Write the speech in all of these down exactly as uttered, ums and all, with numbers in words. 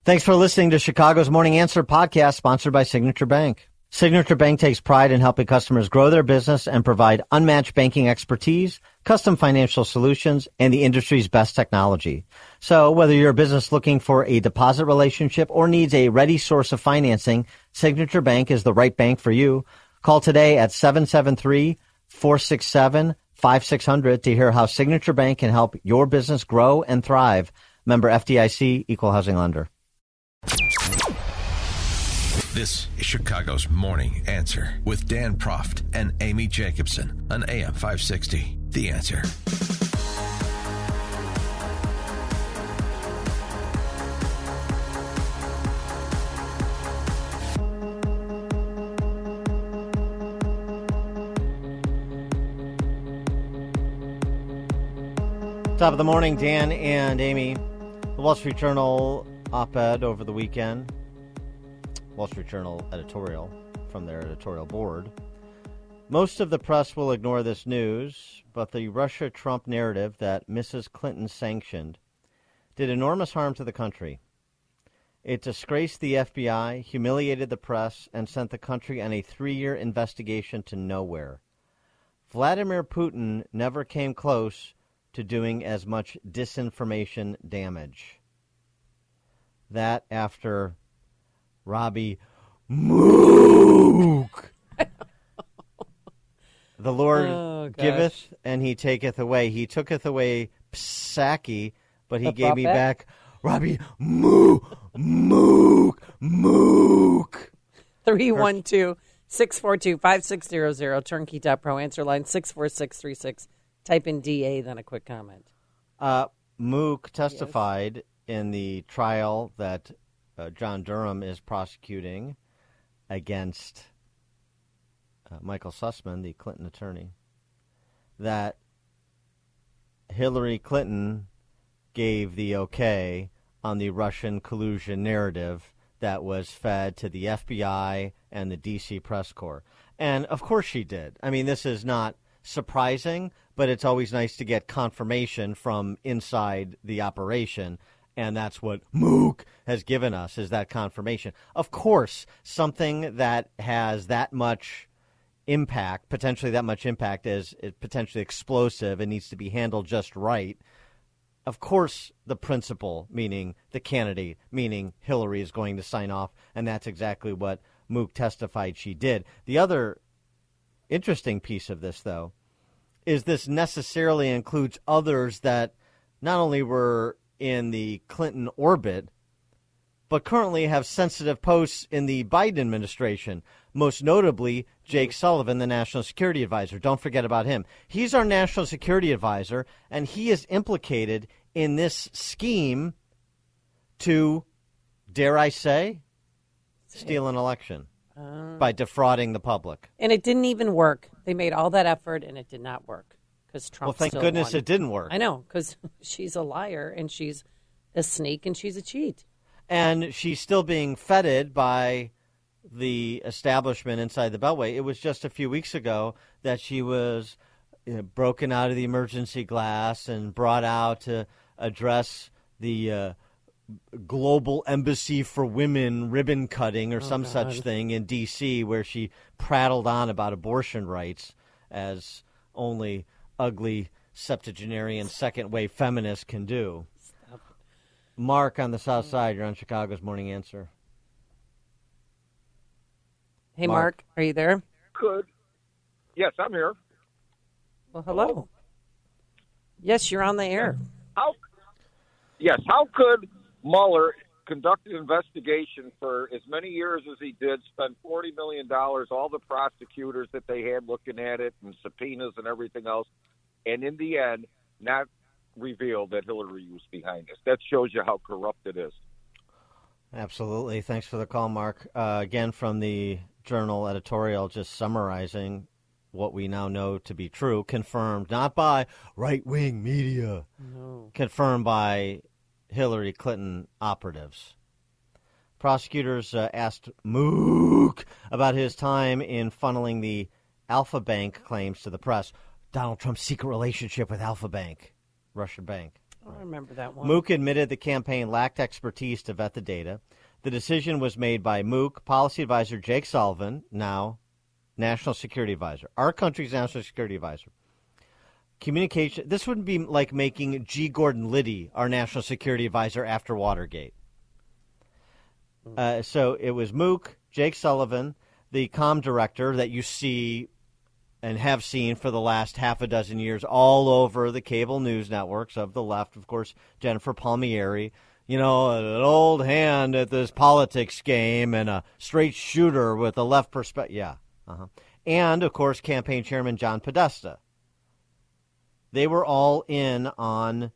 Thanks for listening to Chicago's Morning Answer podcast, sponsored by Signature Bank. Signature Bank takes pride in helping customers grow their business and provide unmatched banking expertise, custom financial solutions, and the industry's best technology. So whether you're a business looking for a deposit relationship or needs a ready source of financing, Signature Bank is the right bank for you. Call today at seven seven three, four six seven, five six zero zero to hear how Signature Bank can help your business grow and thrive. Member F D I C, Equal Housing Lender. This is Chicago's Morning Answer with Dan Proft and Amy Jacobson on A M five sixty. The Answer. Top of the morning, Dan and Amy. The Wall Street Journal op-ed over the weekend. Wall Street Journal editorial from their editorial board. Most of the press will ignore this news, but the Russia-Trump narrative that Missus Clinton sanctioned did enormous harm to the country. It disgraced the F B I, humiliated the press, and sent the country on a three-year investigation to nowhere. Vladimir Putin never came close to doing as much disinformation damage. That after Robbie Mook. The Lord oh, giveth and he taketh away. He tooketh away Psaki, but he but gave me back, back Robbie Mook, Mook, Mook. three one two, six four two, five six zero zero, turnkey dot pro, answer line six four six three six. Type in D A, then a quick comment. Uh, Mook testified yes. in the trial that Uh, John Durham is prosecuting against uh, Michael Sussman, the Clinton attorney, that Hillary Clinton gave the okay on the Russian collusion narrative that was fed to the F B I and the D C press corps. And of course she did. I mean, this is not surprising, but it's always nice to get confirmation from inside the operation. And that's what Mook has given us, is that confirmation. Of course, something that has that much impact, potentially that much impact, is potentially explosive and needs to be handled just right. Of course, the principal, meaning the candidate, meaning Hillary, is going to sign off, and that's exactly what Mook testified she did. The other interesting piece of this, though, is this necessarily includes others that not only were in the Clinton orbit, but currently have sensitive posts in the Biden administration, most notably Jake Sullivan, the National Security Advisor. Don't forget about him. He's our National Security Advisor, and he is implicated in this scheme to, dare I say, steal an election uh, by defrauding the public. And it didn't even work. They made all that effort, and it did not work. Trump well, thank goodness won. It didn't work. I know, because she's a liar, and she's a sneak, and she's a cheat. And she's still being feted by the establishment inside the Beltway. It was just a few weeks ago that she was you know, broken out of the emergency glass and brought out to address the uh, Global Embassy for Women ribbon cutting or oh, some God. such thing in D C, where she prattled on about abortion rights as only ugly septuagenarian second-wave feminists can do. Mark on the South Side, you're on Chicago's Morning Answer. Hey, Mark, Mark are you there? Good. Yes, I'm here. Well, hello. hello. Yes, you're on the air. How? Yes, how could Mueller conduct an investigation for as many years as he did, spend forty million dollars, all the prosecutors that they had looking at it, and subpoenas and everything else, and in the end, not reveal that Hillary was behind this? That shows you how corrupt it is. Absolutely. Thanks for the call, Mark. Uh, again, from the Journal editorial, just summarizing what we now know to be true, confirmed not by right-wing media, no. confirmed by Hillary Clinton operatives. Prosecutors uh, asked Mook about his time in funneling the Alpha Bank claims to the press. Donald Trump's secret relationship with Alpha Bank, Russian bank. I remember that one. Mook admitted the campaign lacked expertise to vet the data. The decision was made by Mook policy advisor Jake Sullivan, now National Security Advisor, our country's National Security Advisor. Communication, this would be like making G. Gordon Liddy our National Security Advisor after Watergate. Uh, so it was Mook, Jake Sullivan, the comm director that you see and have seen for the last half a dozen years all over the cable news networks of the left. Of course, Jennifer Palmieri, you know, an old hand at this politics game and a straight shooter with a left perspective. Yeah. Uh-huh. And, of course, campaign chairman John Podesta. They were all in on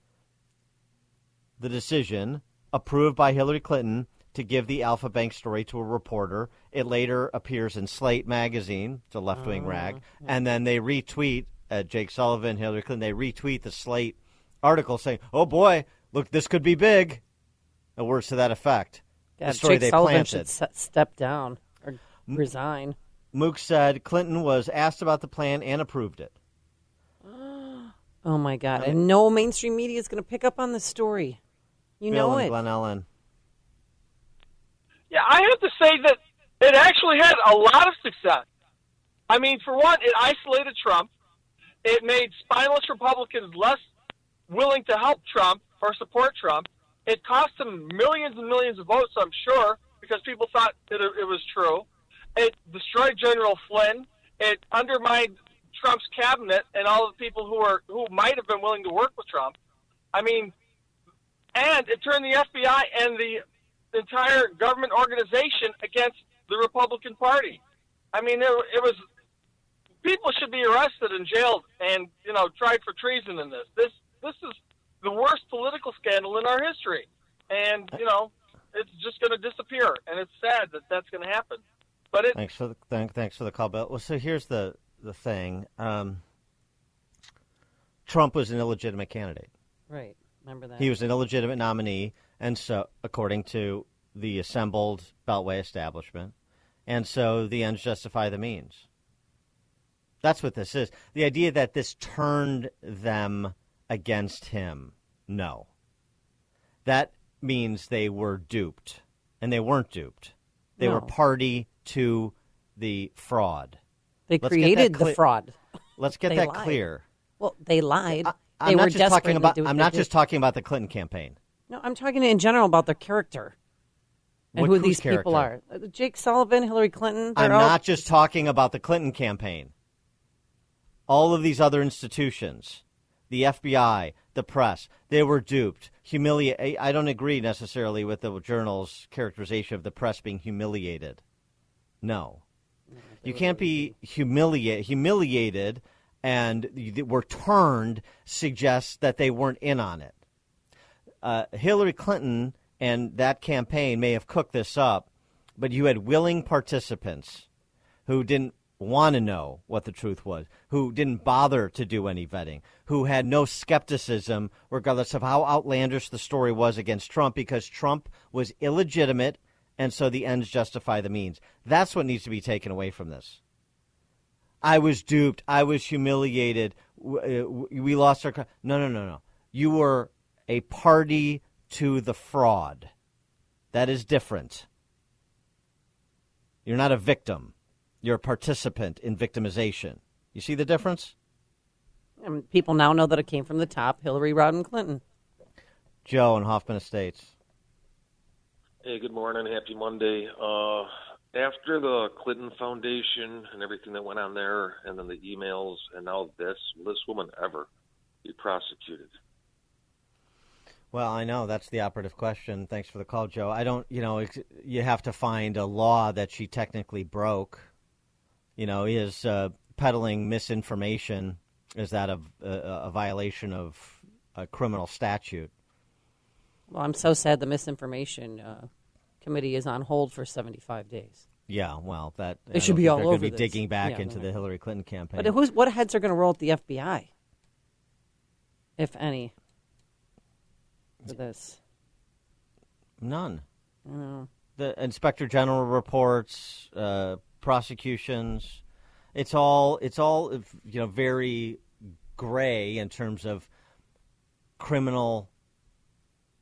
the decision approved by Hillary Clinton to give the Alpha Bank story to a reporter. It later appears in Slate magazine. It's a left-wing oh, rag. Yeah. And then they retweet, uh, Jake Sullivan, Hillary Clinton, they retweet the Slate article saying, oh, boy, look, this could be big. The words to that effect. God, the story Jake they Sullivan planted. should s- step down or resign. Mook said Clinton was asked about the plan and approved it. Oh, my God. I mean, and no mainstream media is going to pick up on this story. You Bill know and it. Glen Ellen. Yeah, I have to say that it actually had a lot of success. I mean, for one, it isolated Trump. It made spineless Republicans less willing to help Trump or support Trump. It cost him millions and millions of votes, I'm sure, because people thought that it, it was true. It destroyed General Flynn. It undermined Trump's cabinet and all the people who were who might have been willing to work with Trump. I mean, and it turned the F B I and the entire government organization against the Republican Party. I mean, it, it was people should be arrested and jailed and you know tried for treason in this. This this is the worst political scandal in our history, and you know it's just going to disappear. And it's sad that that's going to happen. But it, thanks for the th- thanks for the call, Bill. Well, so here's the the thing: um, Trump was an illegitimate candidate. Right. Remember that. He was an illegitimate nominee, and so, according to the assembled Beltway establishment, and so the ends justify the means. That's what this is. The idea that this turned them against him, no. That means they were duped, and they weren't duped. They No. were party to the fraud. They Let's get created that the cle- fraud. Let's get They that lied. clear. Well, they lied. I, they I'm were not just talking desperate about. to do what I'm they not did. just talking about the Clinton campaign. No, I'm talking in general about their character and What- who whose these people are. character? Uh, Jake Sullivan, Hillary Clinton. They're I'm all, not just talking about the Clinton campaign. All of these other institutions, the F B I, the press, they were duped. Humili- I don't agree necessarily with the Journal's characterization of the press being humiliated. No. You can't be humiliated. Humiliated and were turned suggests that they weren't in on it. Uh, Hillary Clinton and that campaign may have cooked this up, but you had willing participants who didn't want to know what the truth was, who didn't bother to do any vetting, who had no skepticism, regardless of how outlandish the story was against Trump, because Trump was illegitimate, and so the ends justify the means. That's what needs to be taken away from this. I was duped. I was humiliated. We lost our... Co- no, no, no, no. You were a party to the fraud. That is different. You're not a victim. You're a participant in victimization. You see the difference? And people now know that it came from the top, Hillary Rodham Clinton. Joe in Hoffman Estates. Hey, good morning. Happy Monday. Uh, after the Clinton Foundation and everything that went on there, and then the emails, and now this, will this woman ever be prosecuted? Well, I know that's the operative question. Thanks for the call, Joe. I don't, you know, you have to find a law that she technically broke. You know, is uh, peddling misinformation, is that a, a, a violation of a criminal statute? Well, I'm so sad the misinformation uh, committee is on hold for seventy-five days. Yeah, well, that It should be all they're over going to be this. digging back Yeah, into no, the no. Hillary Clinton campaign. But who's, what heads are going to roll at the F B I, if any, for this? None. I know. The Inspector General reports, uh, prosecutions. It's all it's all you know very gray in terms of criminal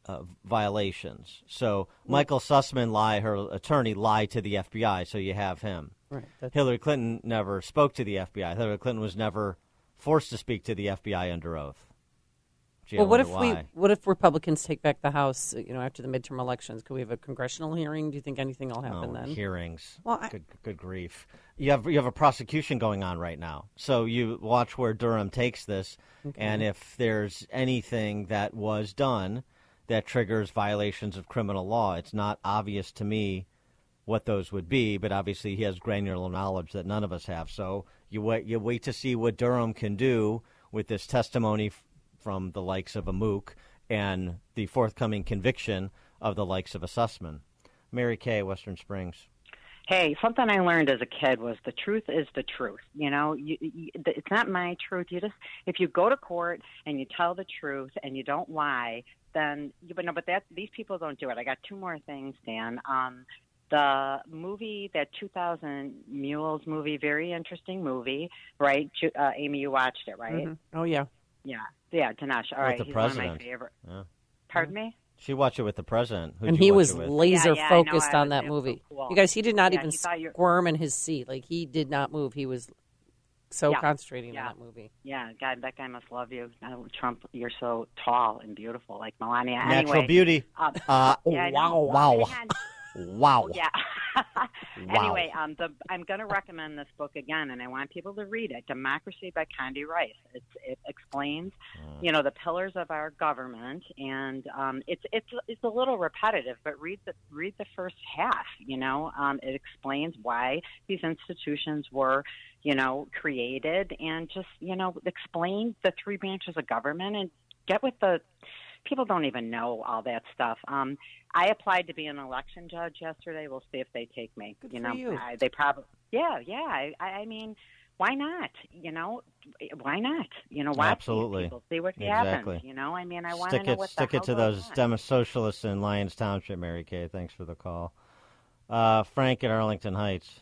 uh, violations. So Michael Sussman, lie, her attorney, lied to the F B I, so you have him. Right. That's... Hillary Clinton never spoke to the F B I. Hillary Clinton was never forced to speak to the F B I under oath. Gee, well, what if why. we? What if Republicans take back the House? You know, after the midterm elections, could we have a congressional hearing? Do you think anything will happen oh, then? Hearings. Well, I... good, good grief. You have you have a prosecution going on right now, so you watch where Durham takes this, okay. And if there's anything that was done that triggers violations of criminal law, it's not obvious to me what those would be, but obviously he has granular knowledge that none of us have. So you wait, you wait to see what Durham can do with this testimony f- from the likes of a Mook and the forthcoming conviction of the likes of a Sussman. Mary Kay, Western Springs. Hey, something I learned as a kid was the truth is the truth. You know, you, you, it's not my truth. You just, if you go to court and you tell the truth and you don't lie, then, you, but no, but that these people don't do it. I got two more things, Dan. Um, The movie, that two thousand Mules movie, very interesting movie, right? Uh, Amy, you watched it, right? Mm-hmm. Oh, yeah. Yeah, yeah, Dinesh. All right, the he's president. one of my favorite. Yeah. Pardon me? She watched it with the president. Who'd and you he watch was it with? laser yeah, yeah, focused no, on was, that was movie. So cool. You guys, he did not yeah, even he squirm in his seat. Like, he did not move. He was so yeah. concentrating yeah. on that movie. Yeah, God, that guy must love you. Oh, Trump, you're so tall and beautiful, like Melania. Natural anyway, beauty. Um, Uh, yeah, I know. wow. Wow. Hang on. Wow. Yeah. Wow. Anyway, um, the, I'm going to recommend this book again, and I want people to read it. Democracy by Condi Rice. It's, it explains, Mm. you know, the pillars of our government, and um, it's it's it's a little repetitive, but read the read the first half. You know, um, it explains why these institutions were, you know, created, and just you know, explain the three branches of government, and get with the. People don't even know all that stuff. Um, I applied to be an election judge yesterday. We'll see if they take me. Good you for know, you. I, they probably, yeah, yeah. I, I mean, why not? You know, why not? You know, watch Absolutely. these people, see what Exactly. happens. You know, I mean, I want to Stick know it, what stick the it to hell those goes on. Demo socialists in Lyons Township, Mary Kay. Thanks for the call. Uh, Frank in Arlington Heights.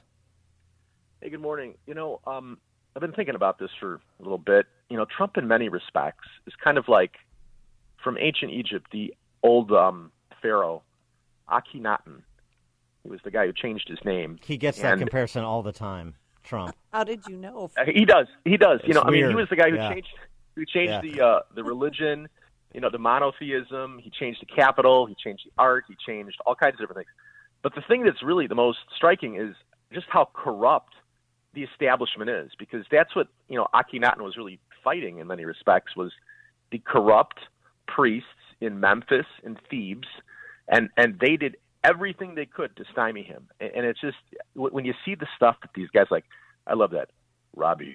Hey, good morning. You know, um, I've been thinking about this for a little bit. You know, Trump in many respects is kind of like from ancient Egypt, the old um, pharaoh, Akhenaten. He was the guy who changed his name. He gets that And- comparison all the time, Trump. How did you know? Uh, He does. He does. you It's know, I mean, weird. he was the guy who Yeah. changed who changed Yeah. the uh, the religion. You know, the monotheism. He changed the capital. He changed the art. He changed all kinds of different things. But the thing that's really the most striking is just how corrupt the establishment is, because that's what you know Akhenaten was really fighting in many respects, was the corrupt priests in Memphis and Thebes, and and they did everything they could to stymie him. And, and it's just when you see the stuff that these guys like, I love that, Robbie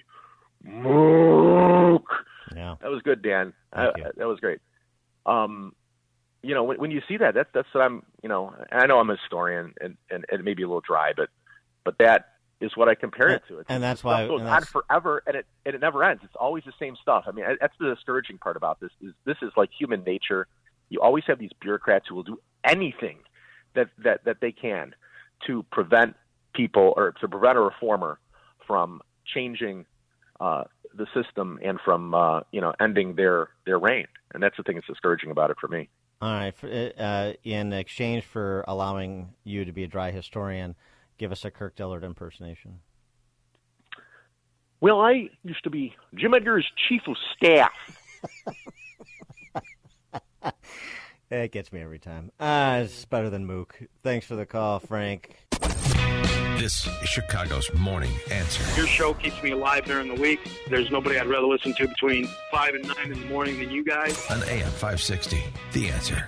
Mook. Yeah. That was good, Dan. I, Thank you. that was great. Um, you know, when, when you see that, that's that's what I'm. You know, and I know I'm a historian, and, and, and it may be a little dry, but but that is what I compare it to. It's, And that's the stuff why- goes and on that's- forever, and it and it never ends. It's always the same stuff. I mean, that's the discouraging part about this. Is this is like human nature. You always have these bureaucrats who will do anything that that, that they can to prevent people or to prevent a reformer from changing uh, the system and from uh, you know ending their their reign. And that's the thing that's discouraging about it for me. All right. For, uh, in exchange for allowing you to be a dry historian, give us a Kirk Dillard impersonation. Well, I used to be Jim Edgar's chief of staff. It gets me every time. Ah, it's better than Mook. Thanks for the call, Frank. This is Chicago's Morning Answer. Your show keeps me alive during the week. There's nobody I'd rather listen to between five and nine in the morning than you guys. On A M five sixty, The Answer.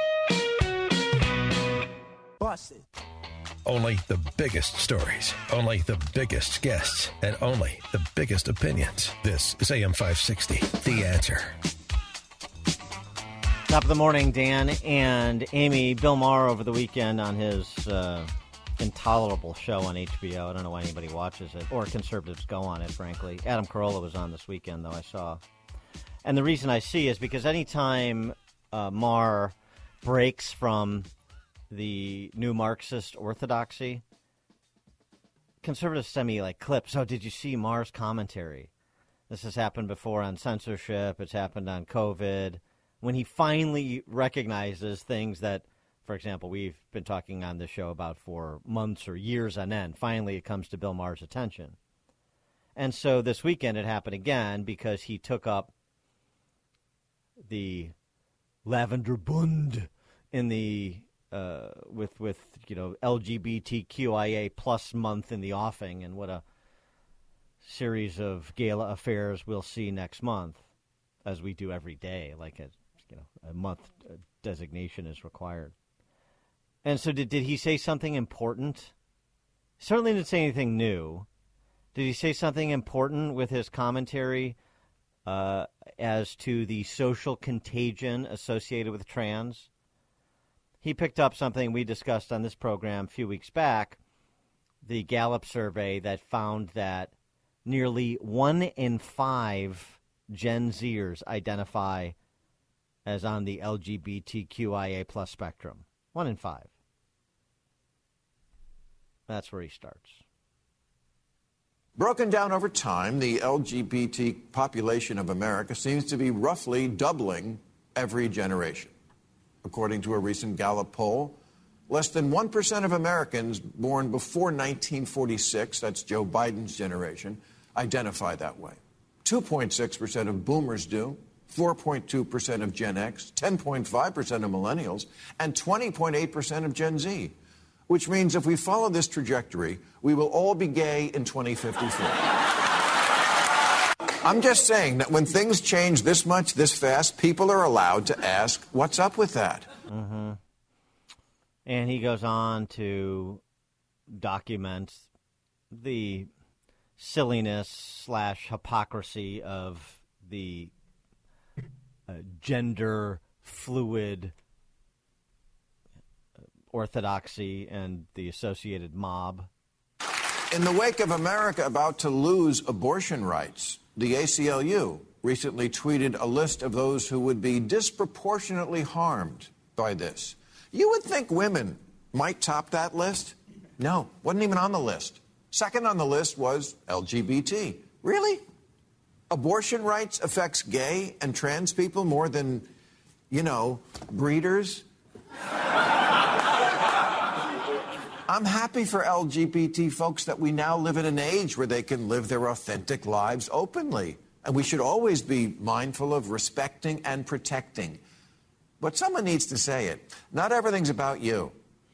Busted. Only the biggest stories, only the biggest guests, and only the biggest opinions. This is A M five sixty, The Answer. Top of the morning, Dan and Amy. Bill Maher over the weekend on his uh, intolerable show on H B O. I don't know why anybody watches it, or conservatives go on it, frankly. Adam Carolla was on this weekend, though, I saw. And the reason I see is because anytime uh, Maher breaks from the new Marxist orthodoxy, conservatives send me, like, clips. Oh, did you see Maher's commentary? This has happened before on censorship. It's happened on COVID. when he finally recognizes things that, for example, we've been talking on this show about for months or years on end. Finally, it comes to Bill Maher's attention. And so this weekend it happened again because he took up the Lavender Bund in the uh, with with you know L G B T Q I A plus month in the offing, and what a series of gala affairs we'll see next month, as we do every day. Like a you know a month designation is required. And so did did he say something important? Certainly didn't say anything new. Did he say something important with his commentary uh, as to the social contagion associated with trans? He picked up something we discussed on this program a few weeks back, the Gallup survey that found that nearly one in five Gen Zers identify as on the L G B T Q I A plus spectrum. One in five. That's where he starts. Broken down over time, the L G B T population of America seems to be roughly doubling every generation. According to a recent Gallup poll, less than one percent of Americans born before nineteen forty-six, that's Joe Biden's generation, identify that way. two point six percent of boomers do, four point two percent of Gen X, ten point five percent of millennials, and twenty point eight percent of Gen Z. Which means if we follow this trajectory, we will all be gay in twenty fifty-four. I'm just saying that when things change this much, this fast, people are allowed to ask, what's up with that? Mm-hmm. And he goes on to document the silliness slash hypocrisy of the uh, gender fluid orthodoxy and the associated mob. In the wake of America about to lose abortion rights, the A C L U recently tweeted a list of those who would be disproportionately harmed by this. You would think women might top that list? No, wasn't even on the list. Second on the list was L G B T. Really? Abortion rights affects gay and trans people more than, you know, breeders? I'm happy for L G B T folks that we now live in an age where they can live their authentic lives openly. And we should always be mindful of respecting and protecting. But someone needs to say it. Not everything's about you.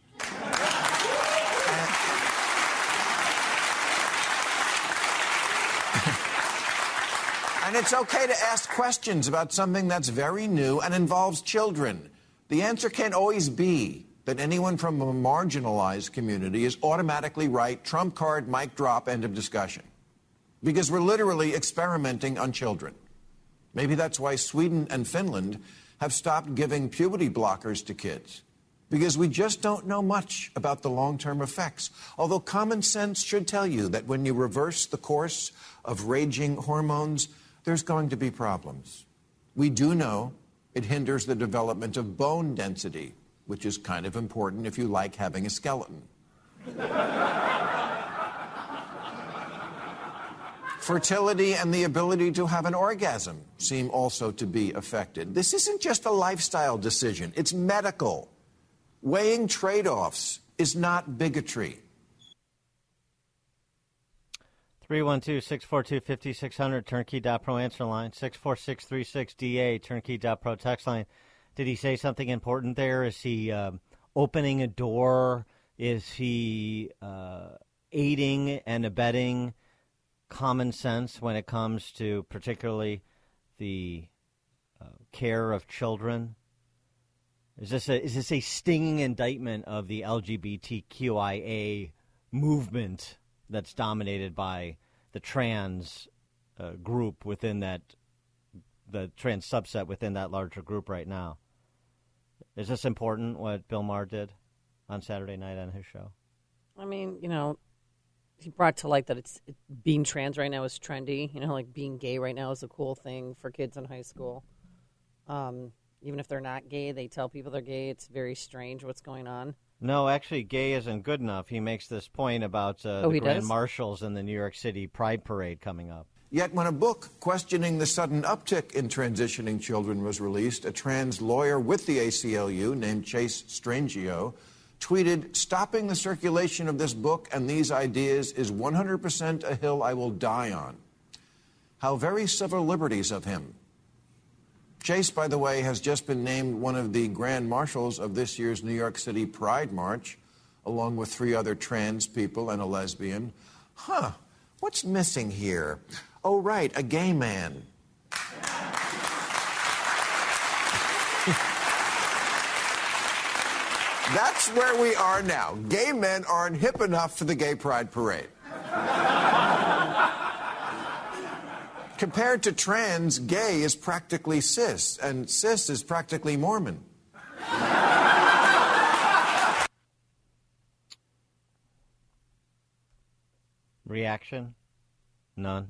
And it's okay to ask questions about something that's very new and involves children. The answer can't always be that anyone from a marginalized community is automatically right, trump card, mic drop, end of discussion. Because we're literally experimenting on children. Maybe that's why Sweden and Finland have stopped giving puberty blockers to kids. Because we just don't know much about the long-term effects. Although common sense should tell you that when you reverse the course of raging hormones, there's going to be problems. We do know it hinders the development of bone density, which is kind of important if you like having a skeleton. Fertility and the ability to have an orgasm seem also to be affected. This isn't just a lifestyle decision, it's medical. Weighing trade-offs is not bigotry. three one two, six four two, five six zero zero, turnkey dot pro answer line, six four six three six D A, turnkey dot pro text line. Did he say something important there? Is he um, opening a door? Is he uh, aiding and abetting common sense when it comes to particularly the uh, care of children? Is this a, is this a stinging indictment of the L G B T Q I A movement that's dominated by the trans uh, group within that, the trans subset within that larger group right now? Is this important, what Bill Maher did on Saturday night on his show? I mean, you know, he brought to light that it's it, being trans right now is trendy. You know, like being gay right now is a cool thing for kids in high school. Um, even if they're not gay, they tell people they're gay. It's very strange what's going on. No, actually, gay isn't good enough. He makes this point about uh, oh, the he Grand does? Marshals in the New York City Pride Parade coming up. Yet when a book questioning the sudden uptick in transitioning children was released, a trans lawyer with the A C L U named Chase Strangio tweeted, "Stopping the circulation of this book and these ideas is one hundred percent a hill I will die on." How very civil liberties of him. Chase, by the way, has just been named one of the grand marshals of this year's New York City Pride March, along with three other trans people and a lesbian. Huh, what's missing here? Oh, right, a gay man. That's where we are now. Gay men aren't hip enough for the gay pride parade. Compared to trans, gay is practically cis, and cis is practically Mormon. Reaction? None.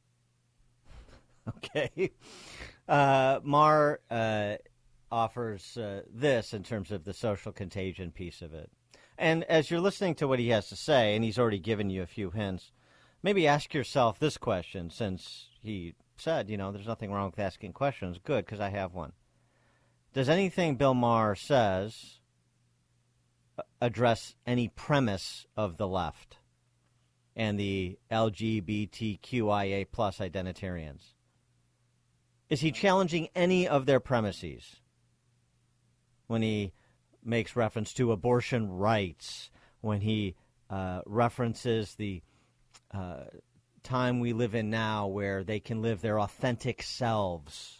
Okay. Uh, Maher uh, offers uh, this in terms of the social contagion piece of it. And as you're listening to what he has to say, and he's already given you a few hints, maybe ask yourself this question, since he said, you know, there's nothing wrong with asking questions. Good, because I have one. Does anything Bill Maher says address any premise of the left and the L G B T Q I A plus identitarians? Is he challenging any of their premises when he makes reference to abortion rights, when he uh, references the uh, time we live in now where they can live their authentic selves?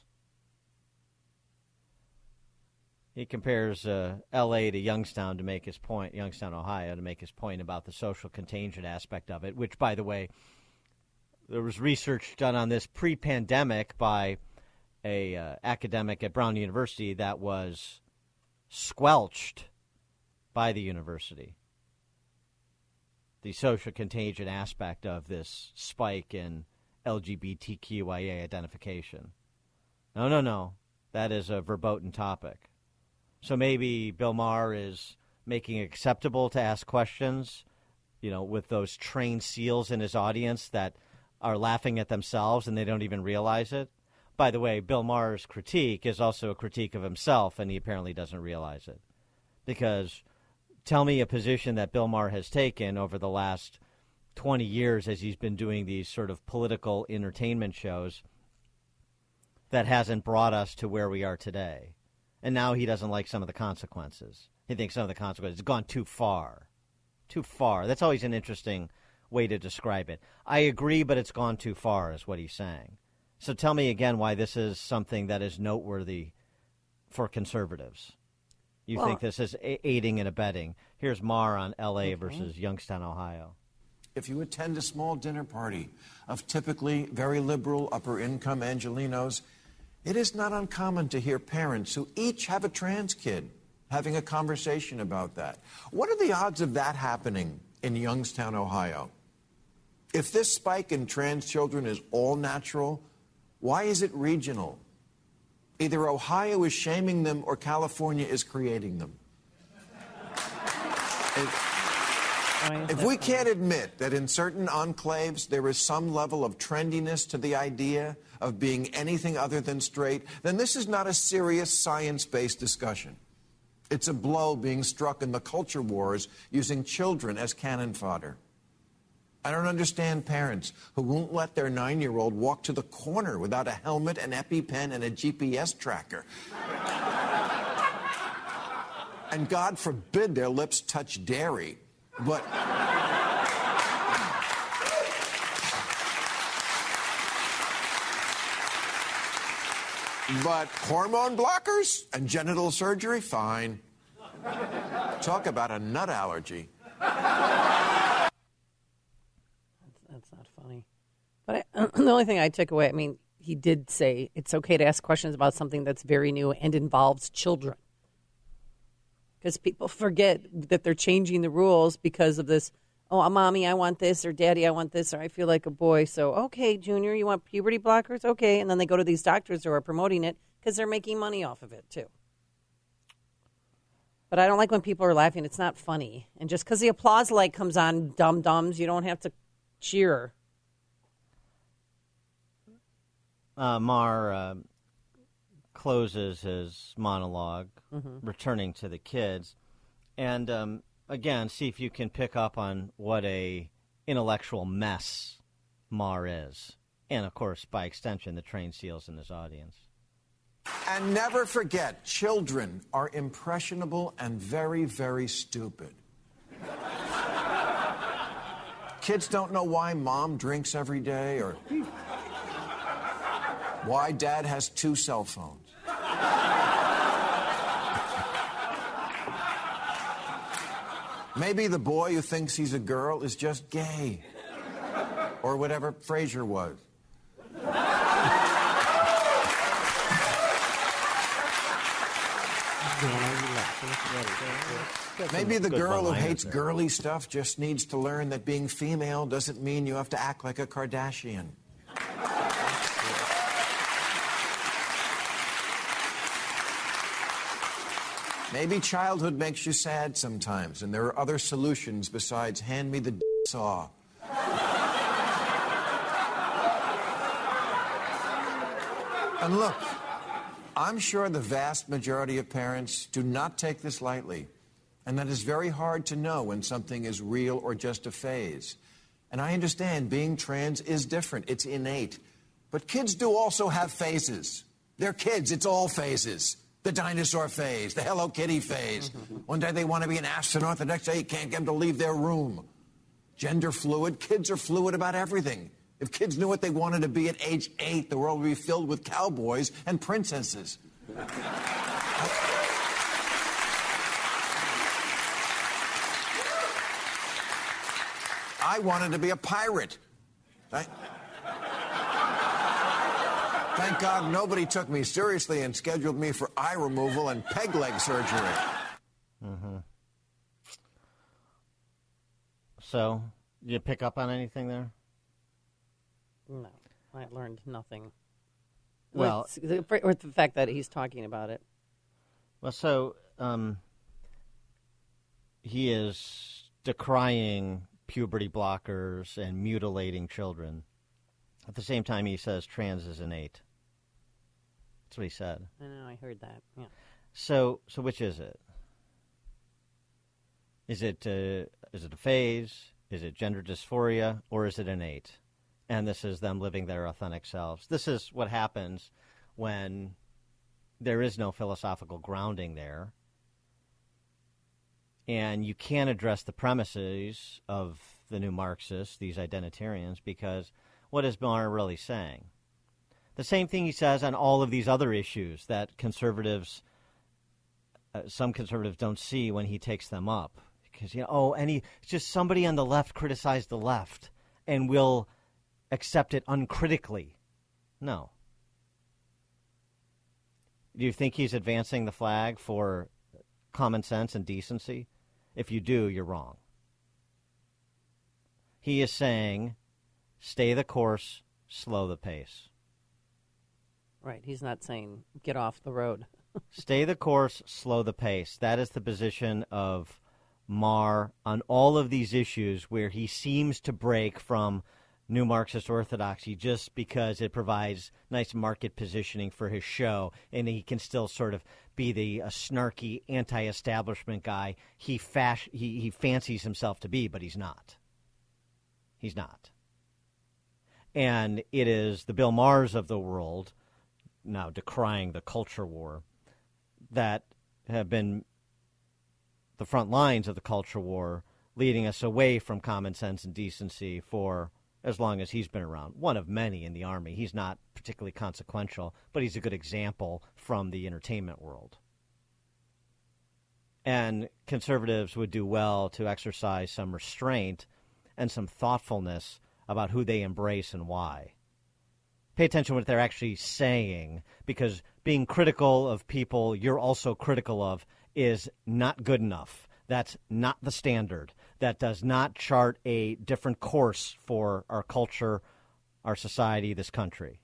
He compares uh, L A to Youngstown to make his point, Youngstown, Ohio, to make his point about the social contagion aspect of it, which, by the way, there was research done on this pre-pandemic by a uh, academic at Brown University that was squelched by the university. The social contagion aspect of this spike in L G B T Q I A identification. No, no, no. That is a verboten topic. So maybe Bill Maher is making it acceptable to ask questions, you know, with those trained SEALs in his audience that are laughing at themselves and they don't even realize it. By the way, Bill Maher's critique is also a critique of himself, and he apparently doesn't realize it. Because tell me a position that Bill Maher has taken over the last twenty years as he's been doing these sort of political entertainment shows that hasn't brought us to where we are today. And now he doesn't like some of the consequences. He thinks some of the consequences have gone too far. Too far. That's always an interesting way to describe it. I agree, but it's gone too far is what he's saying. So tell me again why this is something that is noteworthy for conservatives. You well, think this is a- aiding and abetting. Here's Maher on L A okay. versus Youngstown, Ohio. If you attend a small dinner party of typically very liberal, upper-income Angelenos, it is not uncommon to hear parents who each have a trans kid having a conversation about that. What are the odds of that happening in Youngstown, Ohio? If this spike in trans children is all natural, why is it regional? Either Ohio is shaming them or California is creating them. If, if we can't admit that in certain enclaves there is some level of trendiness to the idea of being anything other than straight, then this is not a serious science-based discussion. It's a blow being struck in the culture wars using children as cannon fodder. I don't understand parents who won't let their nine-year-old walk to the corner without a helmet, an EpiPen, and a G P S tracker. And God forbid their lips touch dairy. But... But hormone blockers and genital surgery, fine. Talk about a nut allergy. That's, that's not funny. But I, the only thing I took away, I mean, he did say it's okay to ask questions about something that's very new and involves children. Because people forget that they're changing the rules because of this, oh, mommy, I want this, or daddy, I want this, or I feel like a boy. So, okay, Junior, you want puberty blockers? Okay. And then they go to these doctors who are promoting it because they're making money off of it, too. But I don't like when people are laughing. It's not funny. And just because the applause light comes on, dum-dums, you don't have to cheer. uh, Maher uh, closes his monologue, Mm-hmm. returning to the kids, and um, again, see if you can pick up on what a intellectual mess Maher is, and of course, by extension, the trained SEALs in his audience. And never forget, children are impressionable and very, very stupid. Kids don't know why mom drinks every day or why dad has two cell phones. Maybe the boy who thinks he's a girl is just gay. Or whatever Frasier was. Maybe the girl who hates girly stuff just needs to learn that being female doesn't mean you have to act like a Kardashian. Maybe childhood makes you sad sometimes, and there are other solutions besides hand me the d- saw. And look, I'm sure the vast majority of parents do not take this lightly, and that it's very hard to know when something is real or just a phase. And I understand being trans is different. It's innate. But kids do also have phases. They're kids. It's all phases. The dinosaur phase, the Hello Kitty phase. One day they want to be an astronaut, the next day you can't get them to leave their room. Gender fluid, kids are fluid about everything. If kids knew what they wanted to be at age eight, the world would be filled with cowboys and princesses. I wanted to be a pirate. I... Thank God nobody took me seriously and scheduled me for eye removal and peg leg surgery. Mm-hmm. So, did you pick up on anything there? No, I learned nothing. Well, with the, with the fact that he's talking about it. Well, so um, he is decrying puberty blockers and mutilating children. At the same time, he says trans is innate. That's what he said. I know, I heard that, yeah. So, so which is it? Is it, uh, is it a phase? Is it gender dysphoria? Or is it innate? And this is them living their authentic selves. This is what happens when there is no philosophical grounding there. And you can't address the premises of the new Marxists, these identitarians, because what is Maher really saying? The same thing he says on all of these other issues that conservatives, uh, some conservatives don't see when he takes them up. Because, you know, oh, and he, it's just somebody on the left criticized the left and will accept it uncritically. No. Do you think he's advancing the flag for common sense and decency? If you do, you're wrong. He is saying, stay the course, slow the pace. Right. He's not saying get off the road. Stay the course, slow the pace. That is the position of Maher on all of these issues where he seems to break from new Marxist orthodoxy just because it provides nice market positioning for his show, and he can still sort of be the uh, snarky anti-establishment guy he, fash- he, he fancies himself to be, but he's not. He's not. And it is the Bill Mahers of the world, now decrying the culture war, that have been the front lines of the culture war, leading us away from common sense and decency for as long as he's been around. One of many in the Army. He's not particularly consequential, but he's a good example from the entertainment world. And conservatives would do well to exercise some restraint and some thoughtfulness about who they embrace and why. Pay attention to what they're actually saying, because being critical of people you're also critical of is not good enough. That's not the standard. That does not chart a different course for our culture, our society, this country.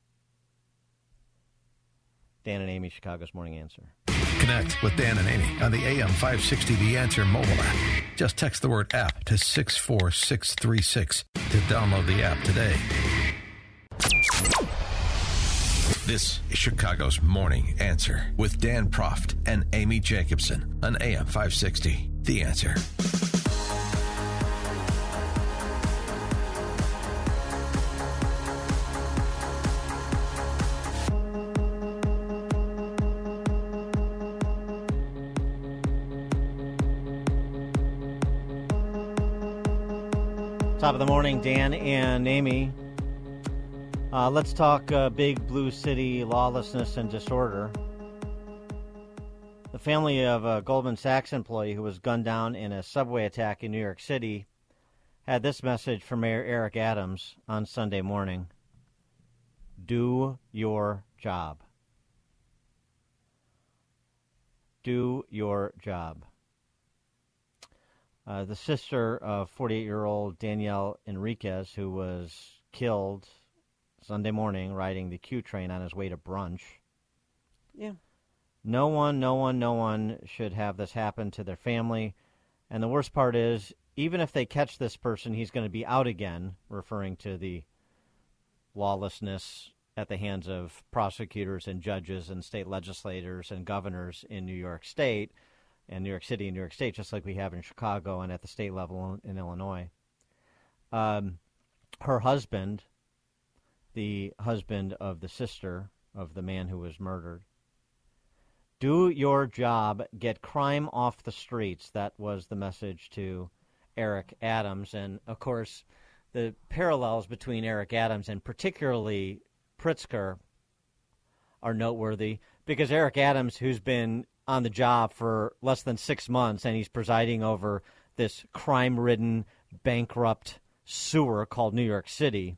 Dan and Amy, Chicago's Morning Answer. Connect with Dan and Amy on the A M five sixty The Answer mobile app. Just text the word app to six four six three six to download the app today. This is Chicago's Morning Answer with Dan Proft and Amy Jacobson on A M five sixty. The Answer. Top of the morning, Dan and Amy. Uh, let's talk uh, big blue city lawlessness and disorder. The family of a Goldman Sachs employee who was gunned down in a subway attack in New York City had this message from Mayor Eric Adams on Sunday morning. Do your job. Do your job. Uh, the sister of forty-eight-year-old Danielle Enriquez, who was killed Sunday morning riding the Q train on his way to brunch. Yeah. No one, no one, no one should have this happen to their family. And the worst part is, even if they catch this person, he's going to be out again, referring to the lawlessness at the hands of prosecutors and judges and state legislators and governors in New York State. And New York City and New York State, just like we have in Chicago and at the state level in Illinois. Um, her husband, the husband of the sister of the man who was murdered, do your job, get crime off the streets. That was the message to Eric Adams. And, of course, the parallels between Eric Adams and particularly Pritzker are noteworthy because Eric Adams, who's been on the job for less than six months, and he's presiding over this crime-ridden, bankrupt sewer called New York City.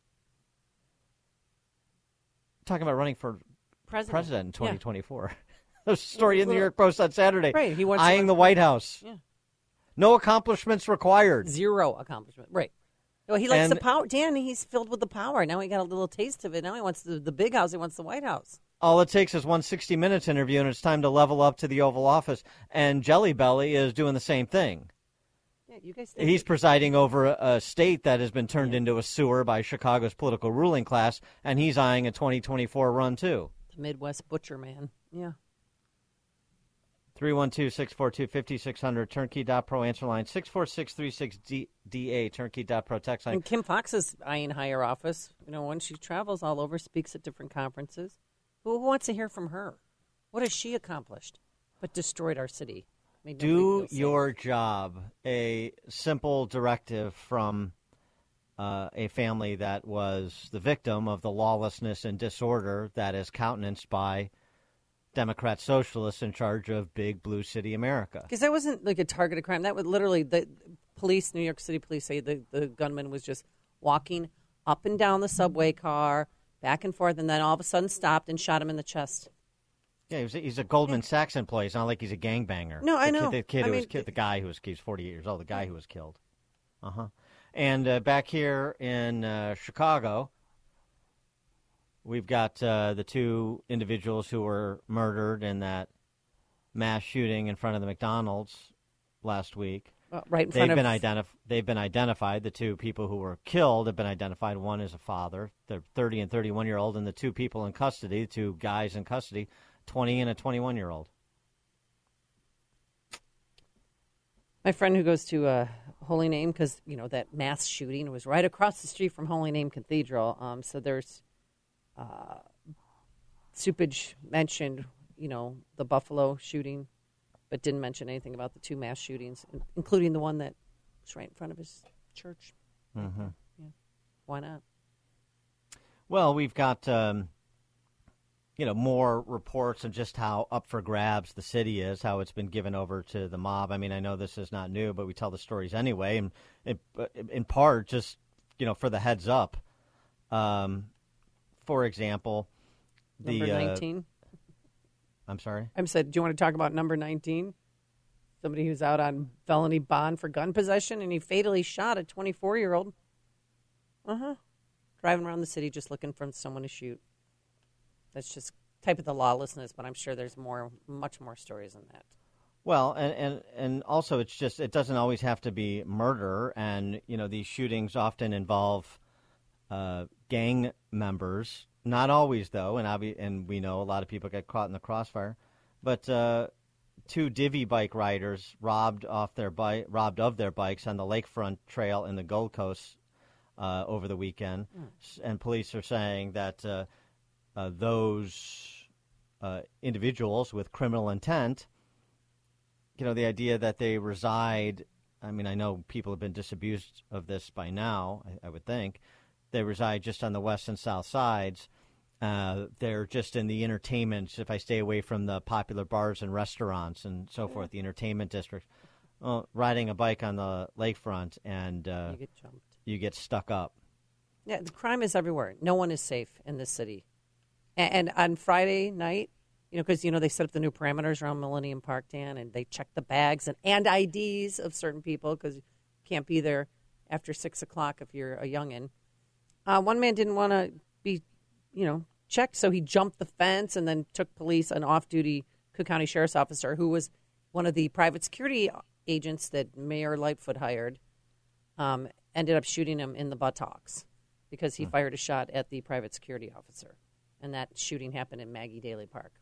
Talking about running for president, president in twenty twenty-four. Yeah. There's a story in the New York Post on Saturday. Right, he wants eyeing the White House. Yeah. No accomplishments required. Zero accomplishment. Right. Well, he likes And- the power. Dan, he's filled with the power. Now he got a little taste of it. Now he wants the, the big house. He wants the White House. All it takes is one sixty minutes interview, and it's time to level up to the Oval Office. And Jelly Belly is doing the same thing. Yeah, you guys think He's presiding over a, a state that has been turned yeah. into a sewer by Chicago's political ruling class, and he's eyeing a twenty twenty-four run, too. The Midwest butcher man. Yeah. three one two, six four two, five six zero zero, turnkey dot pro, answer line six four six three six D A, turnkey dot pro, text line. And Kim Fox is eyeing higher office. You know, when she travels all over, speaks at different conferences. Who wants to hear from her? What has she accomplished but destroyed our city? Made Do your job. A simple directive from uh, a family that was the victim of the lawlessness and disorder that is countenanced by Democrat socialists in charge of big blue city America. Because that wasn't like a targeted crime. That was literally the police, New York City police say the, the gunman was just walking up and down the subway car, back and forth, and then all of a sudden stopped and shot him in the chest. Yeah, he was, he's a Goldman Sachs employee. It's not like he's a gangbanger. No, the I know. Kid, the kid I who mean, was killed, the guy who was he's forty-eight years old, the guy who was killed. Uh-huh. And uh, back here in uh, Chicago, we've got uh, the two individuals who were murdered in that mass shooting in front of the McDonald's last week. Uh, right in they've front been of... identif- They've been identified. The two people who were killed have been identified. One is a father, the thirty and thirty-one-year-old, and the two people in custody, the two guys in custody, twenty and a twenty-one-year-old. My friend who goes to uh, Holy Name, because, you know, that mass shooting was right across the street from Holy Name Cathedral. Um, so there's, uh, Supage mentioned, you know, the Buffalo shooting, but didn't mention anything about the two mass shootings, including the one that was right in front of his church. Mm-hmm. Yeah. Why not? Well, we've got, um, you know, more reports on just how up for grabs the city is, how it's been given over to the mob. I mean, I know this is not new, but we tell the stories anyway, and in, in part just, you know, for the heads up. Um, for example, the number nineteen. Uh, I'm sorry? I said, do you want to talk about number nineteen? Somebody who's out on felony bond for gun possession, and he fatally shot a twenty-four-year-old. Uh-huh. Driving around the city just looking for someone to shoot. That's just type of the lawlessness, but I'm sure there's more, much more stories than that. Well, and, and, and also it's just, it doesn't always have to be murder, and, you know, these shootings often involve uh, gang members Not always, though, and obvi- and we know a lot of people get caught in the crossfire. But uh, two divvy bike riders robbed off their bike, robbed of their bikes on the Lakefront Trail in the Gold Coast uh, over the weekend, mm. and police are saying that uh, uh, those uh, individuals with criminal intent, you know, the idea that they reside. I mean, I know people have been disabused of this by now. I, I would think. They reside just on the west and south sides. Uh, they're just in the entertainment. If I stay away from the popular bars and restaurants and so yeah. forth, the entertainment district, well, riding a bike on the lakefront and uh, you get jumped. You get stuck up. Yeah, the crime is everywhere. No one is safe in this city. And, and on Friday night, you know, because, you know, they set up the new parameters around Millennium Park, Dan, and they check the bags and, and I Ds of certain people because you can't be there after six o'clock if you're a youngin'. Uh, one man didn't want to be, you know, checked, so he jumped the fence and then took police, an off-duty Cook County Sheriff's officer who was one of the private security agents that Mayor Lightfoot hired, um, ended up shooting him in the buttocks because he hmm. fired a shot at the private security officer. And that shooting happened in Maggie Daly Park.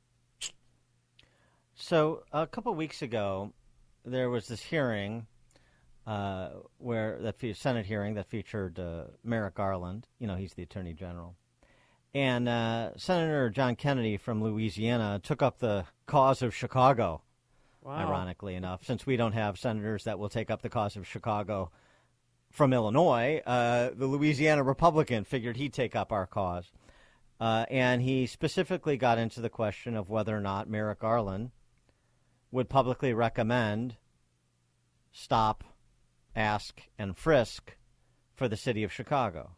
So a couple weeks ago, there was this hearing Uh, where that fe- Senate hearing that featured uh, Merrick Garland. You know, he's the Attorney General. And uh, Senator John Kennedy from Louisiana took up the cause of Chicago, wow. ironically enough, since we don't have senators that will take up the cause of Chicago from Illinois. Uh, the Louisiana Republican figured he'd take up our cause. Uh, and he specifically got into the question of whether or not Merrick Garland would publicly recommend stop, ask, and frisk for the city of Chicago.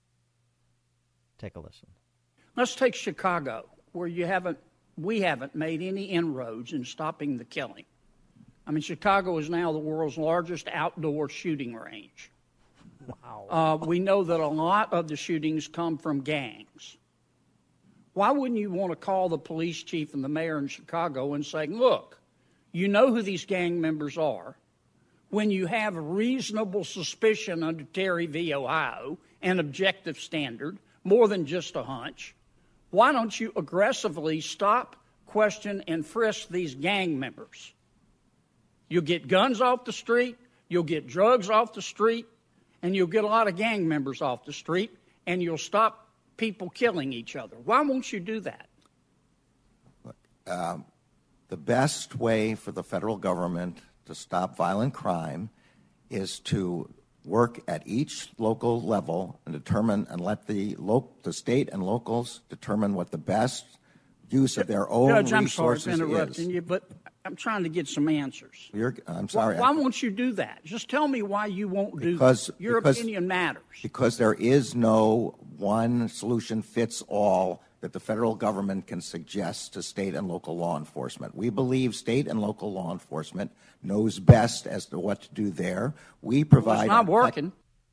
Take a listen. Let's take Chicago, where you haven't, we haven't made any inroads in stopping the killing. I mean, Chicago is now the world's largest outdoor shooting range. Wow. Uh, we know that a lot of the shootings come from gangs. Why wouldn't you want to call the police chief and the mayor in Chicago and say, look, you know who these gang members are. When you have reasonable suspicion under Terry v. Ohio, an objective standard, more than just a hunch, why don't you aggressively stop, question, and frisk these gang members? You'll get guns off the street, you'll get drugs off the street, and you'll get a lot of gang members off the street, and you'll stop people killing each other. Why won't you do that? Look, um, the best way for the federal government to stop violent crime is to work at each local level and determine and let the lo- the state and locals determine what the best use of their own Judge, resources I'm sorry for interrupting is. you, but I'm trying to get some answers. You're, I'm sorry. Why, why won't you do that? Just tell me why you won't because, do that. Your because, opinion matters. Because there is no one solution fits all that the federal government can suggest to state and local law enforcement. We believe state and local law enforcement knows best as to what to do there. We provide... Well, it's not working.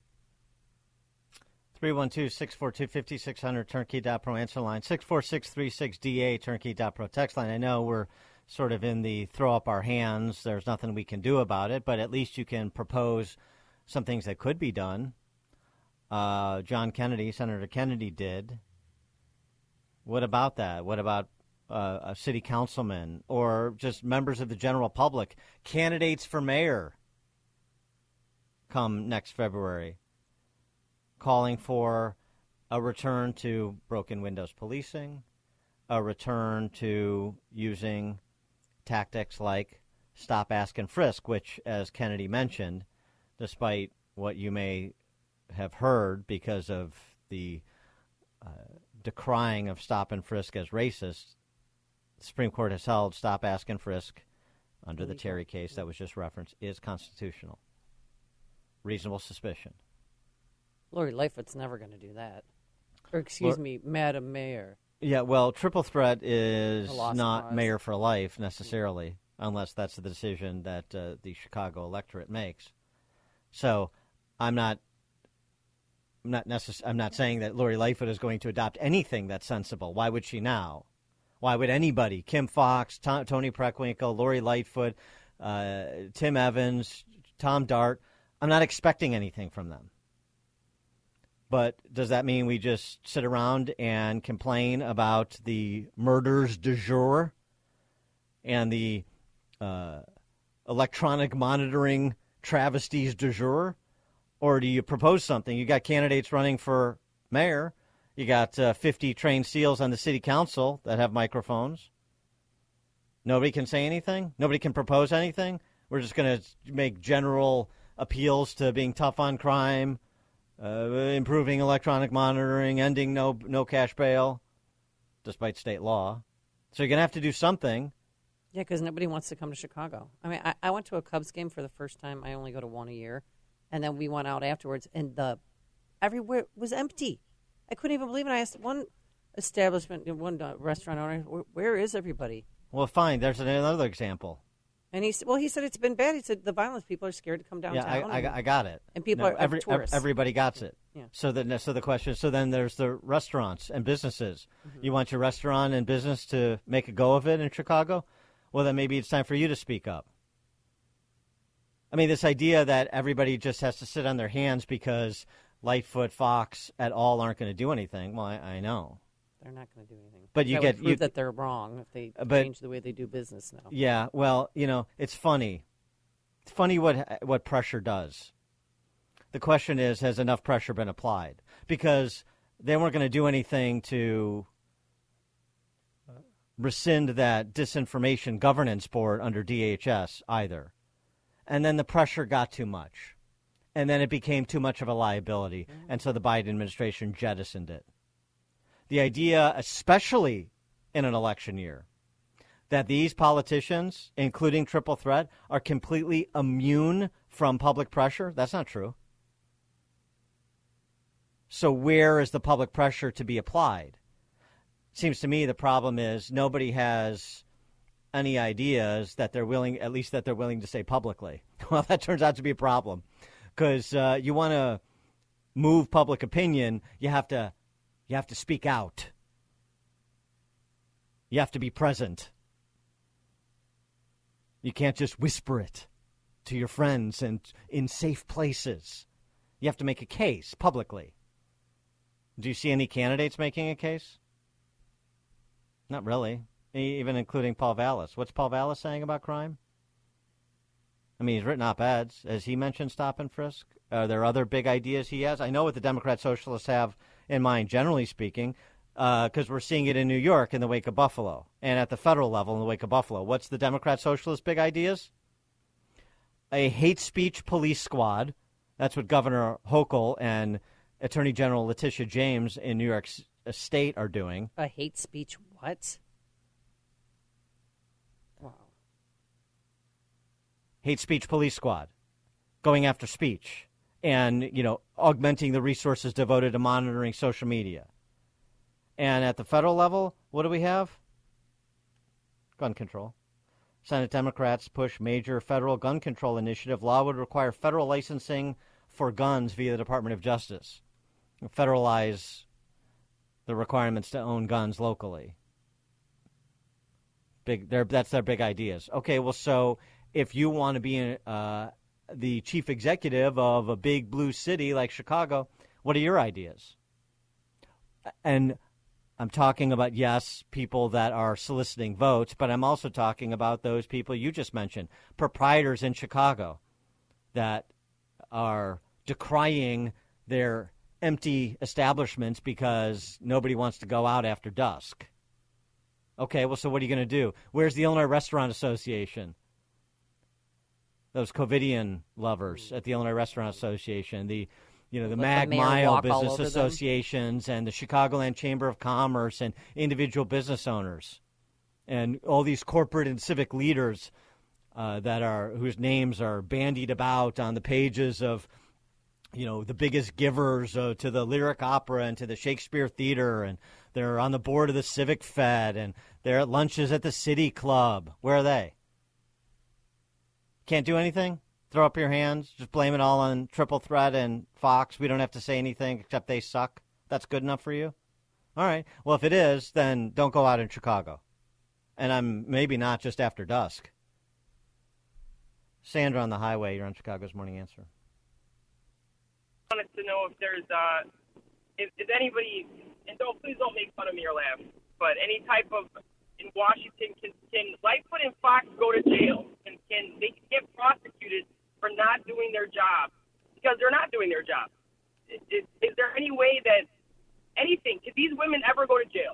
three one two, six four two, five six zero zero, turnkey dot pro answer line, six four six three six D A, turnkey dot pro text line. I know we're sort of in the throw up our hands, there's nothing we can do about it, but at least you can propose some things that could be done. Uh, John Kennedy, Senator Kennedy did. What about that? What about uh, a city councilman or just members of the general public, candidates for mayor come next February, calling for a return to broken windows policing, a return to using tactics like stop, ask, and frisk, which, as Kennedy mentioned, despite what you may have heard because of the uh, decrying of stop and frisk as racist, the Supreme Court has held stop, ask, and frisk under the Terry case that was just referenced is constitutional. Reasonable suspicion. Lori Lightfoot's never going to do that. Or, excuse well, me, Madam Mayor. Yeah, well, triple threat is not cause. mayor for life necessarily, unless that's the decision that uh, the Chicago electorate makes. So I'm not I'm not necess- I'm not saying that Lori Lightfoot is going to adopt anything that's sensible. Why would she now? Why would anybody, Kim Fox, Tom, Tony Preckwinkle, Lori Lightfoot, uh, Tim Evans, Tom Dart, I'm not expecting anything from them. But does that mean we just sit around and complain about the murders du jour and the uh, electronic monitoring travesties du jour? Or do you propose something? You got candidates running for mayor. You got uh, fifty trained SEALs on the city council that have microphones. Nobody can say anything? Nobody can propose anything? We're just going to make general appeals to being tough on crime, uh, improving electronic monitoring, ending no no cash bail, despite state law. So you're going to have to do something. Yeah, because nobody wants to come to Chicago. I mean, I, I went to a Cubs game for the first time. I only go to one a year. And then we went out afterwards, and the everywhere was empty. I couldn't even believe it. I asked one establishment, one restaurant owner, where is everybody? Well, fine. There's another example. And he said, well, he said it's been bad. He said the violence, people are scared to come downtown. Yeah, I, I, I got it. And people no, are every, tourists. Everybody got it. Yeah. So then, so the question. So then, there's the restaurants and businesses. Mm-hmm. You want your restaurant and business to make a go of it in Chicago? Well, then maybe it's time for you to speak up. I mean, this idea that everybody just has to sit on their hands because Lightfoot, Fox, et al. Aren't going to do anything. Well, I, I know. They're not going to do anything. But you that get would prove you, that they're wrong if they but, change the way they do business now. Yeah, well, you know, it's funny. It's funny what what pressure does. The question is, has enough pressure been applied? Because they weren't going to do anything to rescind that disinformation governance board under D H S either. And then the pressure got too much. And then it became too much of a liability. Mm-hmm. And so the Biden administration jettisoned it. The idea, especially in an election year, that these politicians, including Triple Threat, are completely immune from public pressure, that's not true. So where is the public pressure to be applied? Seems to me the problem is nobody has any ideas that they're willing, at least that they're willing to say publicly. Well, that turns out to be a problem because uh, you want to move public opinion, you have to you have to speak out. You have to be present. You can't just whisper it to your friends and in safe places. You have to make a case publicly. Do you see any candidates making a case? Not really. Even including Paul Vallis. What's Paul Vallis saying about crime? I mean, he's written op-eds. Has he mentioned stop and frisk? Are there other big ideas he has? I know what the Democrat Socialists have in mind, generally speaking, because uh, we're seeing it in New York in the wake of Buffalo and at the federal level in the wake of Buffalo. What's the Democrat Socialist big ideas? A hate speech police squad. That's what Governor Hochul and Attorney General Letitia James in New York State are doing. A hate speech what? Wow. Hate speech police squad, going after speech and, you know, augmenting the resources devoted to monitoring social media. And at the federal level, what do we have? Gun control. Senate Democrats push major federal gun control initiative. Law would require federal licensing for guns via the Department of Justice. Federalize the requirements to own guns locally. Big, that's their big ideas. Okay, well, so if you want to be uh, the chief executive of a big blue city like Chicago, what are your ideas? And I'm talking about, yes, people that are soliciting votes, but I'm also talking about those people you just mentioned, proprietors in Chicago that are decrying their empty establishments because nobody wants to go out after dusk. Okay, well, so what are you going to do? Where's the Illinois Restaurant Association? Those COVIDian lovers at the Illinois Restaurant Association, the you know the Let Mag the Mile business them. associations and the Chicagoland Chamber of Commerce and individual business owners and all these corporate and civic leaders uh, that are whose names are bandied about on the pages of you know, the biggest givers uh, to the Lyric Opera and to the Shakespeare Theater, and they're on the board of the Civic Fed, and they're at lunches at the City Club. Where are they? Can't do anything? Throw up your hands? Just blame it all on Triple Threat and Fox? We don't have to say anything except they suck? That's good enough for you? All right. Well, if it is, then don't go out in Chicago. And I'm maybe not just after dusk. Sandra on the highway, you're on Chicago's Morning Answer. I wanted to know if there's uh, if, if anybody, and don't please don't make fun of me or laugh, but any type of in Washington can can Lightfoot and Fox go to jail and can they can get prosecuted for not doing their job because they're not doing their job. Is, is, is there any way that anything could these women ever go to jail?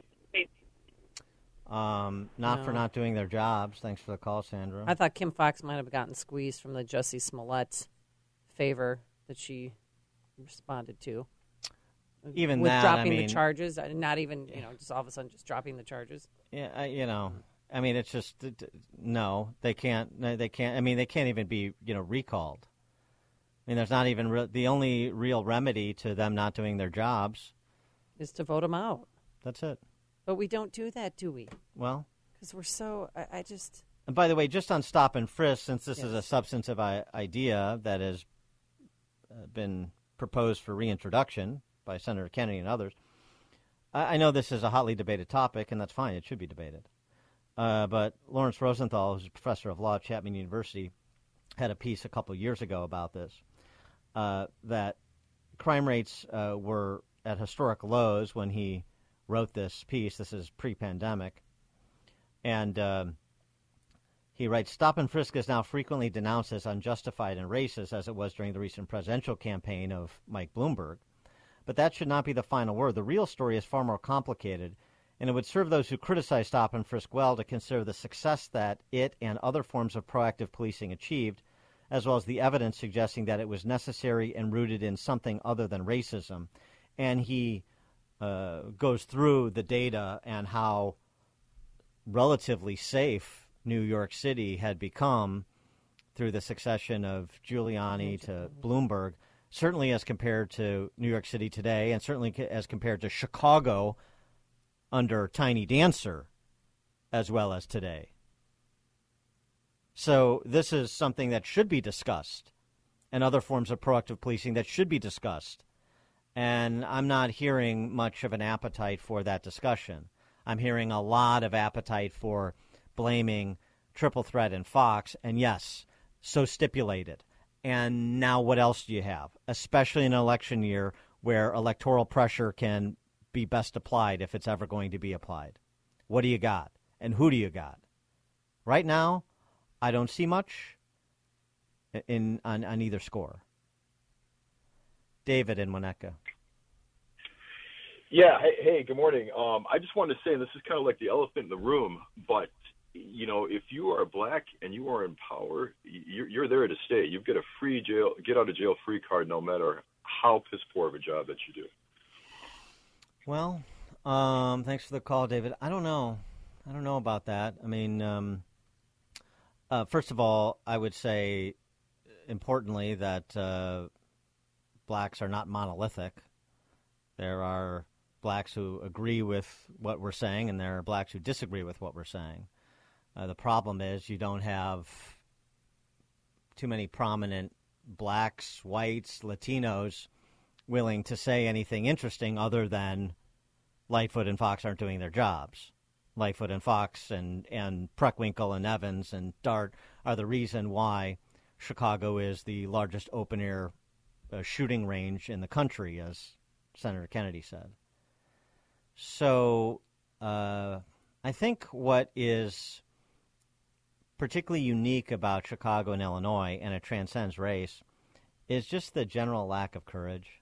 Um, not No. for not doing their jobs. Thanks for the call, Sandra. I thought Kim Fox might have gotten squeezed from the Jussie Smollett favor that she responded to. Even with that, dropping I mean, the charges, uh, not even you know, just all of a sudden just dropping the charges. Yeah, I, you know, I mean, it's just it, no, they can't. no, They can't. I mean, they can't even be you know recalled. I mean, there's not even re- the only real remedy to them not doing their jobs is to vote them out. That's it. But we don't do that, do we? Well, because we're so. I, I just. and by the way, just on stop and frisk, since this Yes. is a substantive I- idea that has uh, been proposed for reintroduction by Senator Kennedy and others, I, I know this is a hotly debated topic, and that's fine. It should be debated. Uh, but Lawrence Rosenthal, who's a professor of law at Chapman University, had a piece a couple of years ago about this, uh, that crime rates uh, were at historic lows when he wrote this piece. This is pre-pandemic. And um, he writes, stop and frisk is now frequently denounced as unjustified and racist, as it was during the recent presidential campaign of Mike Bloomberg. But that should not be the final word. The real story is far more complicated, and it would serve those who criticize stop and frisk well to consider the success that it and other forms of proactive policing achieved, as well as the evidence suggesting that it was necessary and rooted in something other than racism. And he uh, goes through the data and how relatively safe New York City had become through the succession of Giuliani to Bloomberg, certainly as compared to New York City today, and certainly as compared to Chicago under Tiny Dancer, as well as today. So this is something that should be discussed, and other forms of proactive policing that should be discussed. And I'm not hearing much of an appetite for that discussion. I'm hearing a lot of appetite for blaming Triple Threat and Fox, and yes, so stipulated. And now what else do you have, especially in an election year where electoral pressure can be best applied if it's ever going to be applied? What do you got? And who do you got? Right now, I don't see much in on, on either score. David in Winnetka. Yeah. Hey, hey, good morning. Um, I just wanted to say, and this is kind of like the elephant in the room, but, you know, if you are black and you are in power, you're, you're there to stay. You've got a free jail, get out of jail free card no matter how piss poor of a job that you do. Well, um, thanks for the call, David. I don't know. I don't know about that. I mean, um, uh, first of all, I would say, importantly, that uh, blacks are not monolithic. There are blacks who agree with what we're saying, and there are blacks who disagree with what we're saying. Uh, the problem is you don't have too many prominent blacks, whites, Latinos willing to say anything interesting other than Lightfoot and Fox aren't doing their jobs. Lightfoot and Fox and, and Preckwinkle and Evans and Dart are the reason why Chicago is the largest open-air uh, shooting range in the country, as Senator Kennedy said. So uh, I think what is particularly unique about Chicago and Illinois, and it transcends race, is just the general lack of courage.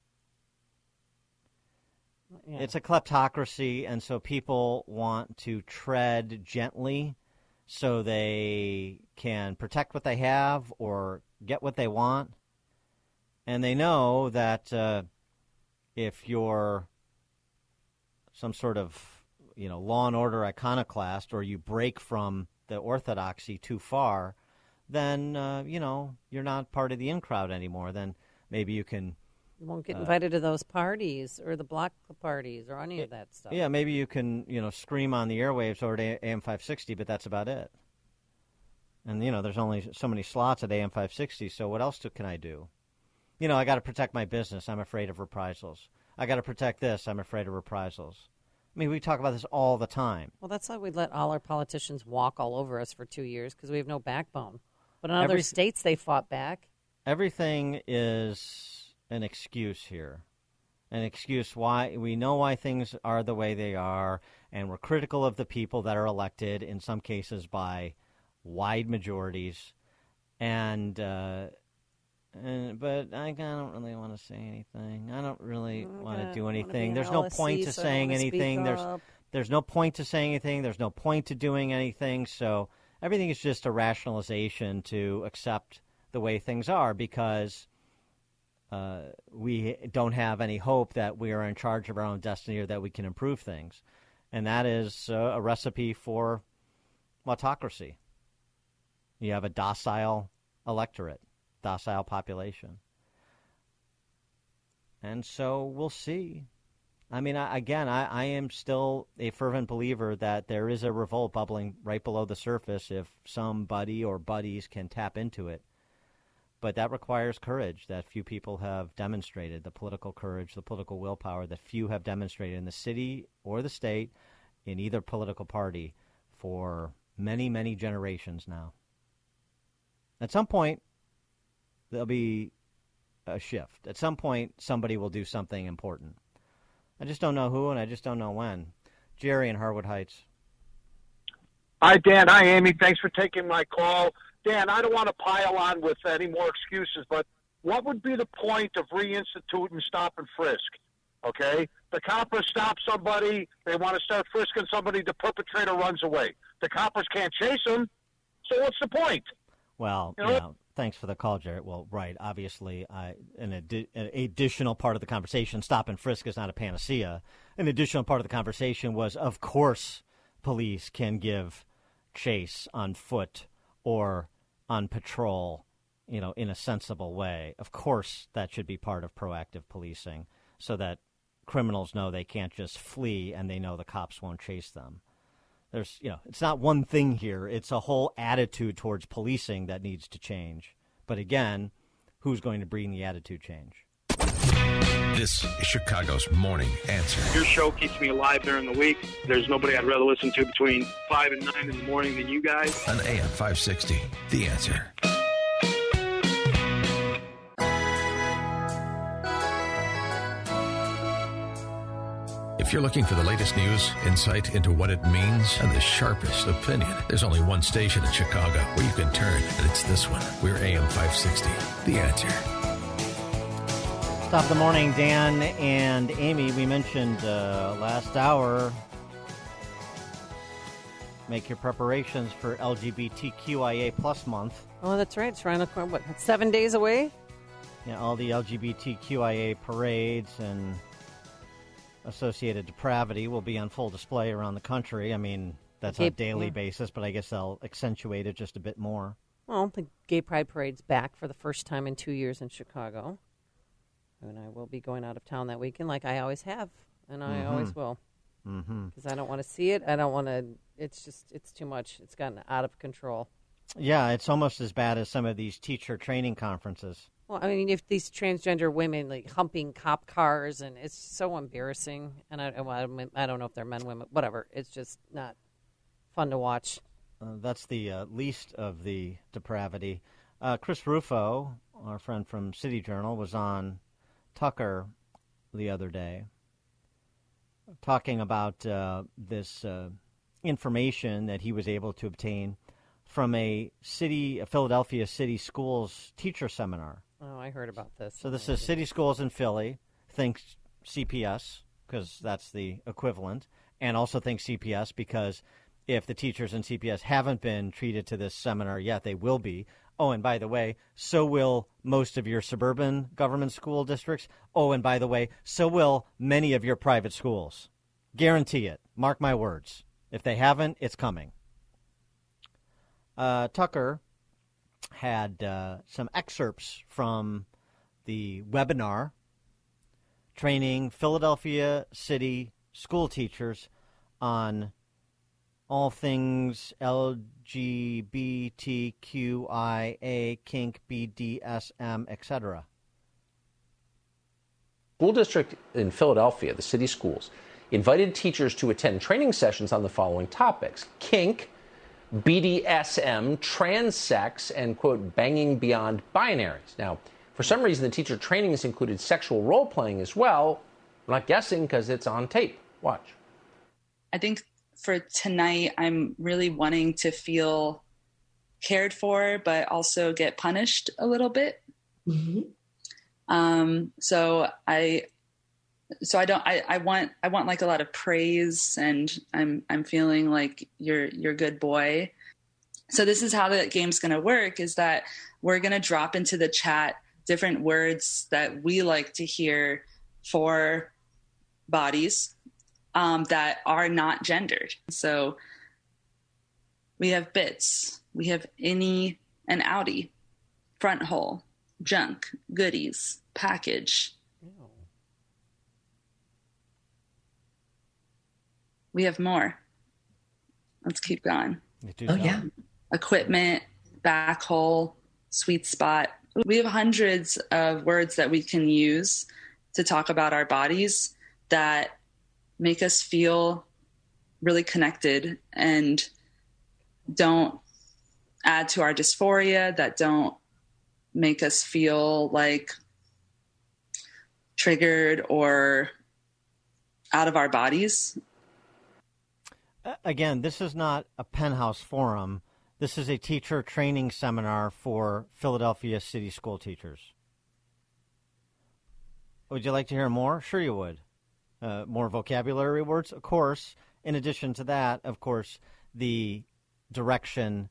Yeah. It's a kleptocracy, and so people want to tread gently so they can protect what they have or get what they want. And they know that uh, if you're some sort of, you know, law and order iconoclast, or you break from the orthodoxy too far, then, uh, you know, you're not part of the in crowd anymore. Then maybe you can... You won't get uh, invited to those parties or the block parties or any of that stuff. Yeah, maybe you can, you know, scream on the airwaves over at A M five sixty, but that's about it. And, you know, there's only so many slots at A M five sixty, so what else do, can I do? You know, I got to protect my business. I'm afraid of reprisals. I got to protect this. I'm afraid of reprisals. I mean, we talk about this all the time. Well, that's why we let all our politicians walk all over us for two years, because we have no backbone. But in other Every, states, they fought back. Everything is an excuse here. an excuse why we know why things are the way they are, and we're critical of the people that are elected, in some cases by wide majorities. And, uh, and but I, I don't really want to say anything. I don't really want to do anything. There's no point to saying anything. There's there's no point to saying anything. There's no point to doing anything. So everything is just a rationalization to accept the way things are, because uh, we don't have any hope that we are in charge of our own destiny or that we can improve things. And that is uh, a recipe for autocracy. You have a docile electorate, docile population. And so we'll see. I mean, I, again, I, I am still a fervent believer that there is a revolt bubbling right below the surface if somebody or buddies can tap into it. But that requires courage that few people have demonstrated, the political courage, the political willpower that few have demonstrated in the city or the state, in either political party, for many, many generations now. At some point, there'll be a shift. At some point, somebody will do something important. I just don't know who, and I just don't know when. Jerry in Harwood Heights. Hi, Dan. Hi, Amy. Thanks for taking my call. Dan, I don't want to pile on with any more excuses, but what would be the point of reinstituting stop and frisk? Okay? The coppers stop somebody. They want to start frisking somebody. The perpetrator runs away. The coppers can't chase him. So what's the point? Well, you know, yeah, thanks for the call, Jared. Well, right, obviously, I, an, adi- an additional part of the conversation, stop and frisk is not a panacea. An additional part of the conversation was, of course, police can give chase on foot or on patrol, you know, in a sensible way. Of course, that should be part of proactive policing so that criminals know they can't just flee and they know the cops won't chase them. There's, you know, it's not one thing here. It's a whole attitude towards policing that needs to change. But again, who's going to bring the attitude change? This is Chicago's Morning Answer. Your show keeps me alive during the week. There's nobody I'd rather listen to between five and nine in the morning than you guys. On A M five sixty, The Answer. If you're looking for the latest news, insight into what it means, and the sharpest opinion, there's only one station in Chicago where you can turn, and it's this one. We're A M five sixty, The Answer. Top of the morning, Dan and Amy. We mentioned uh, last hour, make your preparations for L G B T Q I A plus month. Oh, that's right. It's around the corner. What, seven days away? Yeah, all the L G B T Q I A parades and associated depravity will be on full display around the country. I mean, that's on a daily yeah. basis, but I guess they'll accentuate it just a bit more. Well, the Gay Pride Parade's back for the first time in two years in Chicago. And I will be going out of town that weekend like I always have, and I mm-hmm. always will. Because mm-hmm. I don't want to see it. I don't want to, it's just, it's too much. It's gotten out of control. Yeah, it's almost as bad as some of these teacher training conferences. Well, I mean, if these transgender women, like, humping cop cars, and it's so embarrassing. And I, I don't know if they're men, women, whatever. It's just not fun to watch. Uh, that's the uh, least of the depravity. Uh, Chris Rufo, our friend from City Journal, was on Tucker the other day talking about uh, this uh, information that he was able to obtain from a city, a Philadelphia City Schools teacher seminar. Oh, I heard about this. So this is City Schools in Philly, think C P S, because that's the equivalent, and also think C P S because if the teachers in C P S haven't been treated to this seminar yet, they will be. Oh, and by the way, so will most of your suburban government school districts. Oh, and by the way, so will many of your private schools. Guarantee it. Mark my words. If they haven't, it's coming. Uh, Tucker had uh, some excerpts from the webinar training Philadelphia City school teachers on all things L G B T Q I A, kink, B D S M, et cetera. School district in Philadelphia, the city schools, invited teachers to attend training sessions on the following topics: kink, B D S M, trans sex, and, quote, banging beyond binaries. Now, for some reason, the teacher trainings included sexual role-playing as well, I'm not guessing because it's on tape. Watch. I think for tonight, I'm really wanting to feel cared for, but also get punished a little bit. Mm-hmm. Um, so I, so I don't, I, I want, I want like a lot of praise, and I'm, I'm feeling like you're, you're a good boy. So this is how the game's going to work, is that we're going to drop into the chat different words that we like to hear for bodies um, that are not gendered. So we have bits, we have innie and outie, front hole, junk, goodies, package. Ew. We have more. Let's keep going. Oh, yeah. Equipment, back hole, sweet spot. We have hundreds of words that we can use to talk about our bodies that make us feel really connected and don't add to our dysphoria, that don't make us feel like triggered or out of our bodies. Again, this is not a Penthouse Forum. This is a teacher training seminar for Philadelphia city school teachers. Would you like to hear more? Sure you would. Uh, more vocabulary words, of course. In addition to that, of course, the direction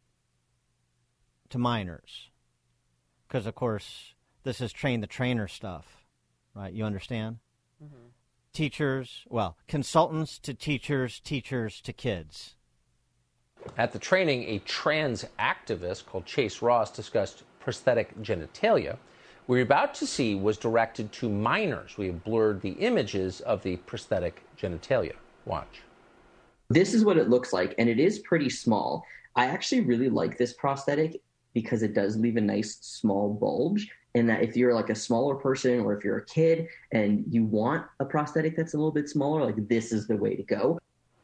to minors. Because, of course, this is train the trainer stuff, right? You understand? Mm-hmm. Teachers, well, consultants to teachers, teachers to kids. At the training, a trans activist called Chase Ross discussed prosthetic genitalia. What we're about to see was directed to minors. We have blurred the images of the prosthetic genitalia. Watch. This is what it looks like, and it is pretty small. I actually really like this prosthetic because it does leave a nice small bulge, and that if you're like a smaller person or if you're a kid and you want a prosthetic that's a little bit smaller, like this is the way to go.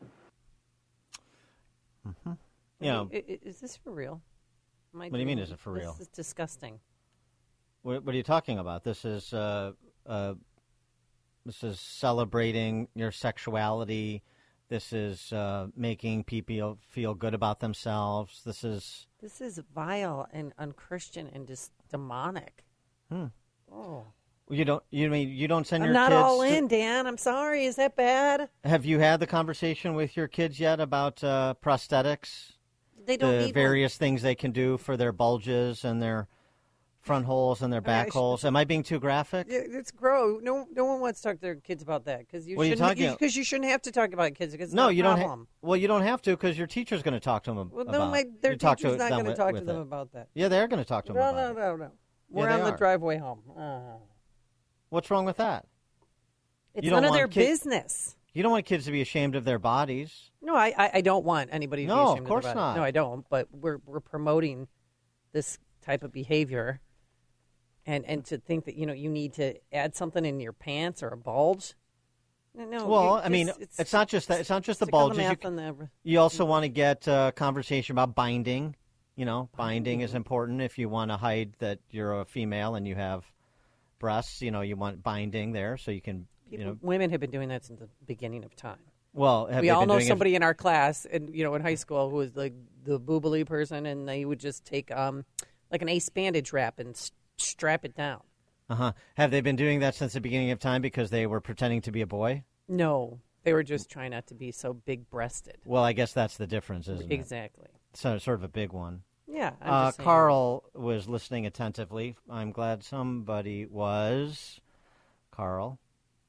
Mm-hmm. You know, is, is this for real? Am I what do you mean, is it for this real? This is disgusting. What, what are you talking about? This is uh, uh, this is celebrating your sexuality. This is uh, making people feel good about themselves. This is this is vile and unchristian and just demonic. Hmm. Oh. You don't. You mean you don't send I'm your not kids all to, in, Dan. I'm sorry. Is that bad? Have you had the conversation with your kids yet about uh, prosthetics? They don't the need various one. things they can do for their bulges and their front holes and their back I holes. Am I being too graphic? Yeah, it's gross. No, no one wants to talk to their kids about that because you what are you shouldn't. talking Because you, you shouldn't have to talk about kids because it's no, not you a don't. problem. Ha- well, you don't have to because your teacher's going to talk to them well, about. no, my, their you talk teacher's to not them going to with, talk with to them it. about that. Yeah, they're going to talk to them no, about no, it. no, no, no. We're yeah, on the are. driveway home. Uh, What's wrong with that? It's you don't none of want their kid- business. You don't want kids to be ashamed of their bodies. No, I, I, I don't want anybody to no, be ashamed of course of their not. body. No, I don't. But we're we're promoting this type of behavior, and and to think that you know you need to add something in your pants or a bulge. No, well, just, I mean, it's, it's not just that. It's not just the stick on the bulges. math You, and the- you also want to get a conversation about binding. You know, binding is important if you want to hide that you're a female and you have breasts. You know, you want binding there so you can. People, you know, women have been doing that since the beginning of time. Well, have we they all been know doing somebody it? in our class, and you know, in high school, who was like the boobily person, and they would just take um like an ace bandage wrap and s- strap it down. Uh huh. Have they been doing that since the beginning of time because they were pretending to be a boy? No, they were just trying not to be so big-breasted. Well, I guess that's the difference, isn't it? Exactly. So sort of a big one. Yeah. I'm Uh, just saying. Carl was listening attentively. I'm glad somebody was. Carl.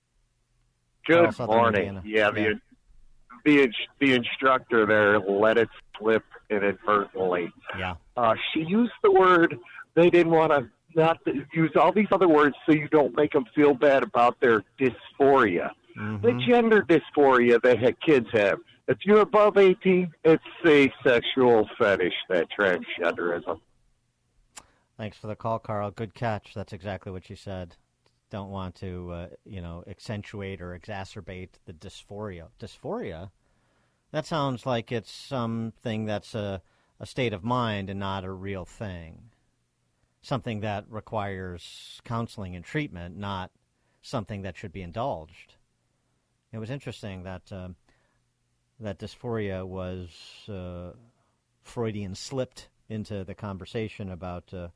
Good Carl, morning. Indiana. Yeah, the, the the instructor there let it slip inadvertently. Yeah. Uh, she used the word they didn't want to not to use all these other words so you don't make them feel bad about their dysphoria. Mm-hmm. The gender dysphoria that ha- kids have. If you're above eighteen, it's a sexual fetish, that transgenderism. Thanks for the call, Carl. Good catch. That's exactly what you said. Don't want to, uh, you know, accentuate or exacerbate the dysphoria. Dysphoria? That sounds like it's something that's a, a state of mind and not a real thing. Something that requires counseling and treatment, not something that should be indulged. It was interesting that uh, that dysphoria was uh, Freudian slipped into the conversation about uh,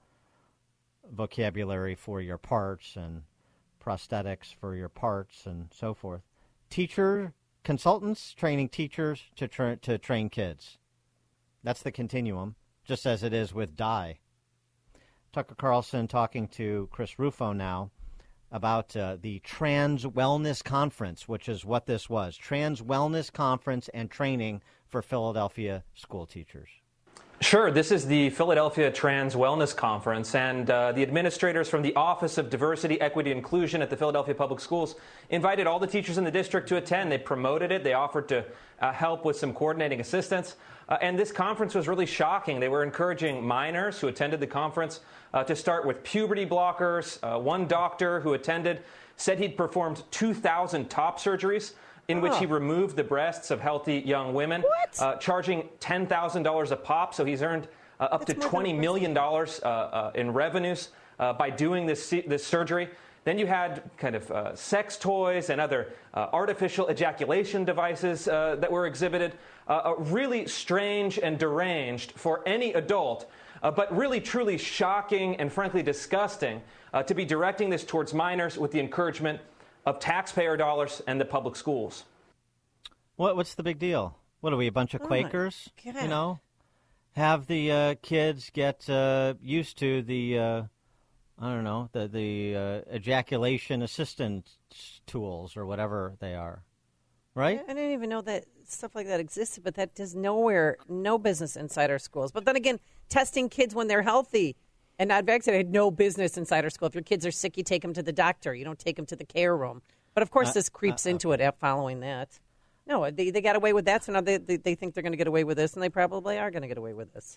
vocabulary for your parts and prosthetics for your parts and so forth. Teacher consultants training teachers to tra- to train kids. That's the continuum, just as it is with D I. Tucker Carlson talking to Chris Rufo now about uh, the Trans Wellness Conference, which is what this was. Trans Wellness Conference and training for Philadelphia school teachers. Sure. This is the Philadelphia Trans Wellness Conference, and uh, the administrators from the Office of Diversity, Equity, and Inclusion at the Philadelphia Public Schools invited all the teachers in the district to attend. They promoted it. They offered to uh, help with some coordinating assistance. Uh, and this conference was really shocking. They were encouraging minors who attended the conference uh, to start with puberty blockers. Uh, one doctor who attended said he'd performed two thousand top surgeries in which he removed the breasts of healthy young women, uh, charging ten thousand dollars a pop. So he's earned uh, up That's to twenty million dollars uh, uh, in revenues uh, by doing this this surgery. Then you had kind of uh, sex toys and other uh, artificial ejaculation devices uh, that were exhibited. Uh, really strange and deranged for any adult, uh, but really truly shocking and frankly disgusting uh, to be directing this towards minors with the encouragement of taxpayer dollars and the public schools. What? What's the big deal? What are we, a bunch of Oh, Quakers? my God. You know, have the uh, kids get uh, used to the uh, I don't know the the uh, ejaculation assistance tools or whatever they are, right? I didn't even know that stuff like that existed, but that does nowhere, no business inside our schools. But then again, testing kids when they're healthy and not vaccinated, no business inside our school. If your kids are sick, you take them to the doctor. You don't take them to the care room. But of course, Uh, this creeps uh, into it following that. No, they they got away with that, so now they they, they think they're going to get away with this, and they probably are going to get away with this.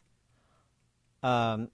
Um,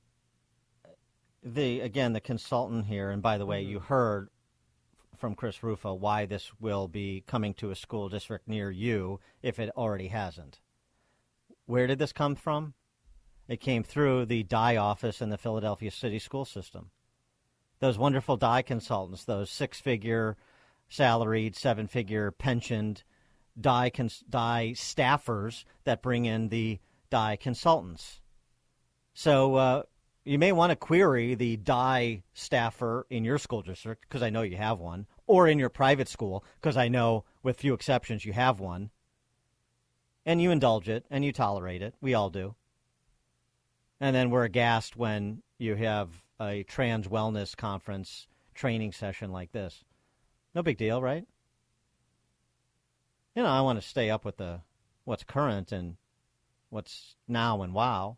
the again, the consultant here, and by the way, you heard from Chris Rufo why this will be coming to a school district near you if it already hasn't. Where did this come from? It came through the D I office in the Philadelphia City School System. Those wonderful D I consultants, those six-figure salaried, seven-figure pensioned D I, cons- D I staffers that bring in the D I consultants. So uh, you may want to query the D I staffer in your school district, because I know you have one, or in your private school, because I know, with few exceptions, you have one. And you indulge it, and you tolerate it. We all do. And then we're aghast when you have a trans wellness conference training session like this. No big deal, right? You know, I want to stay up with the what's current and what's now and wow.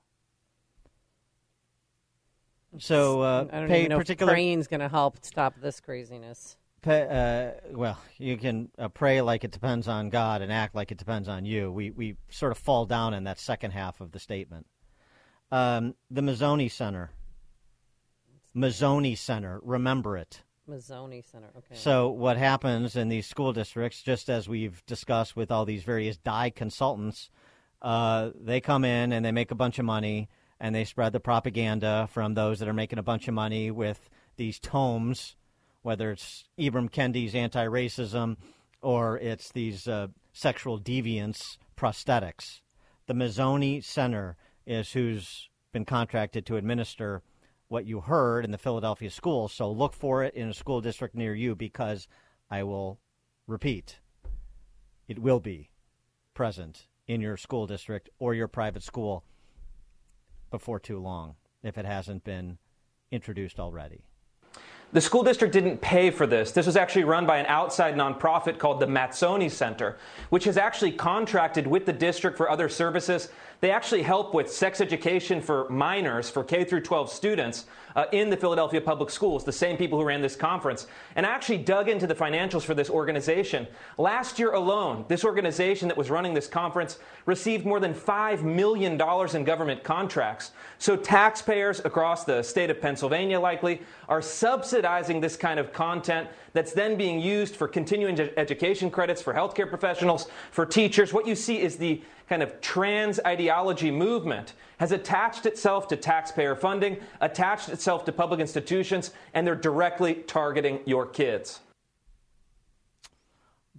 So, uh, I don't pay even know particular. if praying's going to help stop this craziness. Pay, uh, well, you can uh, pray like it depends on God and act like it depends on you. We we sort of fall down in that second half of the statement. Um, the Mazzoni Center. Mazzoni Center. Remember it. Mazzoni Center. Okay. So what happens in these school districts, just as we've discussed with all these various D I consultants, uh, they come in and they make a bunch of money, and they spread the propaganda from those that are making a bunch of money with these tomes, whether it's Ibram Kendi's anti-racism or it's these uh, sexual deviance prosthetics. The Mazzoni Center is who's been contracted to administer what you heard in the Philadelphia schools. So look for it in a school district near you, because I will repeat, it will be present in your school district or your private school before too long, if it hasn't been introduced already. The school district didn't pay for this. This was actually run by an outside nonprofit called the Mazzoni Center, which has actually contracted with the district for other services. They actually help with sex education for minors, for K through twelve students uh, in the Philadelphia public schools, the same people who ran this conference. And I actually dug into the financials for this organization. Last year alone, this organization that was running this conference received more than five million dollars in government contracts. So taxpayers across the state of Pennsylvania likely are subsidizing this kind of content that's then being used for continuing education credits for healthcare professionals, for teachers. What you see is the kind of trans ideology movement has attached itself to taxpayer funding, attached itself to public institutions, and they're directly targeting your kids.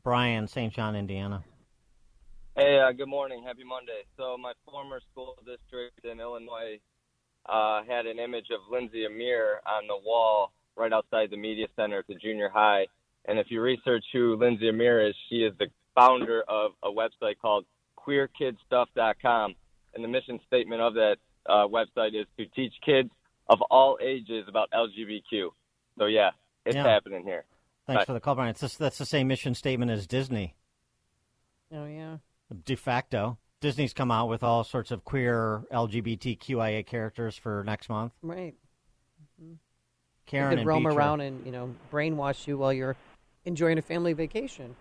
Brian, Saint John, Indiana. Hey, uh, good morning. Happy Monday. So my former school district in Illinois uh, had an image of Lindsay Amir on the wall right outside the media center at the junior high. And if you research who Lindsay Amir is, she is the founder of a website called queer kid stuff dot com. And the mission statement of that uh, website is to teach kids of all ages about L G B T Q. So, yeah, it's Yeah. happening here. Thanks Bye. for the call, Brian. It's just, that's the same mission statement as Disney. Oh, yeah. De facto. Disney's come out with all sorts of queer L G B T Q I A characters for next month. Right. Mm-hmm. Karen they could and roam Beecher. around and, you know, brainwash you while you're enjoying a family vacation.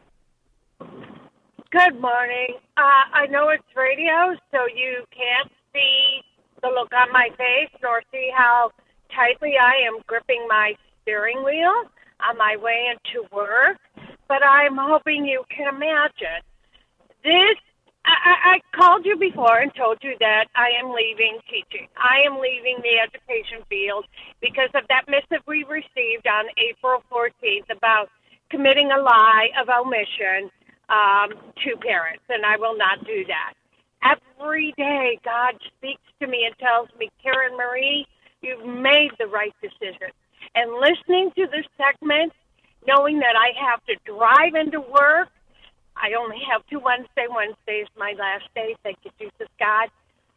Good morning. Uh, I know it's radio, so you can't see the look on my face nor see how tightly I am gripping my steering wheel on my way into work, but I'm hoping you can imagine. This, I, I called you before and told you that I am leaving teaching. I am leaving the education field because of that missive we received on April fourteenth about committing a lie of omission um, to parents, and I will not do that. Every day, God speaks to me and tells me, Karen Marie, you've made the right decision. And listening to this segment, knowing that I have to drive into work, I only have two Wednesday. Wednesday is my last day. Thank you, Jesus, God.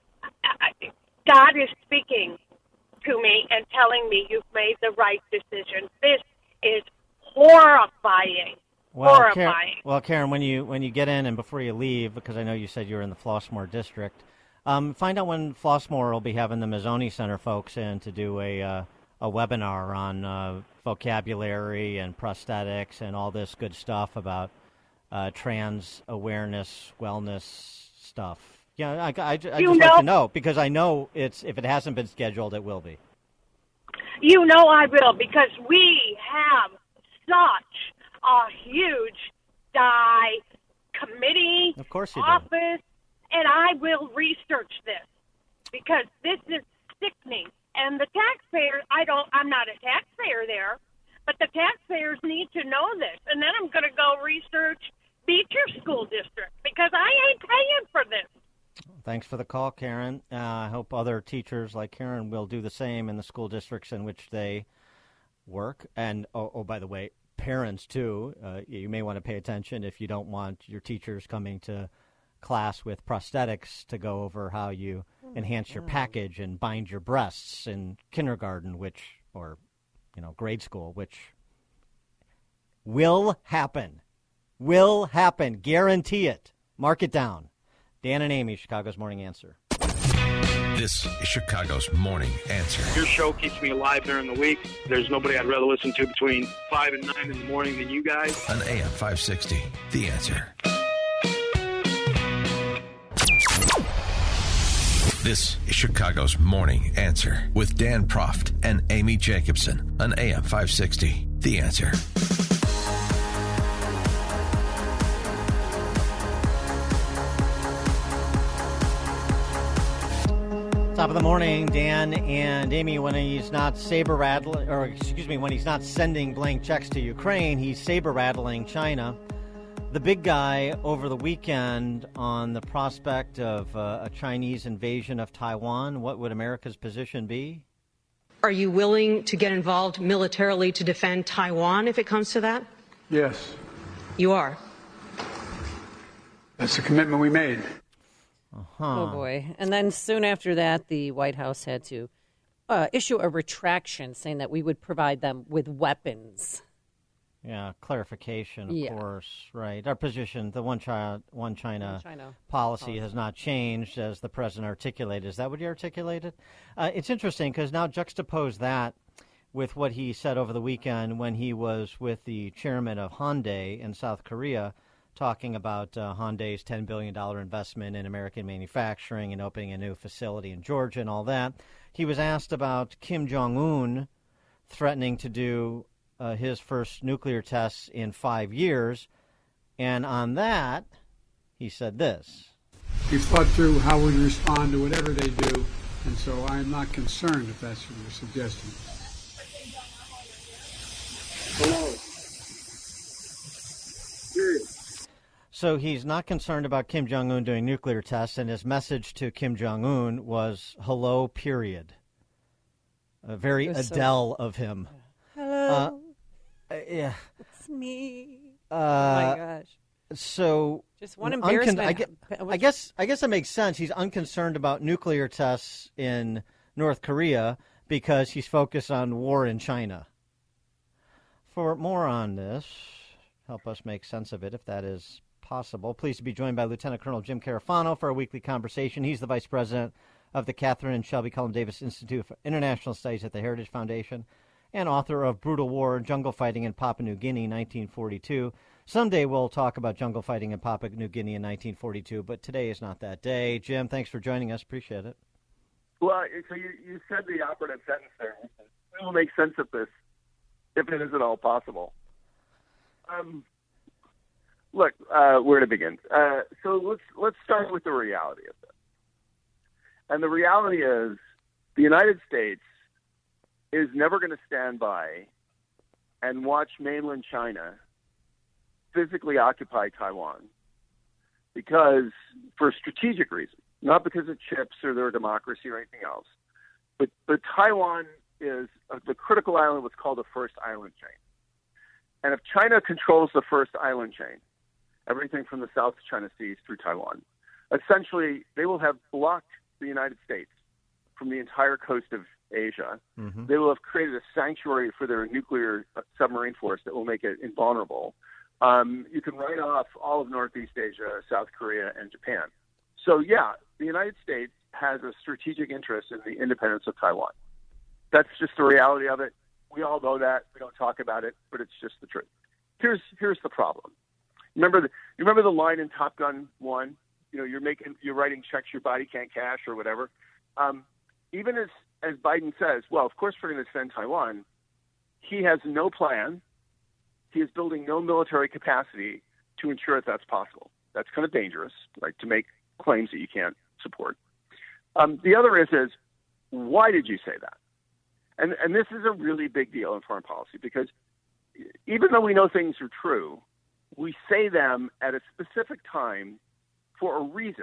God is speaking to me and telling me you've made the right decision. This is horrifying. Well, Karen, horrifying. well, Karen, when you when you get in and before you leave, because I know you said you were in the Flossmoor district, um, find out when Flossmoor will be having the Mazzoni Center folks in to do a uh, a webinar on uh, vocabulary and prosthetics and all this good stuff about uh, trans awareness, wellness stuff. Yeah, I, I, I just You like know- to know because I know it's if it hasn't been scheduled, it will be. You know I will, because we have such a huge D I committee, Of course you do. office, and I will research this because this is sickening. And the taxpayers, I don't, I'm not a taxpayer there, but the taxpayers need to know this. And then I'm going to go research Beecher School District because I ain't paying for this. Thanks for the call, Karen. Uh, I hope other teachers like Karen will do the same in the school districts in which they work. And, oh, oh by the way, parents, too. Uh, you may want to pay attention if you don't want your teachers coming to class with prosthetics to go over how you enhance your package and bind your breasts in kindergarten, which, or, you know, grade school, which will happen. Will happen. Guarantee it. Mark it down. Dan and Amy, Chicago's Morning Answer. This is Chicago's Morning Answer. Your show keeps me alive during the week. There's nobody I'd rather listen to between five and nine in the morning than you guys. On A M five sixty, The Answer. This is Chicago's Morning Answer with Dan Proft and Amy Jacobson on A M five sixty, The Answer. Top of the morning, Dan and Amy. When he's not saber rattling, or excuse me, when he's not sending blank checks to Ukraine, he's saber rattling China. The big guy over the weekend on the prospect of uh, a Chinese invasion of Taiwan. What would America's position be? Are you willing to get involved militarily to defend Taiwan if it comes to that? Yes, You are. that's the commitment we made. Uh-huh. Oh, boy. And then soon after that, the White House had to uh, issue a retraction saying that we would provide them with weapons. Yeah, clarification, of Yeah. course, right. Our position, the one China, one China, One China policy, policy. has not changed, as the president articulated. Is that what he articulated? Uh, it's interesting because now juxtapose that with what he said over the weekend when he was with the chairman of Hyundai in South Korea, talking about uh, Hyundai's ten billion dollars investment in American manufacturing and opening a new facility in Georgia and all that. He was asked about Kim Jong-un threatening to do uh, his first nuclear tests in five years. And on that, he said this. We thought through how we respond to whatever they do, and so I'm not concerned if that's what you're suggesting. Hello. Good. So he's not concerned about Kim Jong-un doing nuclear tests, and his message to Kim Jong-un was hello, period. Uh, very Adele so... of him. Hello. Uh, yeah. It's me. Uh, oh, my gosh. So just one embarrassment. Uncon- I, guess, I guess I guess it makes sense. He's unconcerned about nuclear tests in North Korea because he's focused on war in China. For more on this, help us make sense of it, if that is possible, pleased to be joined by Lieutenant Colonel Jim Carafano for a weekly conversation. He's the vice president of the Catherine and Shelby Cullom Davis Institute for International Studies at the Heritage Foundation and author of Brutal War, Jungle Fighting in Papua New Guinea, nineteen forty-two. Someday we'll talk about jungle fighting in Papua New Guinea in nineteen forty-two, but today is not that day. Jim, thanks for joining us. Appreciate it. Well, so you, you said the operative sentence there. It will make sense of this, if it is at all possible. Um, look, uh, where to begin? Uh, so let's let's start with the reality of this. And the reality is the United States is never going to stand by and watch mainland China physically occupy Taiwan because, for strategic reasons, not because of chips or their democracy or anything else, but, but Taiwan is uh, the critical island, what's called the first island chain. And if China controls the first island chain, everything from the South China Sea through Taiwan, essentially they will have blocked the United States from the entire coast of Asia. Mm-hmm. They will have created a sanctuary for their nuclear submarine force that will make it invulnerable. Um, you can write off all of Northeast Asia, South Korea, and Japan. So, yeah, the United States has a strategic interest in the independence of Taiwan. That's just the reality of it. We all know that. We don't talk about it, but it's just the truth. Here's here's the problem. Remember the you remember the line in Top Gun one? You know, you're making you're writing checks your body can't cash or whatever. Um, even as as Biden says, well, of course we're going to defend Taiwan. He has no plan. He is building no military capacity to ensure that that's possible. That's kind of dangerous, right? To make claims that you can't support. Um, the other is is why did you say that? And and this is a really big deal in foreign policy because even though we know things are true, we say them at a specific time for a reason.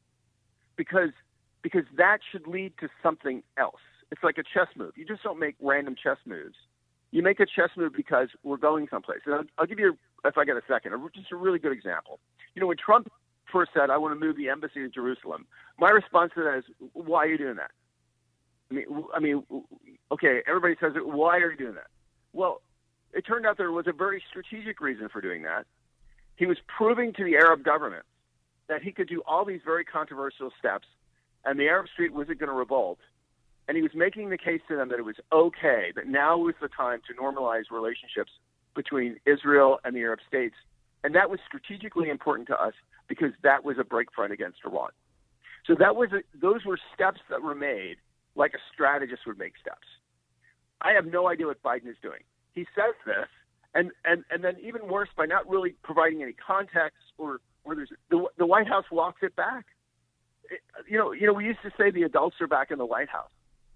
Because because that should lead to something else. It's like a chess move. You just don't make random chess moves. You make a chess move because we're going someplace. And I'll, I'll give you, if I get a second, just a really good example. You know, when Trump first said, I want to move the embassy to Jerusalem, my response to that is, why are you doing that? I mean, I mean, okay, everybody says, why are you doing that? Well, it turned out there was a very strategic reason for doing that. He was proving to the Arab government that he could do all these very controversial steps, and the Arab street wasn't going to revolt. And he was making the case to them that it was okay, that now was the time to normalize relationships between Israel and the Arab states. And that was strategically important to us because that was a break front against Iran. So that was a, those were steps that were made like a strategist would make steps. I have no idea what Biden is doing. He says this, and, and, and then even worse, by not really providing any context or, or there's, the, the White House walks it back. It, you know, you know, we used to say the adults are back in the White House.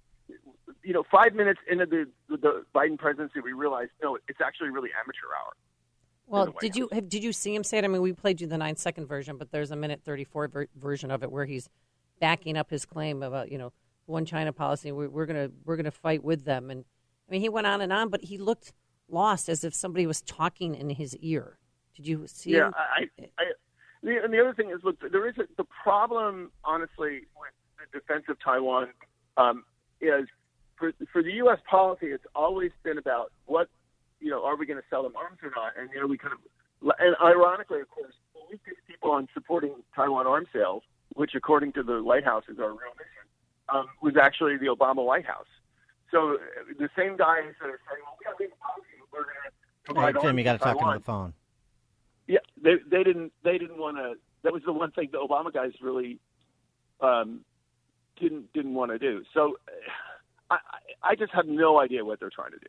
You know, five minutes into the, the Biden presidency, we realized, no, it's actually really amateur hour. Well, did you have, did you see him say it? I mean, we played you the nine second version, but there's a minute thirty-four ver- version of it where he's backing up his claim about, you know, one China policy. We're, we're gonna we're gonna fight with them, and I mean, he went on and on, but he looked lost, as if somebody was talking in his ear. Did you see? Yeah, him? I, I, the, and the other thing is, look, there is a, the problem, honestly, with the defense of Taiwan um, is for for the U S policy, it's always been about what, you know, are we going to sell them arms or not? And you know, we kind of, and ironically, of course, we pick people on supporting Taiwan arms sales, which, according to the White House, is our real mission. Um, was actually the Obama White House. So the same guys that are saying, well, we got to leave the policy, we're going to provide Hey, Jim, you got to talk Taiwan. on the phone. Yeah, they they didn't they didn't want to. That was the one thing the Obama guys really um, didn't didn't want to do. So I I just have no idea what they're trying to do.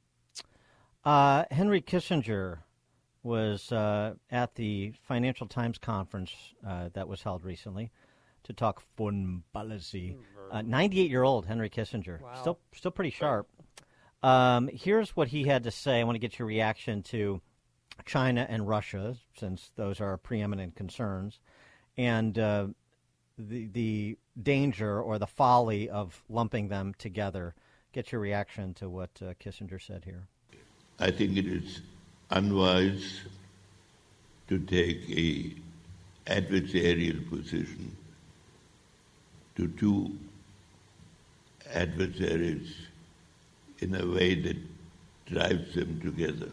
Uh, Henry Kissinger was uh, at the Financial Times conference uh, that was held recently to talk foreign policy. Uh, ninety-eight-year-old Henry Kissinger, Wow. still still pretty sharp. Um, here's what he had to say. I want to get your reaction to China and Russia, since those are preeminent concerns, and uh, the the danger or the folly of lumping them together. Get your reaction to what uh, Kissinger said here. I think it is unwise to take a adversarial position to two adversaries in a way that drives them together.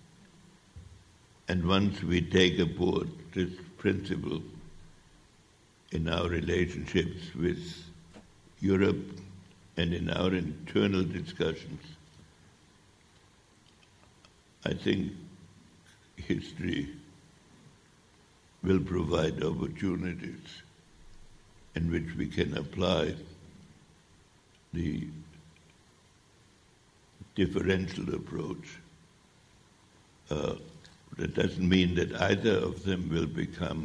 And once we take aboard this principle in our relationships with Europe and in our internal discussions, I think history will provide opportunities in which we can apply the differential approach. Uh, that doesn't mean that either of them will become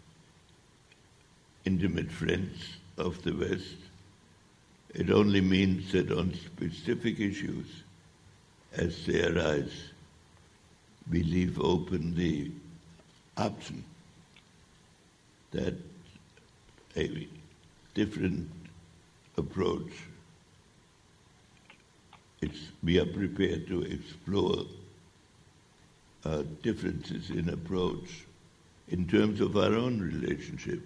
intimate friends of the West. It only means that on specific issues, as they arise, we leave open the option that a different approach, it's, we are prepared to explore uh, differences in approach in terms of our own relationship.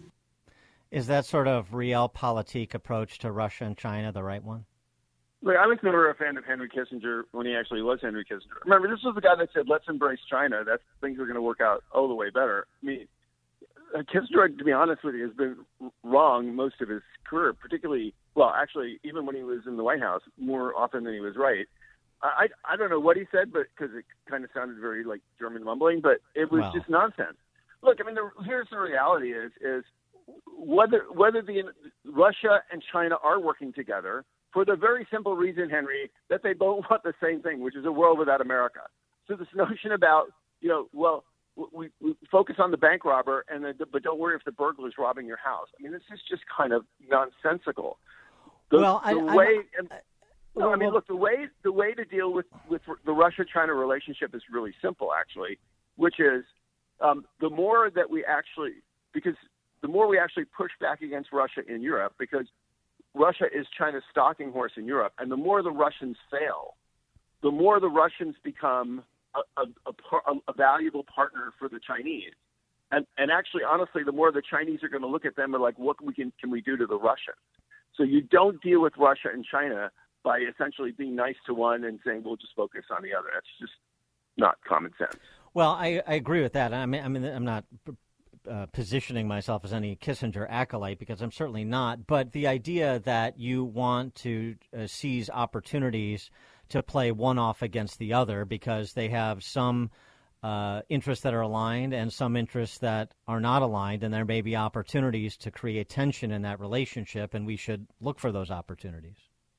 Is that sort of realpolitik approach to Russia and China the right one? Look, I was never a fan of Henry Kissinger when he actually was Henry Kissinger. Remember, this was the guy that said, let's embrace China. That's things are going to work out all the way better. I mean, Kissinger, to be honest with you, has been wrong most of his career, particularly, well, actually, even when he was in the White House, more often than he was right. I, I, I don't know what he said, but because it kind of sounded very like German mumbling, but it was Wow. just nonsense. Look, I mean, the, here's the reality is, is whether whether the Russia and China are working together for the very simple reason, Henry, that they both want the same thing, which is a world without America. So this notion about, you know, well, we, we focus on the bank robber, and then, but don't worry if the burglar's robbing your house. I mean, this is just kind of nonsensical. The, Well, I- the I- way, and, no, well, I mean, well- look, the way the way to deal with with the Russia-China relationship is really simple, actually, which is um, the more that we actually, because the more we actually push back against Russia in Europe, because Russia is China's stalking horse in Europe, and the more the Russians fail, the more the Russians become a, a, a, par- a valuable partner for the Chinese. And, and actually, honestly, the more the Chinese are going to look at them and like, what we can, can we do to the Russians? So you don't deal with Russia and China by essentially being nice to one and saying, we'll just focus on the other. That's just not common sense. Well, I, I agree with that. I mean, I mean, I'm not uh, positioning myself as any Kissinger acolyte because I'm certainly not. But the idea that you want to uh, seize opportunities to play one off against the other because they have some uh, interests that are aligned and some interests that are not aligned, and there may be opportunities to create tension in that relationship, and we should look for those opportunities.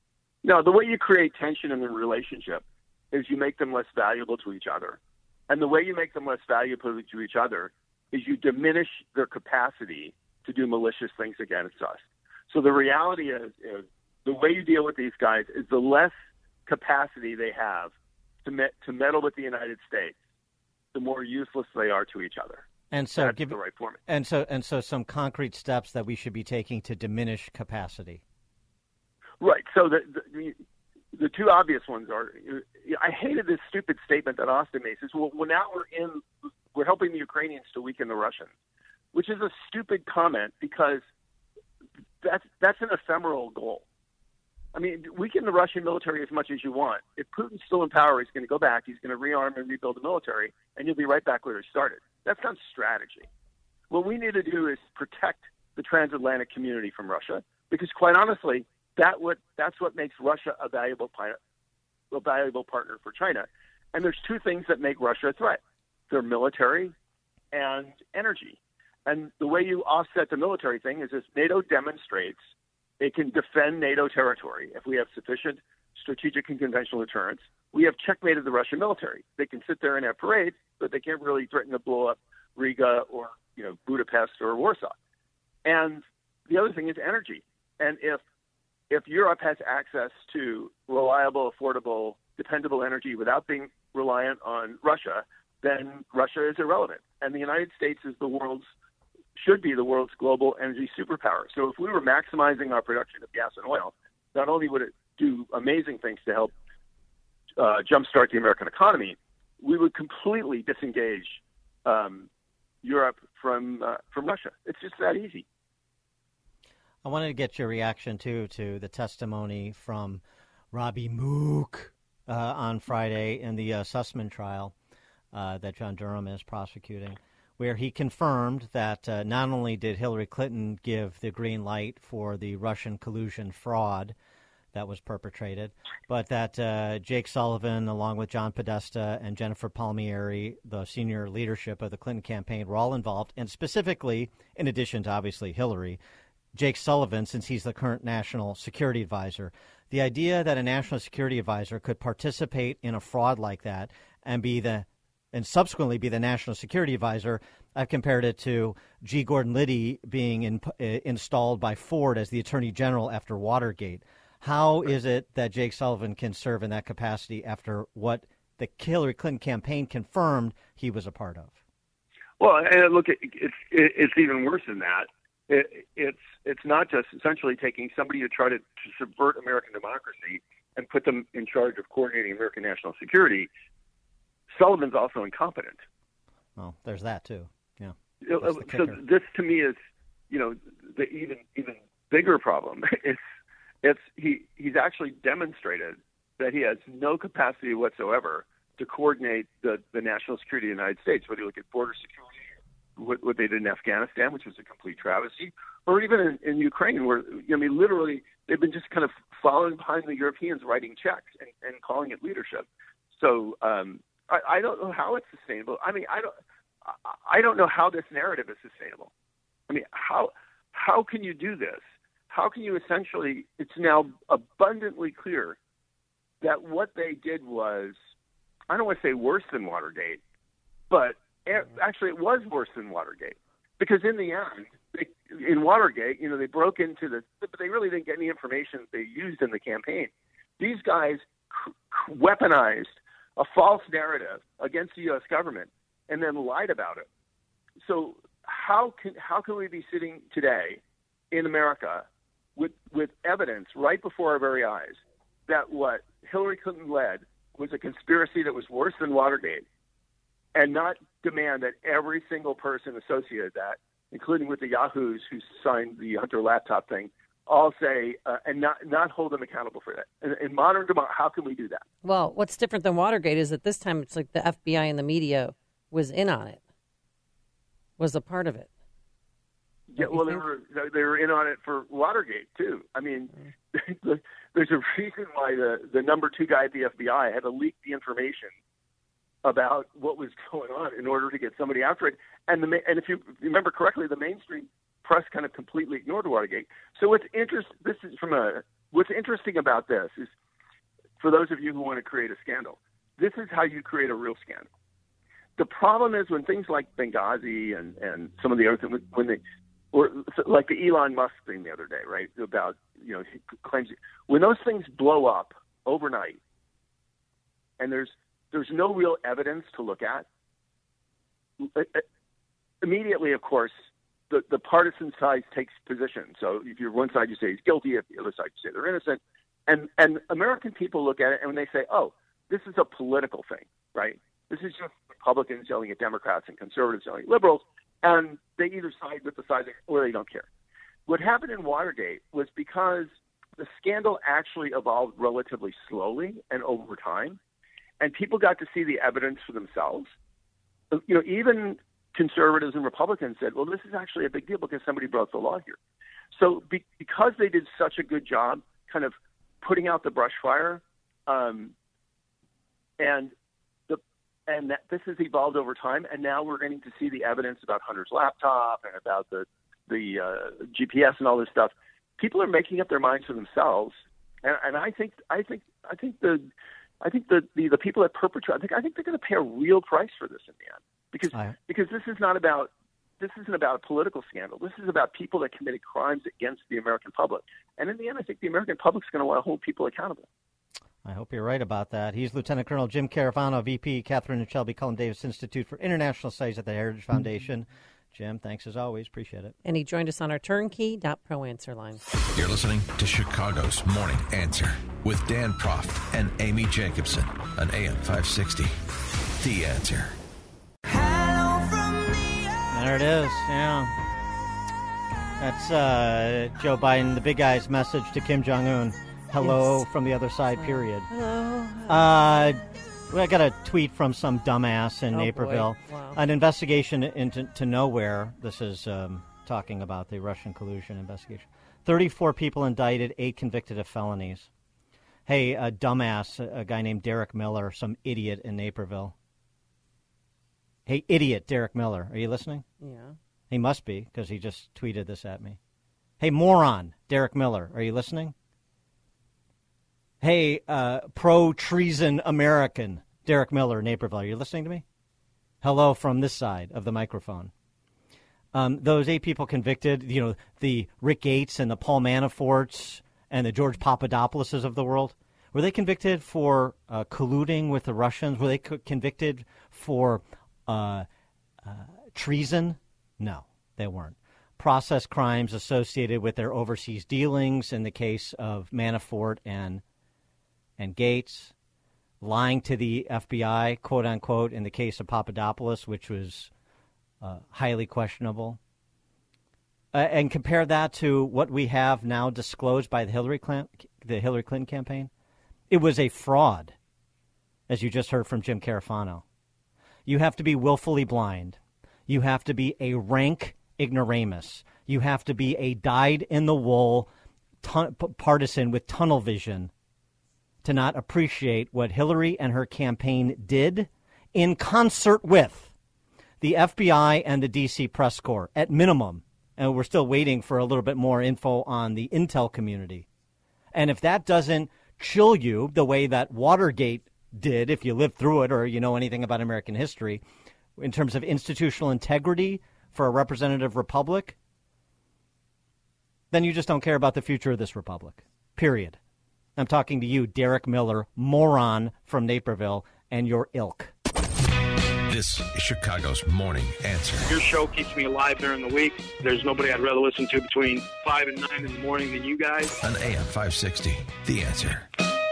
No, the way you create tension in the relationship is you make them less valuable to each other. And the way you make them less valuable to each other is you diminish their capacity to do malicious things against us. So the reality is, is the way you deal with these guys is the less capacity they have to me- to meddle with the United States, the more useless they are to each other. And so, That's give, the right format. and so, and so, some concrete steps that we should be taking to diminish capacity. Right. So the, the the two obvious ones are. I hated this stupid statement that Austin made. Says, "Well, well, now we're in, we're helping the Ukrainians to weaken the Russians," which is a stupid comment because that's that's an ephemeral goal. I mean, weaken the Russian military as much as you want. If Putin's still in power, he's going to go back. He's going to rearm and rebuild the military, and you'll be right back where he started. That's not strategy. What we need to do is protect the transatlantic community from Russia, because quite honestly, that what that's what makes Russia a valuable pi- a valuable partner for China. And there's two things that make Russia a threat: their military and energy. And the way you offset the military thing is if NATO demonstrates it can defend NATO territory. If we have sufficient strategic and conventional deterrence, we have checkmated the Russian military. They can sit there and have parades, but they can't really threaten to blow up Riga or, you know, Budapest or Warsaw. And the other thing is energy. And if if Europe has access to reliable, affordable, dependable energy without being reliant on Russia, then Russia is irrelevant. And the United States is the world's, should be the world's global energy superpower. So if we were maximizing our production of gas and oil, not only would it do amazing things to help uh, jumpstart the American economy, we would completely disengage um, Europe from uh, from Russia. It's just that easy. I wanted to get your reaction, too, to the testimony from Robbie Mook uh, on Friday in the uh, Sussman trial uh, that John Durham is prosecuting, where he confirmed that uh, not only did Hillary Clinton give the green light for the Russian collusion fraud that was perpetrated, but that uh, Jake Sullivan, along with John Podesta and Jennifer Palmieri, the senior leadership of the Clinton campaign, were all involved, and specifically, in addition to obviously Hillary, Jake Sullivan, since he's the current national security advisor. The idea that a national security advisor could participate in a fraud like that and be the and subsequently be the national security advisor, I've compared it to G. Gordon Liddy being in, uh, installed by Ford as the attorney general after Watergate. How is it that Jake Sullivan can serve in that capacity after what the Hillary Clinton campaign confirmed he was a part of? Well, and look, it's it's even worse than that. It, it's it's not just essentially taking somebody to try to, to subvert American democracy and put them in charge of coordinating American national security. Sullivan's also incompetent. Well, there's that too. Yeah. So this, to me, is you know the even even bigger problem. It's it's he he's actually demonstrated that he has no capacity whatsoever to coordinate the the national security of the United States. Whether you look at border security, what, what they did in Afghanistan, which was a complete travesty, or even in, in Ukraine, where I mean, literally, they've been just kind of following behind the Europeans, writing checks and, and calling it leadership. So um, I, I don't know how it's sustainable. I mean, I don't, I don't know how this narrative is sustainable. I mean, how how can you do this? How can you essentially? It's now abundantly clear that what they did was, I don't want to say worse than Watergate, but actually it was worse than Watergate, because in the end, they, in Watergate, you know, they broke into the, but they really didn't get any information that they used in the campaign. These guys c- c- weaponized a false narrative against the U S government and then lied about it. So how can how can we be sitting today in America with with evidence right before our very eyes that what Hillary Clinton led was a conspiracy that was worse than Watergate, and not demand that every single person associated with that, including with the Yahoos who signed the Hunter laptop thing, all say, uh, and not not hold them accountable for that. In, in modern democracy, how can we do that? Well, what's different than Watergate is that this time it's like the F B I and the media was in on it, was a part of it. Yeah, well, they were they were in on it for Watergate too. I mean, mm-hmm. there's a reason why the the number two guy at the F B I had to leak the information about what was going on in order to get somebody after it. And the and if you remember correctly, the mainstream press kind of completely ignored Watergate. So what's interest this is from a what's interesting about this is, for those of you who want to create a scandal, this is how you create a real scandal. The problem is when things like Benghazi and, and some of the other things, when they, or like the Elon Musk thing the other day, right, about, you know, he claims, when those things blow up overnight and there's there's no real evidence to look at, immediately, of course, the, the partisan side takes position. So if you're one side, you say he's guilty. If the other side, you say they're innocent. And and American people look at it and when they say, oh, this is a political thing, right? This is just Republicans yelling at Democrats and conservatives yelling at liberals, and they either side with the side or they don't care. What happened in Watergate was because the scandal actually evolved relatively slowly and over time, and people got to see the evidence for themselves. You know, even conservatives and Republicans said, well, this is actually a big deal because somebody broke the law here. So be, because they did such a good job kind of putting out the brush fire, um, and the and that this has evolved over time, and now we're getting to see the evidence about Hunter's laptop and about the the uh, G P S and all this stuff. People are making up their minds for themselves, and, and I think I think I think the I think the, the, the people that perpetrate I think I think they're going to pay a real price for this in the end, because I... because this is not about this isn't about a political scandal. This is about people that committed crimes against the American public, and in the end, I think the American public is going to want to hold people accountable. I hope you're right about that. He's Lieutenant Colonel Jim Carafano, V P, Catherine and Shelby Cullen Davis Institute for International Studies at the Heritage Foundation. Jim, thanks as always. Appreciate it. And he joined us on our turnkey dot pro answer line. You're listening to Chicago's Morning Answer with Dan Proft and Amy Jacobson on A M five sixty. The Answer. There it is, yeah. That's uh, Joe Biden, the big guy's message to Kim Jong-un. Hello yes. from the other side, period. Hello. Uh, I got a tweet from some dumbass in oh, Naperville. Wow. An investigation into to nowhere. This is um, talking about the Russian collusion investigation. thirty-four people indicted, eight convicted of felonies. Hey, a dumbass, a guy named Derek Miller, some idiot in Naperville. Hey, idiot, Derek Miller. Are you listening? Yeah. He must be, because he just tweeted this at me. Hey, moron, Derek Miller. Are you listening? Hey, uh, pro-treason American, Derek Miller, Naperville. Are you listening to me? Hello from this side of the microphone. Um, those eight people convicted, you know, the Rick Gates and the Paul Manaforts and the George Papadopouloses of the world, were they convicted for uh, colluding with the Russians? Were they co- convicted for uh, uh, treason? No, they weren't. Process crimes associated with their overseas dealings in the case of Manafort and and Gates, lying to the F B I, quote unquote, in the case of Papadopoulos, which was uh, highly questionable. Uh, and compare that to what we have now disclosed by the Hillary Clinton, the Hillary Clinton campaign. It was a fraud, as you just heard from Jim Carafano. You have to be willfully blind. You have to be a rank ignoramus. You have to be a dyed-in-the-wool ton- partisan with tunnel vision to not appreciate what Hillary and her campaign did in concert with the F B I and the D C press corps, at minimum. And we're still waiting for a little bit more info on the intel community. And if that doesn't chill you the way that Watergate did, if you lived through it or you know anything about American history, in terms of institutional integrity for a representative republic, then you just don't care about the future of this republic, period. I'm talking to you, Derek Miller, moron from Naperville, and your ilk. This is Chicago's Morning Answer. Your show keeps me alive during the week. There's nobody I'd rather listen to between five and nine in the morning than you guys. On A M five sixty, The Answer.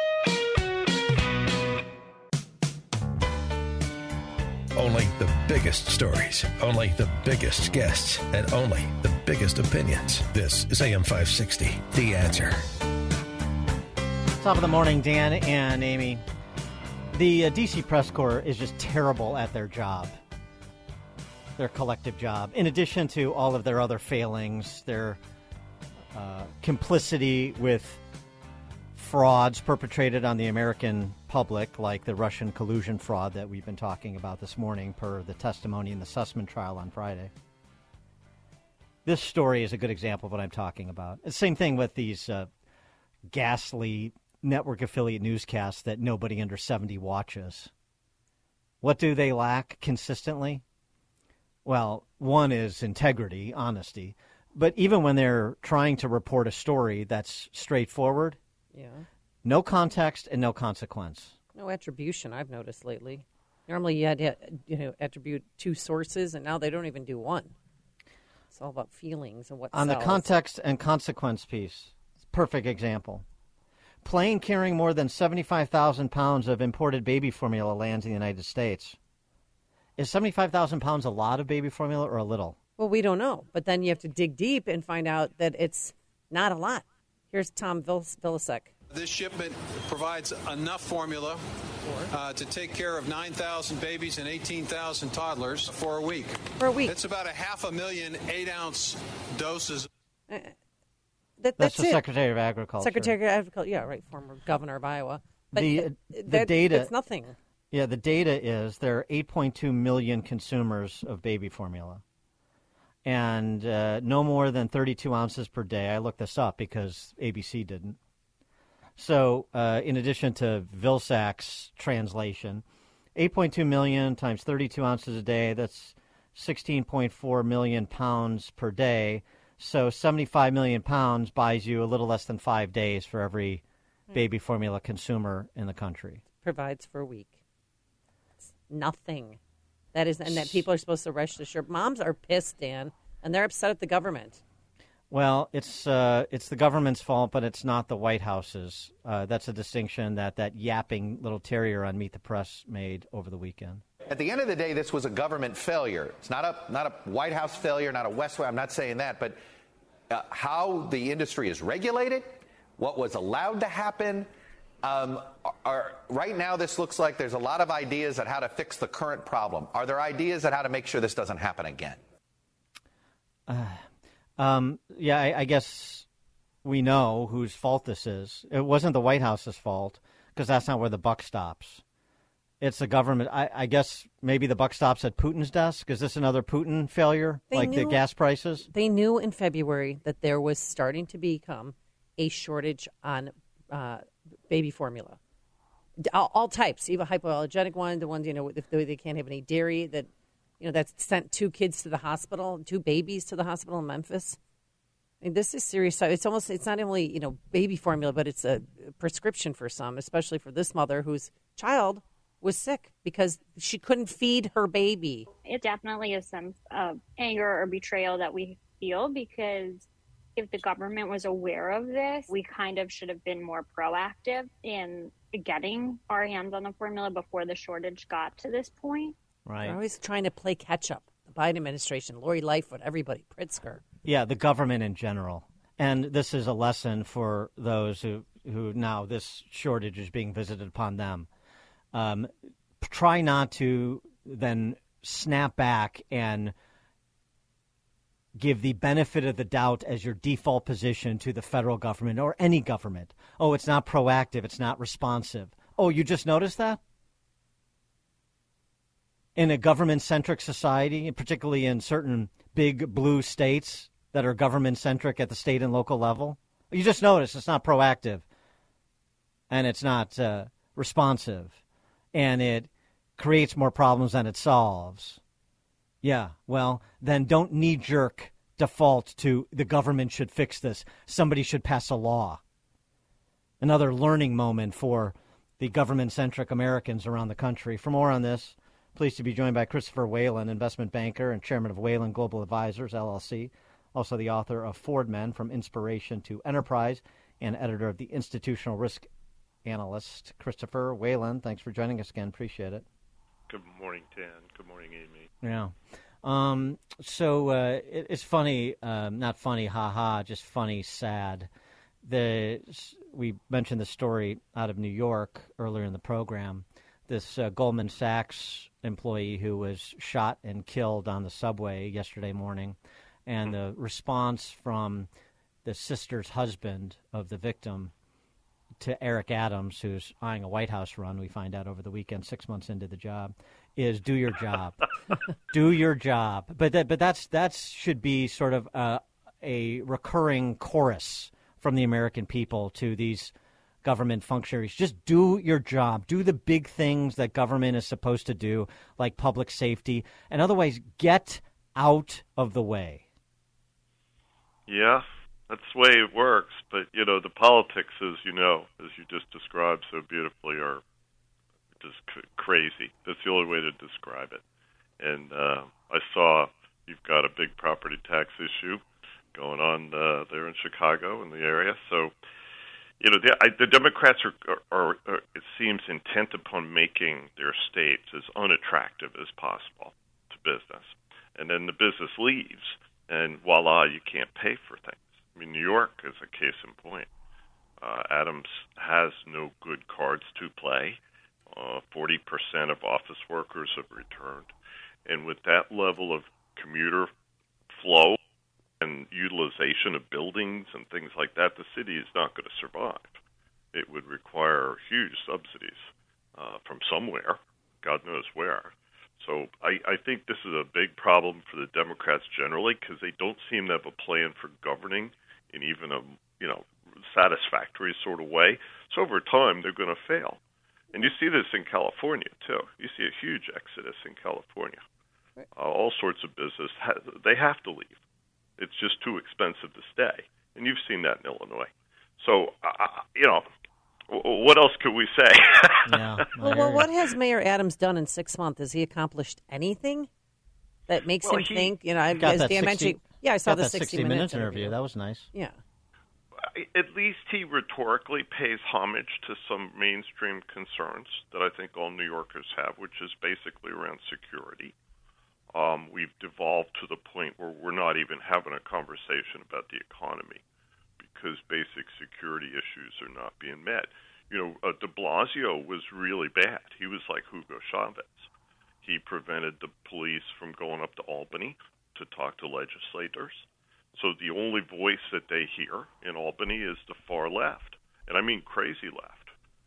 Only the biggest stories, only the biggest guests, and only the biggest opinions. This is A M five sixty, The Answer. Top of the morning, Dan and Amy. The uh, D C press corps is just terrible at their job, their collective job. In addition to all of their other failings, their uh, complicity with frauds perpetrated on the American public, like the Russian collusion fraud that we've been talking about this morning per the testimony in the Sussman trial on Friday. This story is a good example of what I'm talking about. The same thing with these uh, ghastly network affiliate newscasts that nobody under seventy watches. What do they lack consistently? Well, one is integrity, honesty. But even when they're trying to report a story that's straightforward, yeah, no context and no consequence. No attribution, I've noticed lately. Normally you had to, you know, attribute two sources, and now they don't even do one. It's all about feelings and what On sells. The context and consequence piece, perfect example. Plane carrying more than seventy-five thousand pounds of imported baby formula lands in the United States. Is seventy-five thousand pounds a lot of baby formula or a little? Well, we don't know. But then you have to dig deep and find out that it's not a lot. Here's Tom Villasek. This shipment provides enough formula uh, to take care of nine thousand babies and eighteen thousand toddlers for a week. For a week. It's about a half a million eight-ounce doses. Uh, That, that's, that's the it. Secretary of Agriculture. Secretary of Agriculture, yeah, right, former governor of Iowa. But the th- the that, data, it's nothing. Yeah, the data is there are eight point two million consumers of baby formula, and uh, no more than thirty-two ounces per day. I looked this up because A B C didn't. So, uh, in addition to Vilsack's translation, eight point two million times thirty-two ounces a day, that's sixteen point four million pounds per day. So seventy-five million pounds buys you a little less than five days for every baby formula consumer in the country. Provides for a week. It's nothing. That is, and that people are supposed to rest assured. Moms are pissed, Dan, and they're upset at the government. Well, it's uh, it's the government's fault, but it's not the White House's. Uh, that's a distinction that that yapping little terrier on Meet the Press made over the weekend. At the end of the day, this was a government failure. It's not a not a White House failure, not a West Wing. I'm not saying that, but uh, how the industry is regulated, what was allowed to happen. Um, are, right now, this looks like there's a lot of ideas on how to fix the current problem. Are there ideas on how to make sure this doesn't happen again? Uh, um, yeah, I, I guess we know whose fault this is. It wasn't the White House's fault because that's not where the buck stops. It's the government. I, I guess maybe the buck stops at Putin's desk. Is this another Putin failure, They like knew, the gas prices? They knew in February that there was starting to become a shortage on uh, baby formula. All, all types, even hypoallergenic ones, the ones, you know, if they, they can't have any dairy, that, you know, that's sent two kids to the hospital, two babies to the hospital in Memphis. I mean, this is serious stuff. It's almost, it's not only, you know, baby formula, but it's a prescription for some, especially for this mother whose child was sick because she couldn't feed her baby. It's definitely a sense of anger or betrayal that we feel because if the government was aware of this, we kind of should have been more proactive in getting our hands on the formula before the shortage got to this point. Right. They're always trying to play catch up. The Biden administration, Lori Lightfoot, everybody, Pritzker. Yeah, the government in general. And this is a lesson for those who, who now this shortage is being visited upon them. Um, try not to then snap back and give the benefit of the doubt as your default position to the federal government or any government. Oh, it's not proactive. It's not responsive. Oh, you just noticed that? In a government-centric society, particularly in certain big blue states that are government-centric at the state and local level, you just noticed it's not proactive and it's not uh, responsive and it creates more problems than it solves. Yeah, well, then don't knee-jerk default to the government should fix this. Somebody should pass a law. Another learning moment for the government-centric Americans around the country. For more on this, pleased to be joined by Christopher Whalen, investment banker and chairman of Whalen Global Advisors, L L C, also the author of Ford Men, From Inspiration to Enterprise, and editor of the Institutional Risk Analyst. Christopher Whalen, thanks for joining us again. Appreciate it. Good morning, Dan. Good morning, Amy. Yeah. Um, so uh, it, it's funny, um, not funny, ha-ha, just funny, sad. The we mentioned the story out of New York earlier in the program. This uh, Goldman Sachs employee who was shot and killed on the subway yesterday morning, and the response from the sister's husband of the victim to Eric Adams, who's eyeing a White House run, we find out over the weekend, six months into the job, is do your job. Do your job. But that, but that's that should be sort of a, a recurring chorus from the American people to these government functionaries. Just do your job. Do the big things that government is supposed to do, like public safety, and otherwise get out of the way. Yeah, that's the way it works. But, you know, the politics, as you know, as you just described so beautifully, are just c- crazy. That's the only way to describe it. And uh, I saw you've got a big property tax issue going on uh, there in Chicago in the area. So, you know, the, I, the Democrats are, are, are, it seems, intent upon making their states as unattractive as possible to business. And then the business leaves, and voila, you can't pay for things. I mean, New York is a case in point. Uh, Adams has no good cards to play. Uh, forty percent of office workers have returned. And with that level of commuter flow and utilization of buildings and things like that, the city is not going to survive. It would require huge subsidies uh, from somewhere, God knows where. So I, I think this is a big problem for the Democrats generally because they don't seem to have a plan for governing in even a you know satisfactory sort of way. So over time, they're going to fail. And you see this in California, too. You see a huge exodus in California. Uh, all sorts of business, ha- they have to leave. It's just too expensive to stay. And you've seen that in Illinois. So, uh, you know, what else could we say? Yeah. Well, well, what has Mayor Adams done in six months? Has he accomplished anything that makes Well, him he- think? You know, I- Got as that Dan 60 mentioned, yeah, I saw got the that sixty, sixty minutes Minutes interview. interview. That was nice. Yeah. At least he rhetorically pays homage to some mainstream concerns that I think all New Yorkers have, which is basically around security. Um, we've devolved to the point where we're not even having a conversation about the economy because basic security issues are not being met. You know, uh, de Blasio was really bad. He was like Hugo Chavez. He prevented the police from going up to Albany to talk to legislators. So the only voice that they hear in Albany is the far left, and I mean crazy left.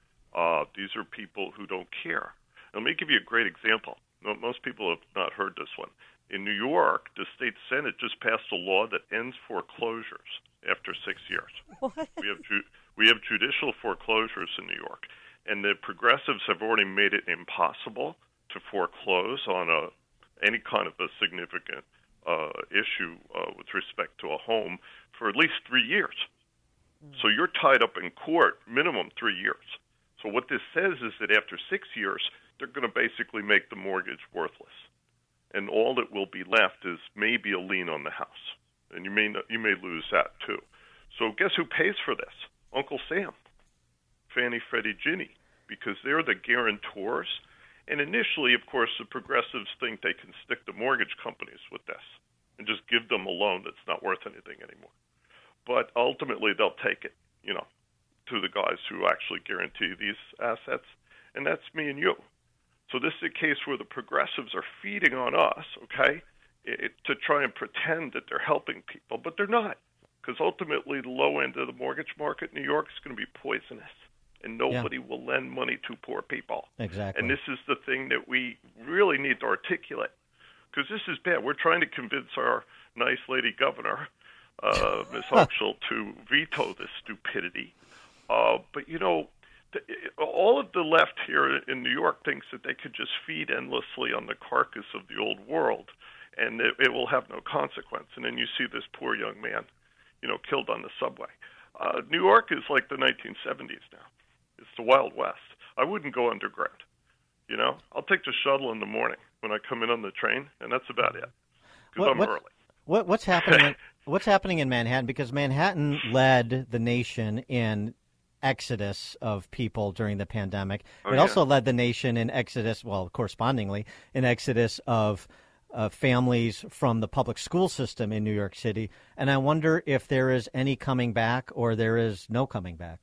Uh, these are people who don't care. Let me give you a great example. No, most people have not heard this one. In New York, the state Senate just passed a law that ends foreclosures after six years. What? We have ju- we have judicial foreclosures in New York, and the progressives have already made it impossible to foreclose on a any kind of a significant uh, issue uh, with respect to a home for at least three years. Mm. So you're tied up in court minimum three years. So what this says is that after six years, they're going to basically make the mortgage worthless, and all that will be left is maybe a lien on the house, and you may not, you may lose that too. So guess who pays for this? Uncle Sam, Fannie, Freddie, Ginnie, because they're the guarantors. And initially, of course, the progressives think they can stick to mortgage companies with this and just give them a loan that's not worth anything anymore. But ultimately, they'll take it, you know, to the guys who actually guarantee these assets, and that's me and you. So this is a case where the progressives are feeding on us, okay, it, to try and pretend that they're helping people, but they're not, because ultimately the low end of the mortgage market in New York is going to be poisonous, and nobody yeah. will lend money to poor people. Exactly. And this is the thing that we really need to articulate, because this is bad. We're trying to convince our nice lady governor, uh, Miz Hochschild, to veto this stupidity. Uh, but, you know, th- all of the left here in New York thinks that they could just feed endlessly on the carcass of the old world, and it, it will have no consequence. And then you see this poor young man, you know, killed on the subway. Uh, New York is like the nineteen seventies now. It's the Wild West. I wouldn't go underground. You know, I'll take the shuttle in the morning when I come in on the train, and that's about it. Because I'm what, early. What, what's happening? in, what's happening in Manhattan? Because Manhattan led the nation in exodus of people during the pandemic. Oh, it yeah. also led the nation in exodus, well, correspondingly, in exodus of uh, families from the public school system in New York City. And I wonder if there is any coming back or there is no coming back.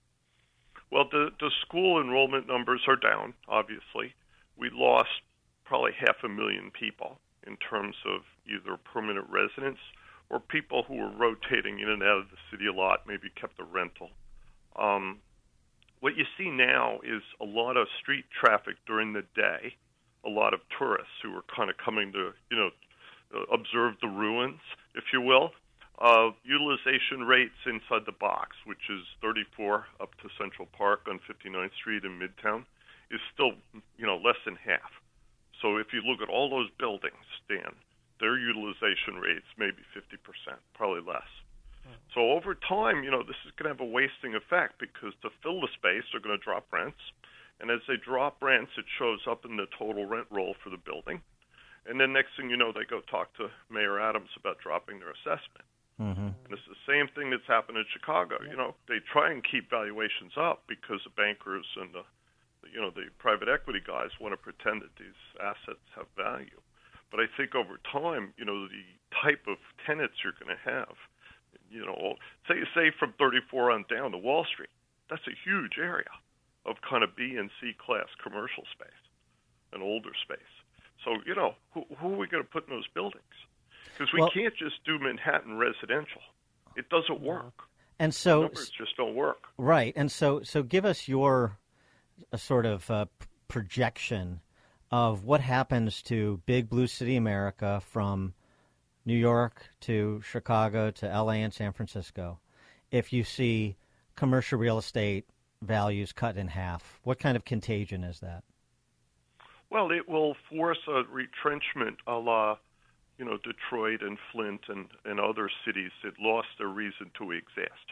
Well, the, the school enrollment numbers are down, obviously. We lost probably half a million people in terms of either permanent residents or people who were rotating in and out of the city a lot, maybe kept a rental. Um, what you see now is a lot of street traffic during the day, a lot of tourists who are kind of coming to, you know, observe the ruins, if you will. Uh, utilization rates inside the box, which is thirty-four up to Central Park on fifty-ninth Street in Midtown, is still, you know, less than half. So if you look at all those buildings, Dan, their utilization rates maybe fifty percent, probably less. So over time, you know, this is going to have a wasting effect because to fill the space, they're going to drop rents. And as they drop rents, it shows up in the total rent roll for the building. And then next thing you know, they go talk to Mayor Adams about dropping their assessment. Mm-hmm. And it's the same thing that's happened in Chicago. You know, they try and keep valuations up because the bankers and the, you know, the private equity guys want to pretend that these assets have value. But I think over time, you know, the type of tenants you're going to have, you know, say say from thirty-four on down to Wall Street, that's a huge area of kind of B and C class commercial space, an older space. So, you know, who, who are we going to put in those buildings? Because we well, can't just do Manhattan residential. It doesn't work. And so, the numbers just don't work. Right. And so, so give us your a sort of uh, projection of what happens to big blue city America from New York to Chicago to L A and San Francisco if you see commercial real estate values cut in half. What kind of contagion is that? Well, it will force a retrenchment a la, you know, Detroit and Flint and, and other cities that lost their reason to exist.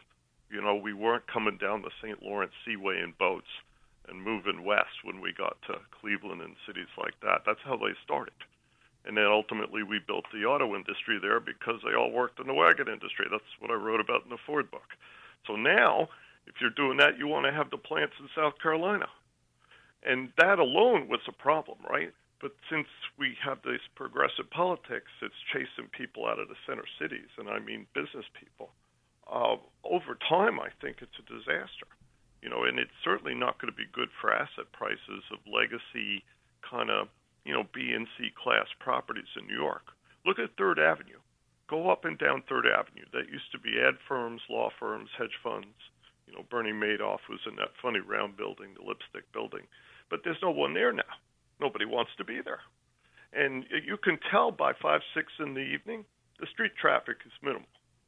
You know, we weren't coming down the Saint Lawrence Seaway in boats and moving west when we got to Cleveland and cities like that. That's how they started. And then ultimately we built the auto industry there because they all worked in the wagon industry. That's what I wrote about in the Ford book. So now, if you're doing that, you want to have the plants in South Carolina. And that alone was a problem, right? But since we have this progressive politics, it's chasing people out of the center cities, and I mean business people. Uh, over time, I think it's a disaster. You know, and it's certainly not going to be good for asset prices of legacy kind of, you know, B and C class properties in New York. Look at Third Avenue. Go up and down Third Avenue. That used to be ad firms, law firms, hedge funds. You know, Bernie Madoff was in that funny round building, the lipstick building. But there's no one there now. Nobody wants to be there. And you can tell by five, six in the evening, the street traffic is minimal.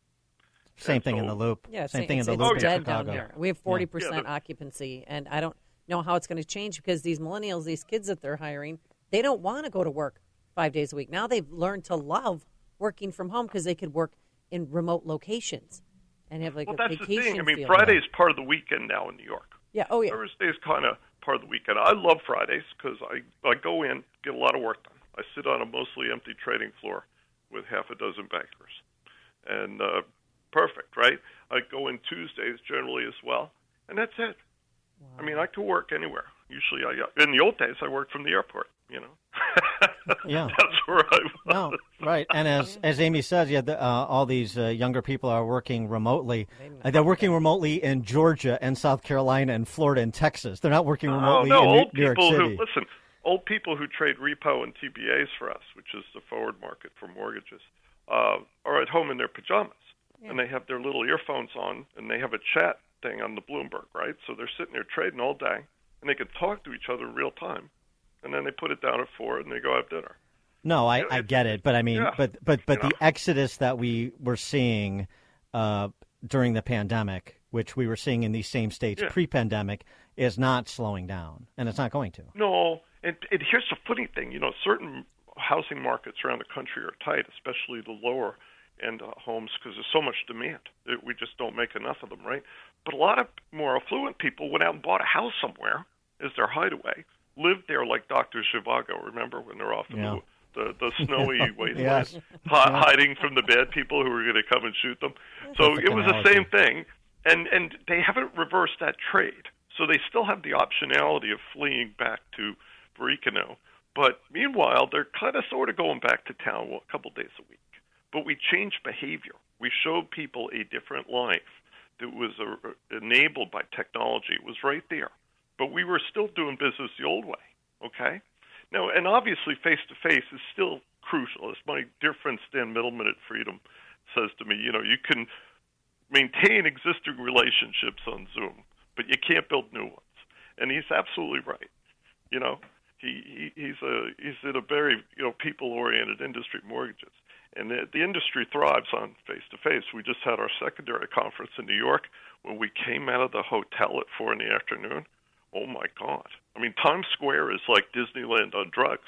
Same and thing so, in the Loop. Yeah, Same it's, thing in the it's Loop in dead Chicago. down here. We have forty Yeah. percent Yeah, but- occupancy, and I don't know how it's going to change because these millennials, these kids that they're hiring, they don't want to go to work five days a week. Now they've learned to love working from home because they could work in remote locations and have like well, a that's the vacation thing. I mean, feel. Friday's part of the weekend now in New York. Yeah. Oh, yeah. Thursday's kind of part of the weekend. I love Fridays because I, I go in, get a lot of work done. I sit on a mostly empty trading floor with half a dozen bankers. And uh, perfect, right? I go in Tuesdays generally as well, and that's it. Wow. I mean, I could work anywhere. Usually, I in the old days, I worked from the airport, you know. Yeah. That's where I was. No, right. And as as Amy says, yeah, the, uh, all these uh, younger people are working remotely. Uh, they're working remotely in Georgia and South Carolina and Florida and Texas. They're not working remotely oh, no, in New, old New York people City. Who, listen, old people who trade repo and T B As for us, which is the forward market for mortgages, uh, are at home in their pajamas. Yeah. And they have their little earphones on, and they have a chat thing on the Bloomberg, right? So they're sitting there trading all day, and they can talk to each other in real time. And then they put it down at four, and they go have dinner. No, I, You know, I get it, but I mean, yeah, but but but you the know. exodus that we were seeing uh, during the pandemic, which we were seeing in these same states Yeah. pre-pandemic, is not slowing down, and it's not going to. No, and, and here's the funny thing. You know, certain housing markets around the country are tight, especially the lower-end uh, homes, because there's so much demand. It, we just don't make enough of them, right? But a lot of more affluent people went out and bought a house somewhere as their hideaway, lived there like Doctor Zhivago, remember, when they're off in Yeah. the, the, the snowy wasteland, Yes. hi- Yeah. hiding from the bad people who were going to come and shoot them. So Perfect it was the analogy. same thing, and, and they haven't reversed that trade. So they still have the optionality of fleeing back to Barikano. But meanwhile, they're kind of sort of going back to town a couple days a week. But we changed behavior. We showed people a different life that was uh, enabled by technology. It was right there. But we were still doing business the old way, okay? Now, and obviously face-to-face is still crucial. As my dear friend Stan Middleman at Freedom says to me, you know, you can maintain existing relationships on Zoom, but you can't build new ones. And he's absolutely right. You know, he, he he's a he's in a very, you know, people-oriented industry, mortgages. And the, the industry thrives on face-to-face. We just had our secondary conference in New York. When we came out of the hotel at four in the afternoon, oh, my God. I mean, Times Square is like Disneyland on drugs.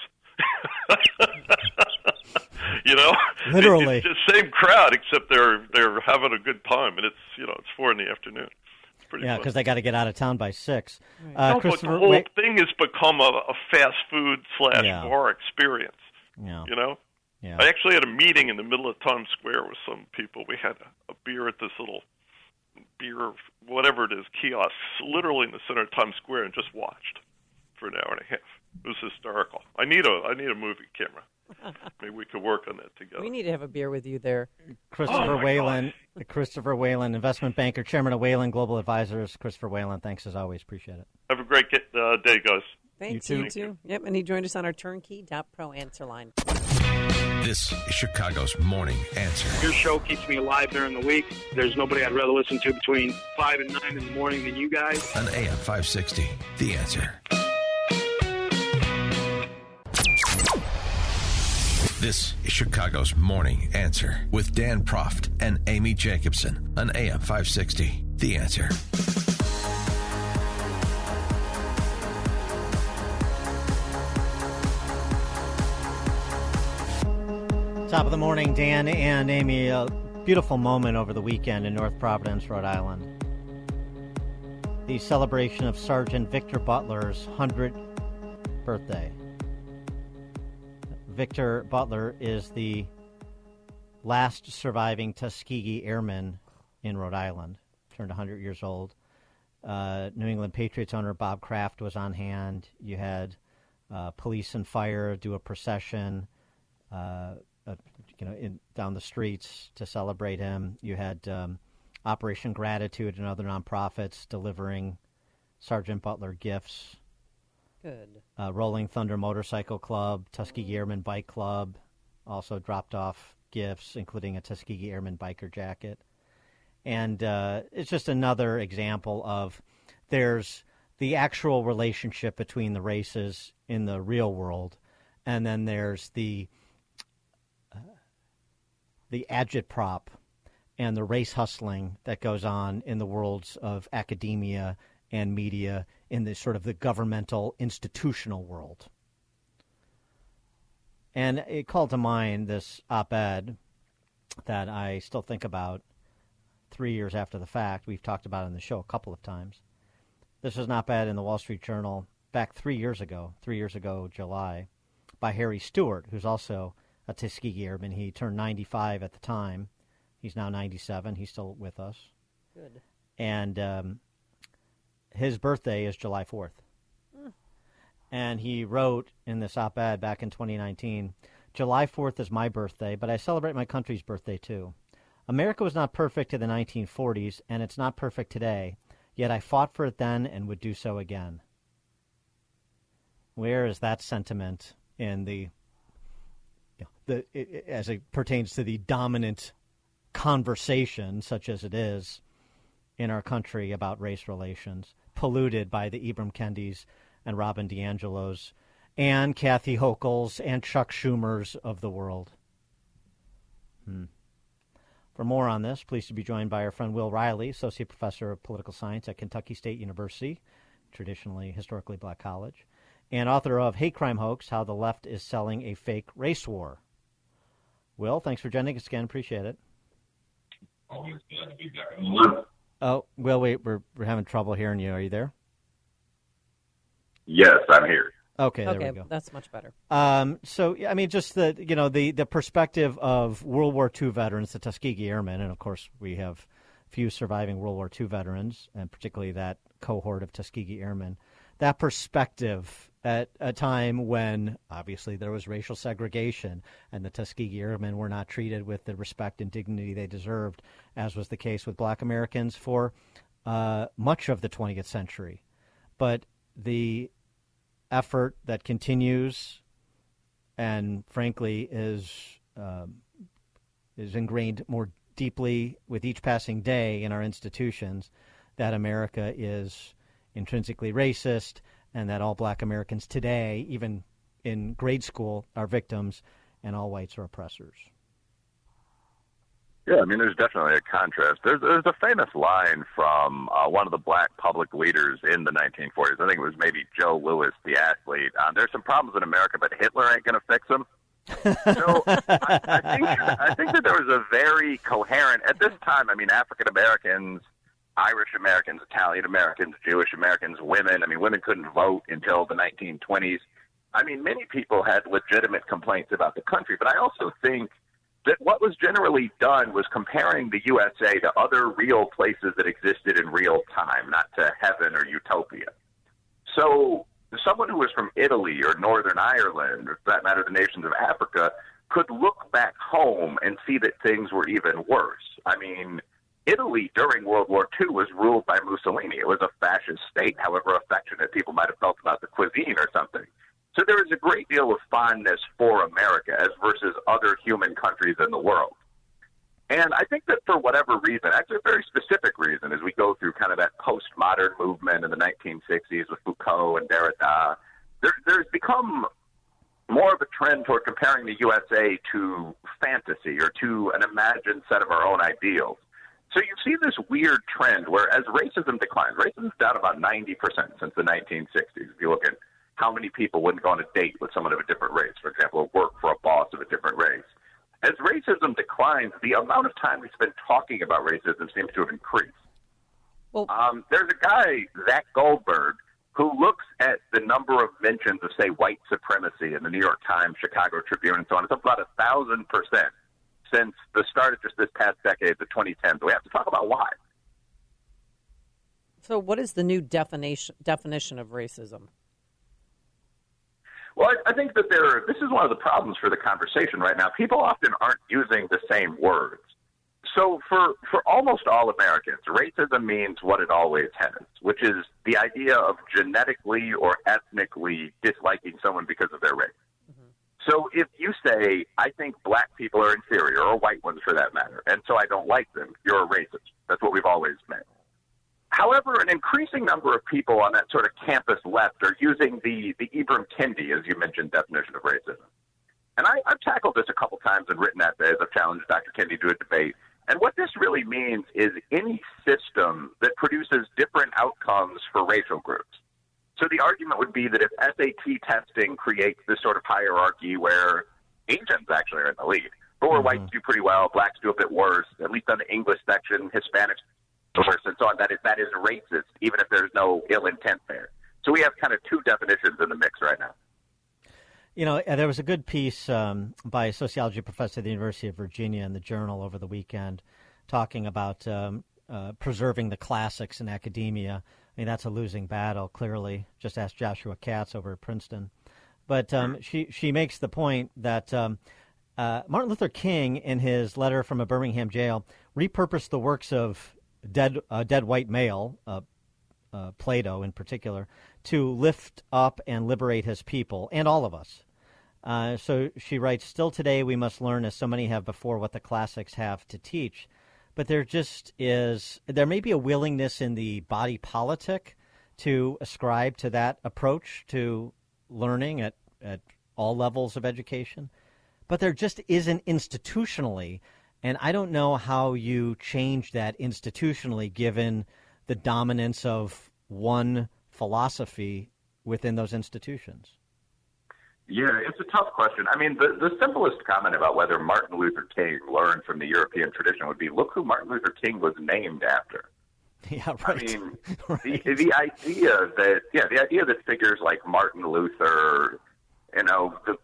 You know? Literally. It's the same crowd, except they're they're having a good time, and it's, you know, it's four in the afternoon. It's pretty Yeah, fun. because they got to get out of town by six. No, Uh, but the Christopher, whole wait, thing has become a, a fast food slash Yeah. bar experience. Yeah. You know? Yeah. I actually had a meeting in the middle of Times Square with some people. We had a, a beer at this little beer, whatever it is, kiosk, literally in the center of Times Square, and just watched for an hour and a half. It was hysterical. I need a I need a movie camera. Maybe we could work on that together. We need to have a beer with you there. Christopher Oh, my Whalen, Christopher Whalen, investment banker, chairman of Whalen Global Advisors. Christopher Whalen, thanks as always. Appreciate it. Have a great uh, day, guys. Thanks, You you too. too. Yep, and he joined us on our turnkey dot pro answer line. This is Chicago's Morning Answer. Your show keeps me alive during the week. There's nobody I'd rather listen to between five and nine in the morning than you guys. On A M five sixty, The Answer. This is Chicago's Morning Answer with Dan Proft and Amy Jacobson on A M five sixty, The Answer. Top of the morning, Dan and Amy. A beautiful moment over the weekend in North Providence, Rhode Island. the celebration of Sergeant Victor Butler's hundredth birthday. Victor Butler is the last surviving Tuskegee Airman in Rhode Island. Turned one hundred years old. Uh, New England Patriots owner Bob Kraft was on hand. You had uh, police and fire do a procession, uh, uh, you know, in, down the streets to celebrate him. You had um, Operation Gratitude and other nonprofits delivering Sergeant Butler gifts. Good. Uh, Rolling Thunder Motorcycle Club, Tuskegee Airmen Bike Club also dropped off gifts, including a Tuskegee Airman biker jacket. And uh, it's just another example of there's the actual relationship between the races in the real world, and then there's the uh, the agitprop and the race hustling that goes on in the worlds of academia and media in the sort of the governmental institutional world. And it called to mind this op-ed that I still think about three years after the fact. We've talked about it in the show a couple of times. This is an op-ed in the Wall Street Journal back three years ago, three years ago, July, by Harry Stewart, who's also a Tuskegee Airman. He turned ninety-five at the time. He's now ninety-seven. He's still with us. Good. And um, his birthday is July fourth. Mm. And he wrote in this op-ed back in twenty nineteen, July fourth is my birthday, but I celebrate my country's birthday too. America was not perfect in the nineteen forties, and it's not perfect today, yet I fought for it then and would do so again. Where is that sentiment in the, you know, the it, as it pertains to the dominant conversation, such as it is in our country about race relations, polluted by the Ibram Kendis and Robin DiAngelo's and Kathy Hochul's and Chuck Schumer's of the world? Hmm. For more on this, pleased to be joined by our friend Will Riley, Associate Professor of Political Science at Kentucky State University, traditionally historically black college, and author of Hate Crime Hoax, How the Left is Selling a Fake Race War. Will, thanks for joining us again. Appreciate it. Always glad to be back on the line. Oh, Will, wait, we're, we're having trouble hearing you. Are you there? Yes, I'm here. Okay, there okay, we go. That's much better. Um, so, I mean, just the you know the, the perspective of World War Two veterans, the Tuskegee Airmen, and of course we have few surviving World War Two veterans, and particularly that cohort of Tuskegee Airmen. That perspective at a time when obviously there was racial segregation, and the Tuskegee Airmen were not treated with the respect and dignity they deserved, as was the case with Black Americans for uh, much of the twentieth century. But the effort that continues and frankly is um, is ingrained more deeply with each passing day in our institutions, that America is intrinsically racist and that all black Americans today, even in grade school, are victims and all whites are oppressors. Yeah, I mean, there's definitely a contrast. There's there's a famous line from uh, one of the black public leaders in the nineteen forties. I think it was maybe Joe Louis, the athlete. Um, there's some problems in America, but Hitler ain't going to fix them. So I, I think I think that there was a very coherent, at this time, I mean, African Americans, Irish Americans, Italian Americans, Jewish Americans, women. I mean, women couldn't vote until the nineteen twenties. I mean, many people had legitimate complaints about the country, but I also think that what was generally done was comparing the U S A to other real places that existed in real time, not to heaven or utopia. So someone who was from Italy or Northern Ireland, or for that matter, the nations of Africa, could look back home and see that things were even worse. I mean, Italy during World War Two was ruled by Mussolini. It was a fascist state, however affectionate people might have felt about the cuisine or something. So there is a great deal of fondness for America as versus other human countries in the world. And I think that for whatever reason, actually a very specific reason, as we go through kind of that postmodern movement in the nineteen sixties with Foucault and Derrida, there, there's become more of a trend toward comparing the U S A to fantasy or to an imagined set of our own ideals. So you see this weird trend where as racism declines, racism's down about ninety percent since the nineteen sixties. If you look at how many people wouldn't go on a date with someone of a different race, for example, or work for a boss of a different race. As racism declines, the amount of time we spend talking about racism seems to have increased. Well, um, there's a guy, Zach Goldberg, who looks at the number of mentions of, say, white supremacy in the New York Times, Chicago Tribune, and so on. It's up about a thousand percent since the start of just this past decade, the twenty tens. We have to talk about why. So what is the new definition definition of racism? Well, I, I think that there. This is one of the problems for the conversation right now. People often aren't using the same words. So for, for almost all Americans, racism means what it always has, which is the idea of genetically or ethnically disliking someone because of their race. Mm-hmm. So if you say, I think black people are inferior, or white ones for that matter, and so I don't like them, you're a racist. That's what we've always meant. However, an increasing number of people on that sort of campus left are using the, the Ibram Kendi, as you mentioned, definition of racism. And I, I've tackled this a couple times and written essays. I've challenged Doctor Kendi to a debate. And what this really means is any system that produces different outcomes for racial groups. So the argument would be that if S A T testing creates this sort of hierarchy where Asians actually are in the lead, but where mm-hmm. whites do pretty well, blacks do a bit worse, at least on the English section, Hispanics worse, and so on, that is, that is racist, even if there's no ill intent there. So we have kind of two definitions in the mix right now. You know, there was a good piece um, by a sociology professor at the University of Virginia in the Journal over the weekend talking about um, uh, preserving the classics in academia. I mean, that's a losing battle, clearly. Just ask Joshua Katz over at Princeton. But um, she, she makes the point that um, uh, Martin Luther King, in his letter from a Birmingham jail, repurposed the works of dead, uh, dead white male, uh, uh, Plato in particular, to lift up and liberate his people, and all of us. Uh, so she writes, still today we must learn, as so many have before, what the classics have to teach. But there just is, there may be a willingness in the body politic to ascribe to that approach to learning at, at all levels of education. But there just isn't institutionally. And I don't know how you change that institutionally given the dominance of one philosophy within those institutions. Yeah, it's a tough question. I mean, the, the simplest comment about whether Martin Luther King learned from the European tradition would be, look who Martin Luther King was named after. Yeah, right. I mean, right. the, the idea that, yeah, the idea that figures like Martin Luther, you know, the,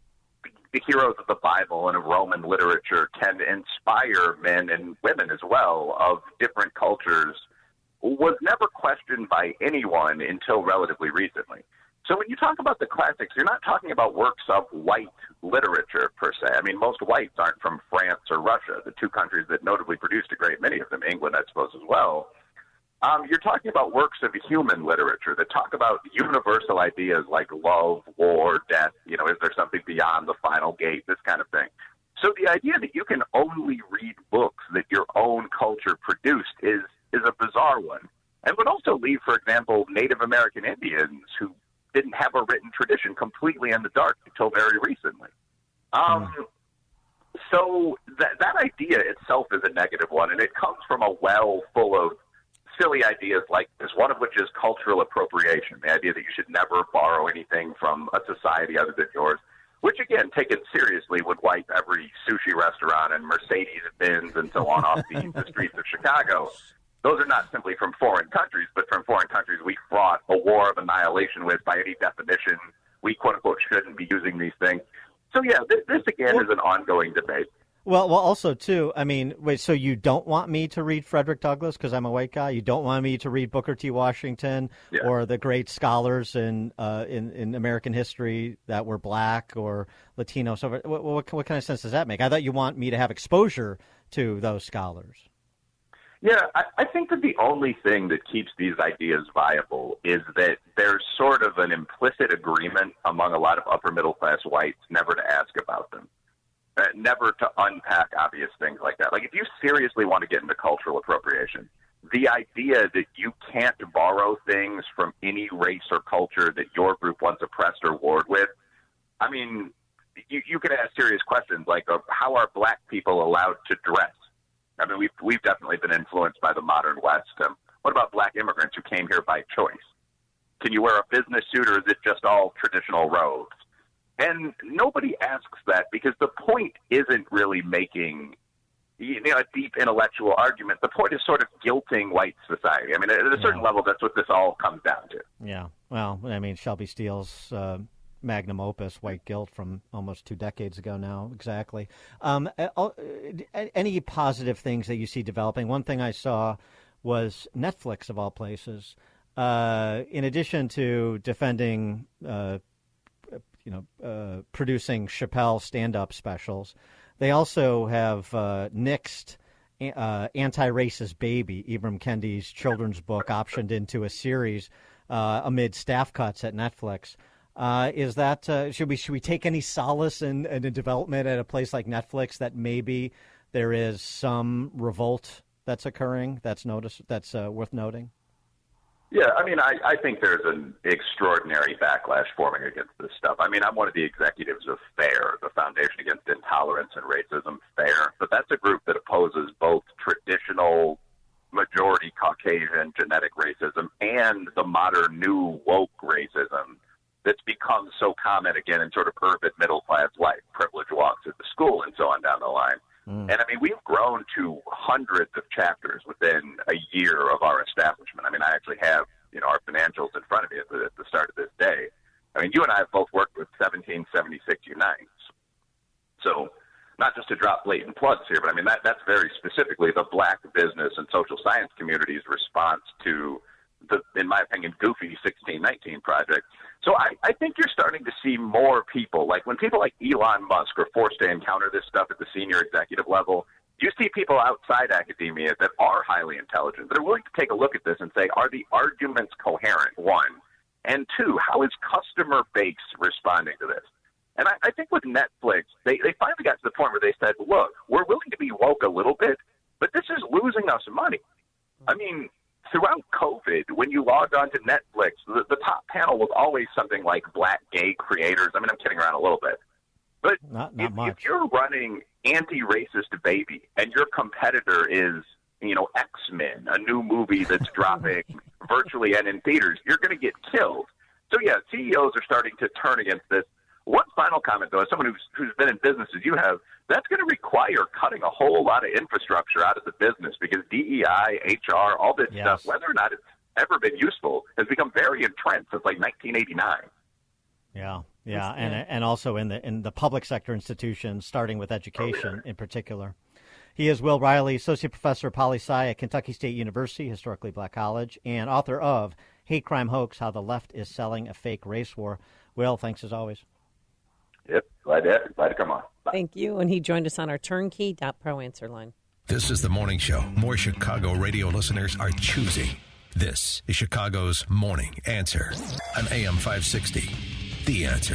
the heroes of the Bible and of Roman literature can inspire men and women as well of different cultures was never questioned by anyone until relatively recently. So when you talk about the classics, you're not talking about works of white literature, per se. I mean, most whites aren't from France or Russia, the two countries that notably produced a great many of them, England, I suppose, as well. Um, you're talking about works of human literature that talk about universal ideas like love, war, death, you know, is there something beyond the final gate, this kind of thing. So the idea that you can only read books that your own culture produced is, is a bizarre one, and would also leave, for example, Native American Indians who didn't have a written tradition completely in the dark until very recently. Um, mm. So that, that idea itself is a negative one, and it comes from a well full of silly ideas like this, one of which is cultural appropriation, the idea that you should never borrow anything from a society other than yours, which, again, taken seriously, would wipe every sushi restaurant and Mercedes-Benz and so on off the, the streets of Chicago. Those are not simply from foreign countries, but from foreign countries we fought a war of annihilation with by any definition. We, quote-unquote, shouldn't be using these things. So, yeah, this, this again, well, is an ongoing debate. Well, well, also, too, I mean, wait, so you don't want me to read Frederick Douglass because I'm a white guy? You don't want me to read Booker T. Washington yeah. or the great scholars in, uh, in in American history that were black or Latino? So what, what, what kind of sense does that make? I thought you want me to have exposure to those scholars. Yeah, I, I think that the only thing that keeps these ideas viable is that there's sort of an implicit agreement among a lot of upper-middle-class whites never to ask about them, uh, never to unpack obvious things like that. Like, if you seriously want to get into cultural appropriation, the idea that you can't borrow things from any race or culture that your group once oppressed or warred with, I mean, you, you could ask serious questions like, uh, how are black people allowed to dress? I mean, we've, we've definitely been influenced by the modern West. Um, what about black immigrants who came here by choice? Can you wear a business suit, or is it just all traditional robes? And nobody asks that because the point isn't really making, you know, a deep intellectual argument. The point is sort of guilting white society. I mean, at a certain Yeah. level, that's what this all comes down to. Yeah. Well, I mean, Shelby Steele's uh, magnum opus, White Guilt, from almost two decades ago now, exactly. Um, uh, any positive things that you see developing? One thing I saw was Netflix, of all places, uh, in addition to defending, uh, you know, uh, producing Chappelle stand-up specials, they also have uh, nixed uh, Anti-Racist Baby, Ibram Kendi's children's book, optioned into a series uh, amid staff cuts at Netflix. Uh, is that uh, should we should we take any solace in, in a development at a place like Netflix that maybe there is some revolt that's occurring that's notice that's uh, worth noting? Yeah, I mean, I, I think there's an extraordinary backlash forming against this stuff. I mean, I'm one of the executives of FAIR, the Foundation Against Intolerance and Racism, FAIR. But that's a group that opposes both traditional majority Caucasian genetic racism and the modern new woke racism that's become so common again in sort of urban middle-class life, privilege walks at the school and so on down the line. Mm. And, I mean, we've grown to hundreds of chapters within a year of our establishment. I mean, I actually have, you know, our financials in front of me at the, at the start of this day. I mean, you and I have both worked with seventeen seventy-six Unites. So not just to drop blatant plugs here, but, I mean, that that's very specifically the black business and social science community's response to the, in my opinion, goofy sixteen nineteen project. So I, I think you're starting to see more people, like when people like Elon Musk are forced to encounter this stuff at the senior executive level, you see people outside academia that are highly intelligent, that are willing to take a look at this and say, are the arguments coherent, one? And two, how is customer base responding to this? And I, I think with Netflix, they, they finally got to the point where they said, look, we're willing to be woke a little bit, but this is losing us money. I mean, throughout COVID, when you logged on to Netflix, the, the top panel was always something like black gay creators. I mean, I'm kidding around a little bit. But not, not if, much. if you're running Anti-Racist Baby and your competitor is, you know, X-Men, a new movie that's dropping virtually and in theaters, you're going to get killed. So, yeah, C E Os are starting to turn against this. One final comment, though, as someone who's, who's been in business as you have, that's going to require cutting a whole lot of infrastructure out of the business because D E I, H R, all this yes. stuff, whether or not it's ever been useful, has become very entrenched since like nineteen eighty-nine. Yeah, yeah, and and also in the in the public sector institutions, starting with education in particular. He is Will Riley, Associate Professor of Poli-Sci at Kentucky State University, historically black college, and author of Hate Crime Hoax, How the Left is Selling a Fake Race War. Will, thanks as always. Yep, glad to, glad to come on. Bye. Thank you. And he joined us on our turnkey dot pro answer line. This is the morning show more Chicago radio listeners are choosing. This is Chicago's Morning Answer on A M five sixty. The Answer.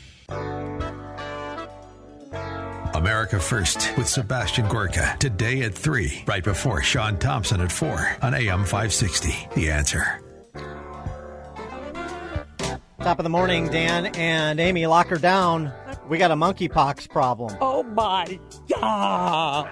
America First with Sebastian Gorka today at three, right before Sean Thompson at four on A M five sixty. The Answer. Top of the morning, Dan and Amy, lock her down. We got a monkeypox problem. Oh, my God.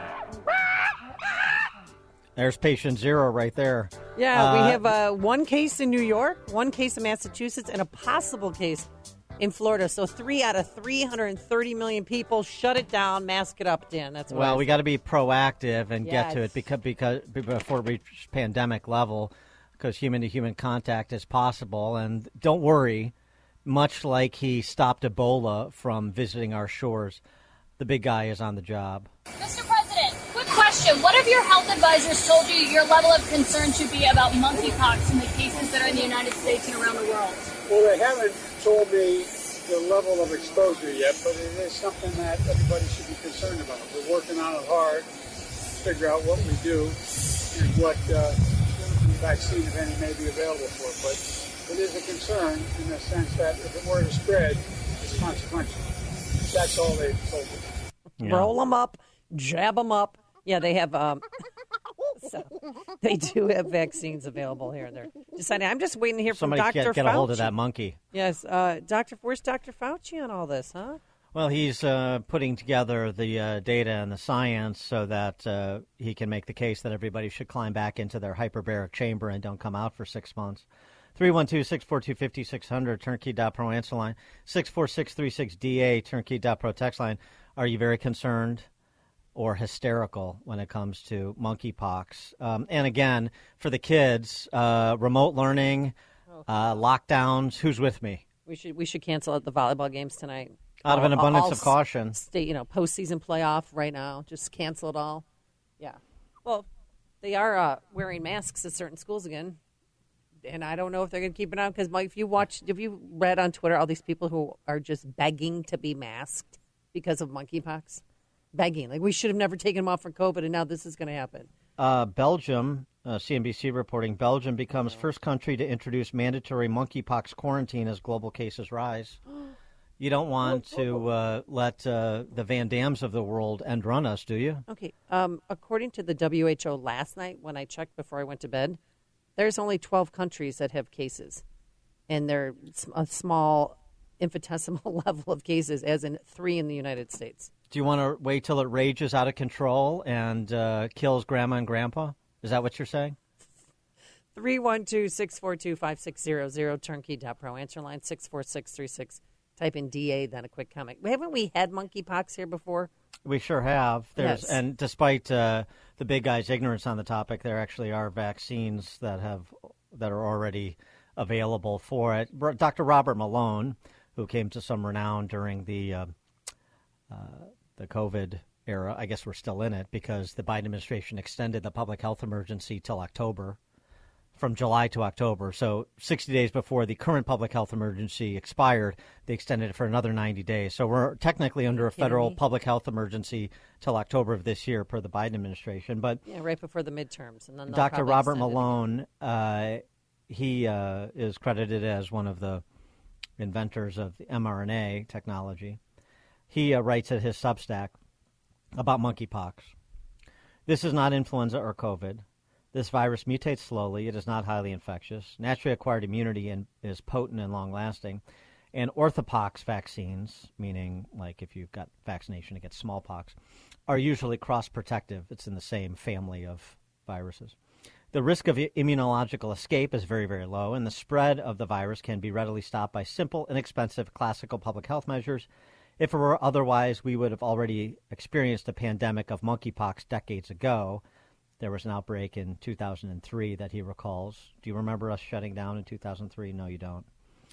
There's patient zero right there. Yeah, uh, we have uh, one case in New York, one case in Massachusetts, and a possible case in Florida. So three out of three hundred thirty million people. Shut it down, mask it up, Dan. That's what well, I we got to be proactive and yeah, get to it because, because before we reach pandemic level, because human-to-human contact is possible. And don't worry, much like he stopped Ebola from visiting our shores, the big guy is on the job. Mister President, quick question. What have your health advisors told you your level of concern should be about monkeypox and the cases that are in the United States and around the world? Well, they haven't told me the level of exposure yet, but it is something that everybody should be concerned about. We're working on it hard to figure out what we do and what uh, vaccine, if any, may be available for it. But it is a concern in the sense that if it were to spread, it's consequential. That's all they've told me. Yeah. Roll them up, jab them up. Yeah, they have. Um, so they do have vaccines available here and there. Deciding, I'm just waiting to hear from Somebody Doctor get, get Fauci. a hold of that monkey. Yes, uh, Doctor. Where's Doctor Fauci on all this, huh? Well, he's uh, putting together the uh, data and the science so that uh, he can make the case that everybody should climb back into their hyperbaric chamber and don't come out for six months. three one two, six four two, five six zero zero, turnkey dot pro answer line, six four six three six D A, turnkey dot pro text line. Are you very concerned or hysterical when it comes to monkeypox. Um, and again, for the kids, uh, remote learning, uh, lockdowns. Who's with me? We should we should cancel out the volleyball games tonight. Out of an All- abundance all of caution. State, you know, postseason playoff right now. Just cancel it all. Yeah. Well, they are uh, wearing masks at certain schools again, and I don't know if they're going to keep it on because if you watch, if you read on Twitter all these people who are just begging to be masked because of monkeypox, begging like we should have never taken them off for COVID, and now this is going to happen. Uh, Belgium, uh, C N B C reporting, Belgium becomes first country to introduce mandatory monkeypox quarantine as global cases rise. You don't want to uh, let uh, the Van Dams of the world end run us, do you? Okay. Um, according to the W H O last night, when I checked before I went to bed, there's only twelve countries that have cases, and they're a small, infinitesimal level of cases, as in three in the United States. Do you want to wait till it rages out of control and uh, kills grandma and grandpa? Is that what you're saying? three one two, six four two, five six zero zero, turnkey dot pro. Answer line six four six three six. Type in D A, then a quick comment. Haven't we had monkeypox here before? We sure have. There's, Yes. And despite uh, the big guy's ignorance on the topic, there actually are vaccines that have that are already available for it. R- Doctor Robert Malone, who came to some renown during the uh, uh, the COVID era, I guess we're still in it because the Biden administration extended the public health emergency till October, from July to October. So sixty days before the current public health emergency expired, they extended it for another ninety days. So we're technically under a kidding federal me? public health emergency till October of this year per the Biden administration. But Yeah, right before the midterms. And then they'll Doctor probably Robert extend it Malone, uh, he uh, is credited as one of the inventors of the mRNA technology. He uh, writes at his Substack about monkeypox. This is not influenza or COVID. This virus mutates slowly. It is not highly infectious. Naturally acquired immunity and is potent and long-lasting. And orthopox vaccines, meaning like if you've got vaccination against smallpox, are usually cross-protective. It's in the same family of viruses. The risk of i- immunological escape is very, very low, and the spread of the virus can be readily stopped by simple, inexpensive, classical public health measures. If it were otherwise, we would have already experienced a pandemic of monkeypox decades ago. There was an outbreak in two thousand three that he recalls. Do you remember us shutting down in two thousand three? No, you don't.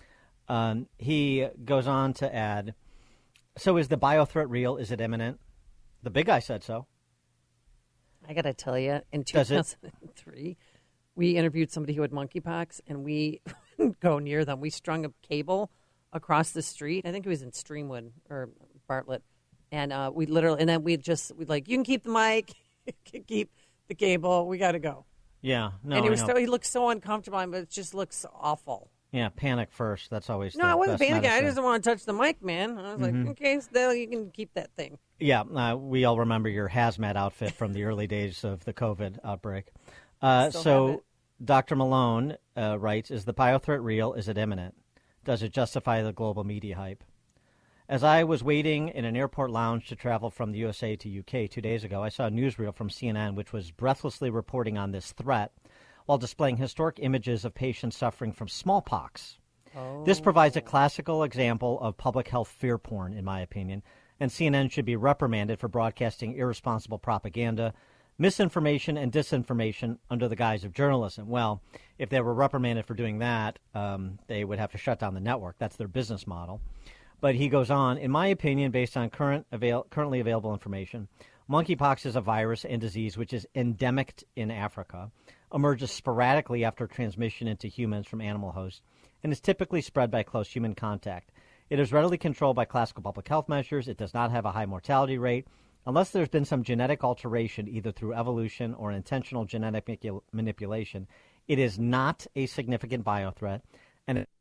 Um, he goes on to add, so is the biothreat real? Is it imminent? The big guy said so. I got to tell you, in two Does it? thousand three, we interviewed somebody who had monkeypox, and we wouldn't go near them. We strung a cable across the street. I think it was in Streamwood or Bartlett. And uh, we literally, and then we just, we like, you can keep the mic, you can keep the cable, we got to go. Yeah, no, and he I was know. so, he looked so uncomfortable, but it just looks awful. Yeah, panic first. That's always No, the I wasn't best panicking. I medicine. just didn't want to touch the mic, man. I was Mhm. like, okay, so you can keep that thing. Yeah, uh, we all remember your hazmat outfit from the early days of the COVID outbreak. Uh, Still have so, it. Doctor Malone uh, writes, is the biothreat real? Is it imminent? Does it justify the global media hype? As I was waiting in an airport lounge to travel from the U S A to U K two days ago, I saw a newsreel from C N N which was breathlessly reporting on this threat while displaying historic images of patients suffering from smallpox. This provides a classical example of public health fear porn, in my opinion, and C N N should be reprimanded for broadcasting irresponsible propaganda, misinformation, and disinformation under the guise of journalism. Well, if they were reprimanded for doing that, um, they would have to shut down the network. That's their business model. But he goes on, in my opinion, based on current avail- currently available information, monkeypox is a virus and disease which is endemic in Africa, emerges sporadically after transmission into humans from animal hosts, and is typically spread by close human contact. It is readily controlled by classical public health measures. It does not have a high mortality rate. Unless there's been some genetic alteration, either through evolution or intentional genetic manipul- manipulation, it is not a significant biothreat. And it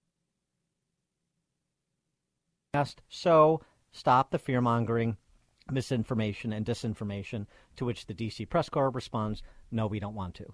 so stop the fear-mongering, misinformation, and disinformation, to which the D C Press Corps responds, no, we don't want to.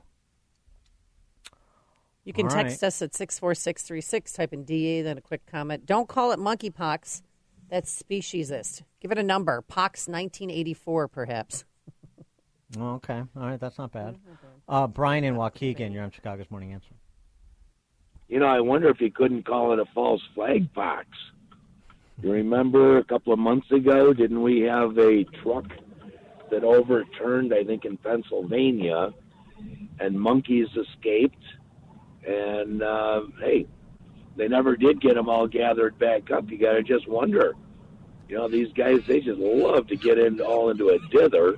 You can All text right. us at six four six three six, type in D A, then a quick comment. Don't call it monkeypox. That's speciesist. Give it a number. Pox nineteen eighty-four, perhaps. Okay. All right. That's not bad. Uh, Brian in Waukegan, you're on Chicago's Morning Answer. You know, I wonder if you couldn't call it a false flag pox. You remember a couple of months ago, didn't we have a truck that overturned, I think, in Pennsylvania, and monkeys escaped. And, uh, hey, they never did get them all gathered back up. You got to just wonder. You know, these guys, they just love to get in all into a dither.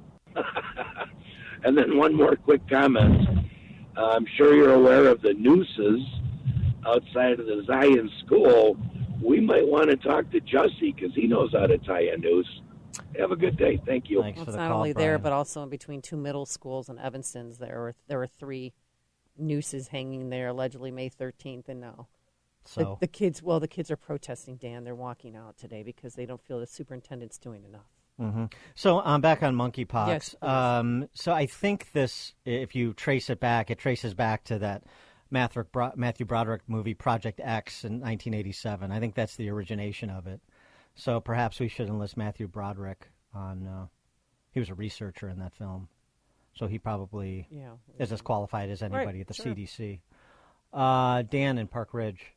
And then one more quick comment. Uh, I'm sure you're aware of the nooses outside of the Zion school. We might want to talk to Jussie because he knows how to tie a noose. Have a good day. Thank you. Well, it's not only there, but also in between two middle schools in Evanston, there were there were three nooses hanging there, allegedly May thirteenth, and now So the, the kids. Well, the kids are protesting. Dan, they're walking out today because they don't feel the superintendent's doing enough. Mm-hmm. So I'm um, back on monkeypox. Yes, please. um, so I think this, if you trace it back, it traces back to that Matthew, Bro- Matthew Broderick movie Project X in nineteen eighty-seven. I think that's the origination of it. So perhaps we should enlist Matthew Broderick on. Uh, he was a researcher in that film, so he probably yeah, is as qualified as anybody right, at the sure. C D C. Uh, Dan in Park Ridge.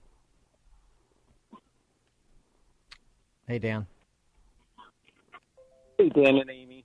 Hey, Dan. Hey, Dan and Amy.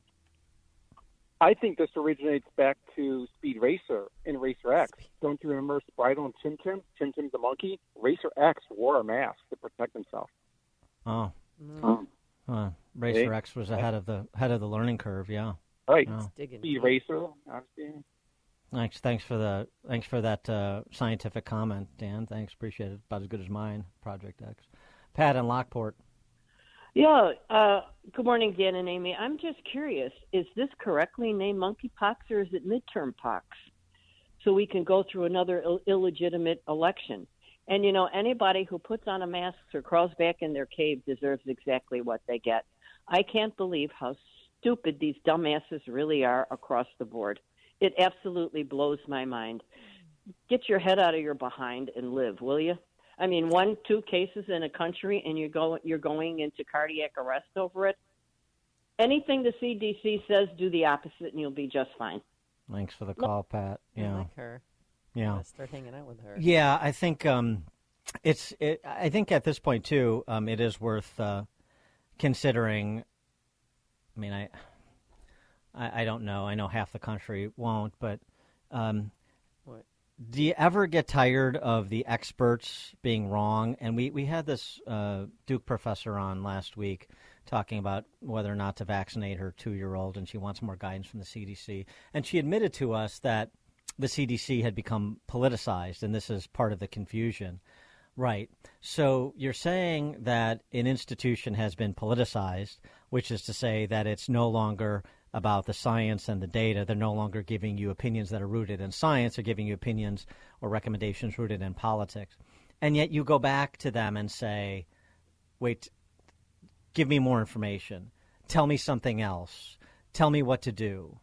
I think this originates back to Speed Racer in Racer X. Don't you remember Sprite and Tim Tim? Tim Tim the monkey? Racer X wore a mask to protect himself. Oh. Mm. Uh, Racer Hey. X was ahead of the head of the learning curve. Yeah. Right. Oh. Speed Racer. Honestly. Thanks. Thanks for the. Thanks for that uh, scientific comment, Dan. Thanks. Appreciate it. About as good as mine. Project X. Pat in Lockport. Yeah, uh, good morning, Dan and Amy. I'm just curious, is this correctly named monkeypox or is it midterm pox? So we can go through another Ill- illegitimate election. And, you know, anybody who puts on a mask or crawls back in their cave deserves exactly what they get. I can't believe how stupid these dumbasses really are across the board. It absolutely blows my mind. Get your head out of your behind and live, will you? I mean, one, two cases in a country, and you're going you're going into cardiac arrest over it. Anything the C D C says, do the opposite, and you'll be just fine. Thanks for the call, Pat. Yeah. I like her. Yeah. Let's start hanging out with her. Yeah, I think um, it's. It, I think at this point too, um, it is worth uh, considering. I mean, I, I, I don't know. I know half the country won't, but. Um, what? Do you ever get tired of the experts being wrong? And we, we had this uh, Duke professor on last week talking about whether or not to vaccinate her two-year-old, and she wants more guidance from the C D C. And she admitted to us that the C D C had become politicized, and this is part of the confusion. Right. So you're saying that an institution has been politicized, which is to say that it's no longer about the science and the data. They're no longer giving you opinions that are rooted in science. They're giving you opinions or recommendations rooted in politics. And yet you go back to them and say, wait, give me more information. Tell me something else. Tell me what to do.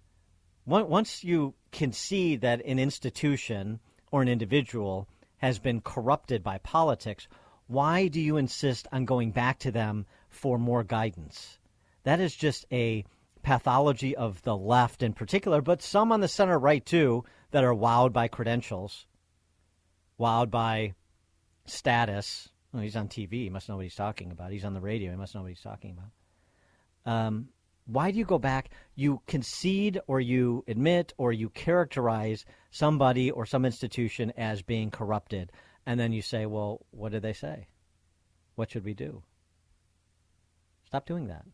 Once you concede that an institution or an individual has been corrupted by politics, why do you insist on going back to them for more guidance? That is just a pathology of the left in particular, but some on the center right too that are wowed by credentials, wowed by status. Well, he's on T V. He must know what he's talking about. He's on the radio. He must know what he's talking about. Um, why do you go back? You concede or you admit or you characterize somebody or some institution as being corrupted, and then you say, well, what did they say? What should we do? Stop doing that.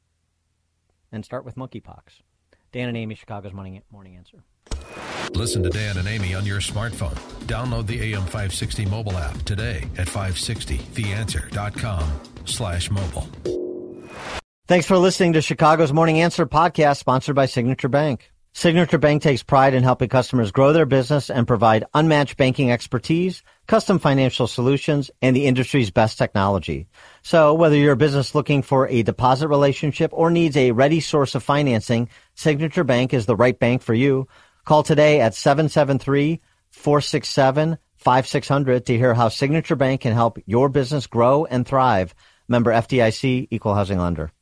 And start with monkeypox. Dan and Amy, Chicago's Morning, morning Answer. Listen to Dan and Amy on your smartphone. Download the A M five sixty mobile app today at five sixty the answer dot com slash mobile. Thanks for listening to Chicago's Morning Answer podcast, sponsored by Signature Bank. Signature Bank takes pride in helping customers grow their business and provide unmatched banking expertise, custom financial solutions, and the industry's best technology. So whether you're a business looking for a deposit relationship or needs a ready source of financing, Signature Bank is the right bank for you. Call today at seven seven three, four six seven, five six zero zero to hear how Signature Bank can help your business grow and thrive. Member F D I C, Equal Housing Lender.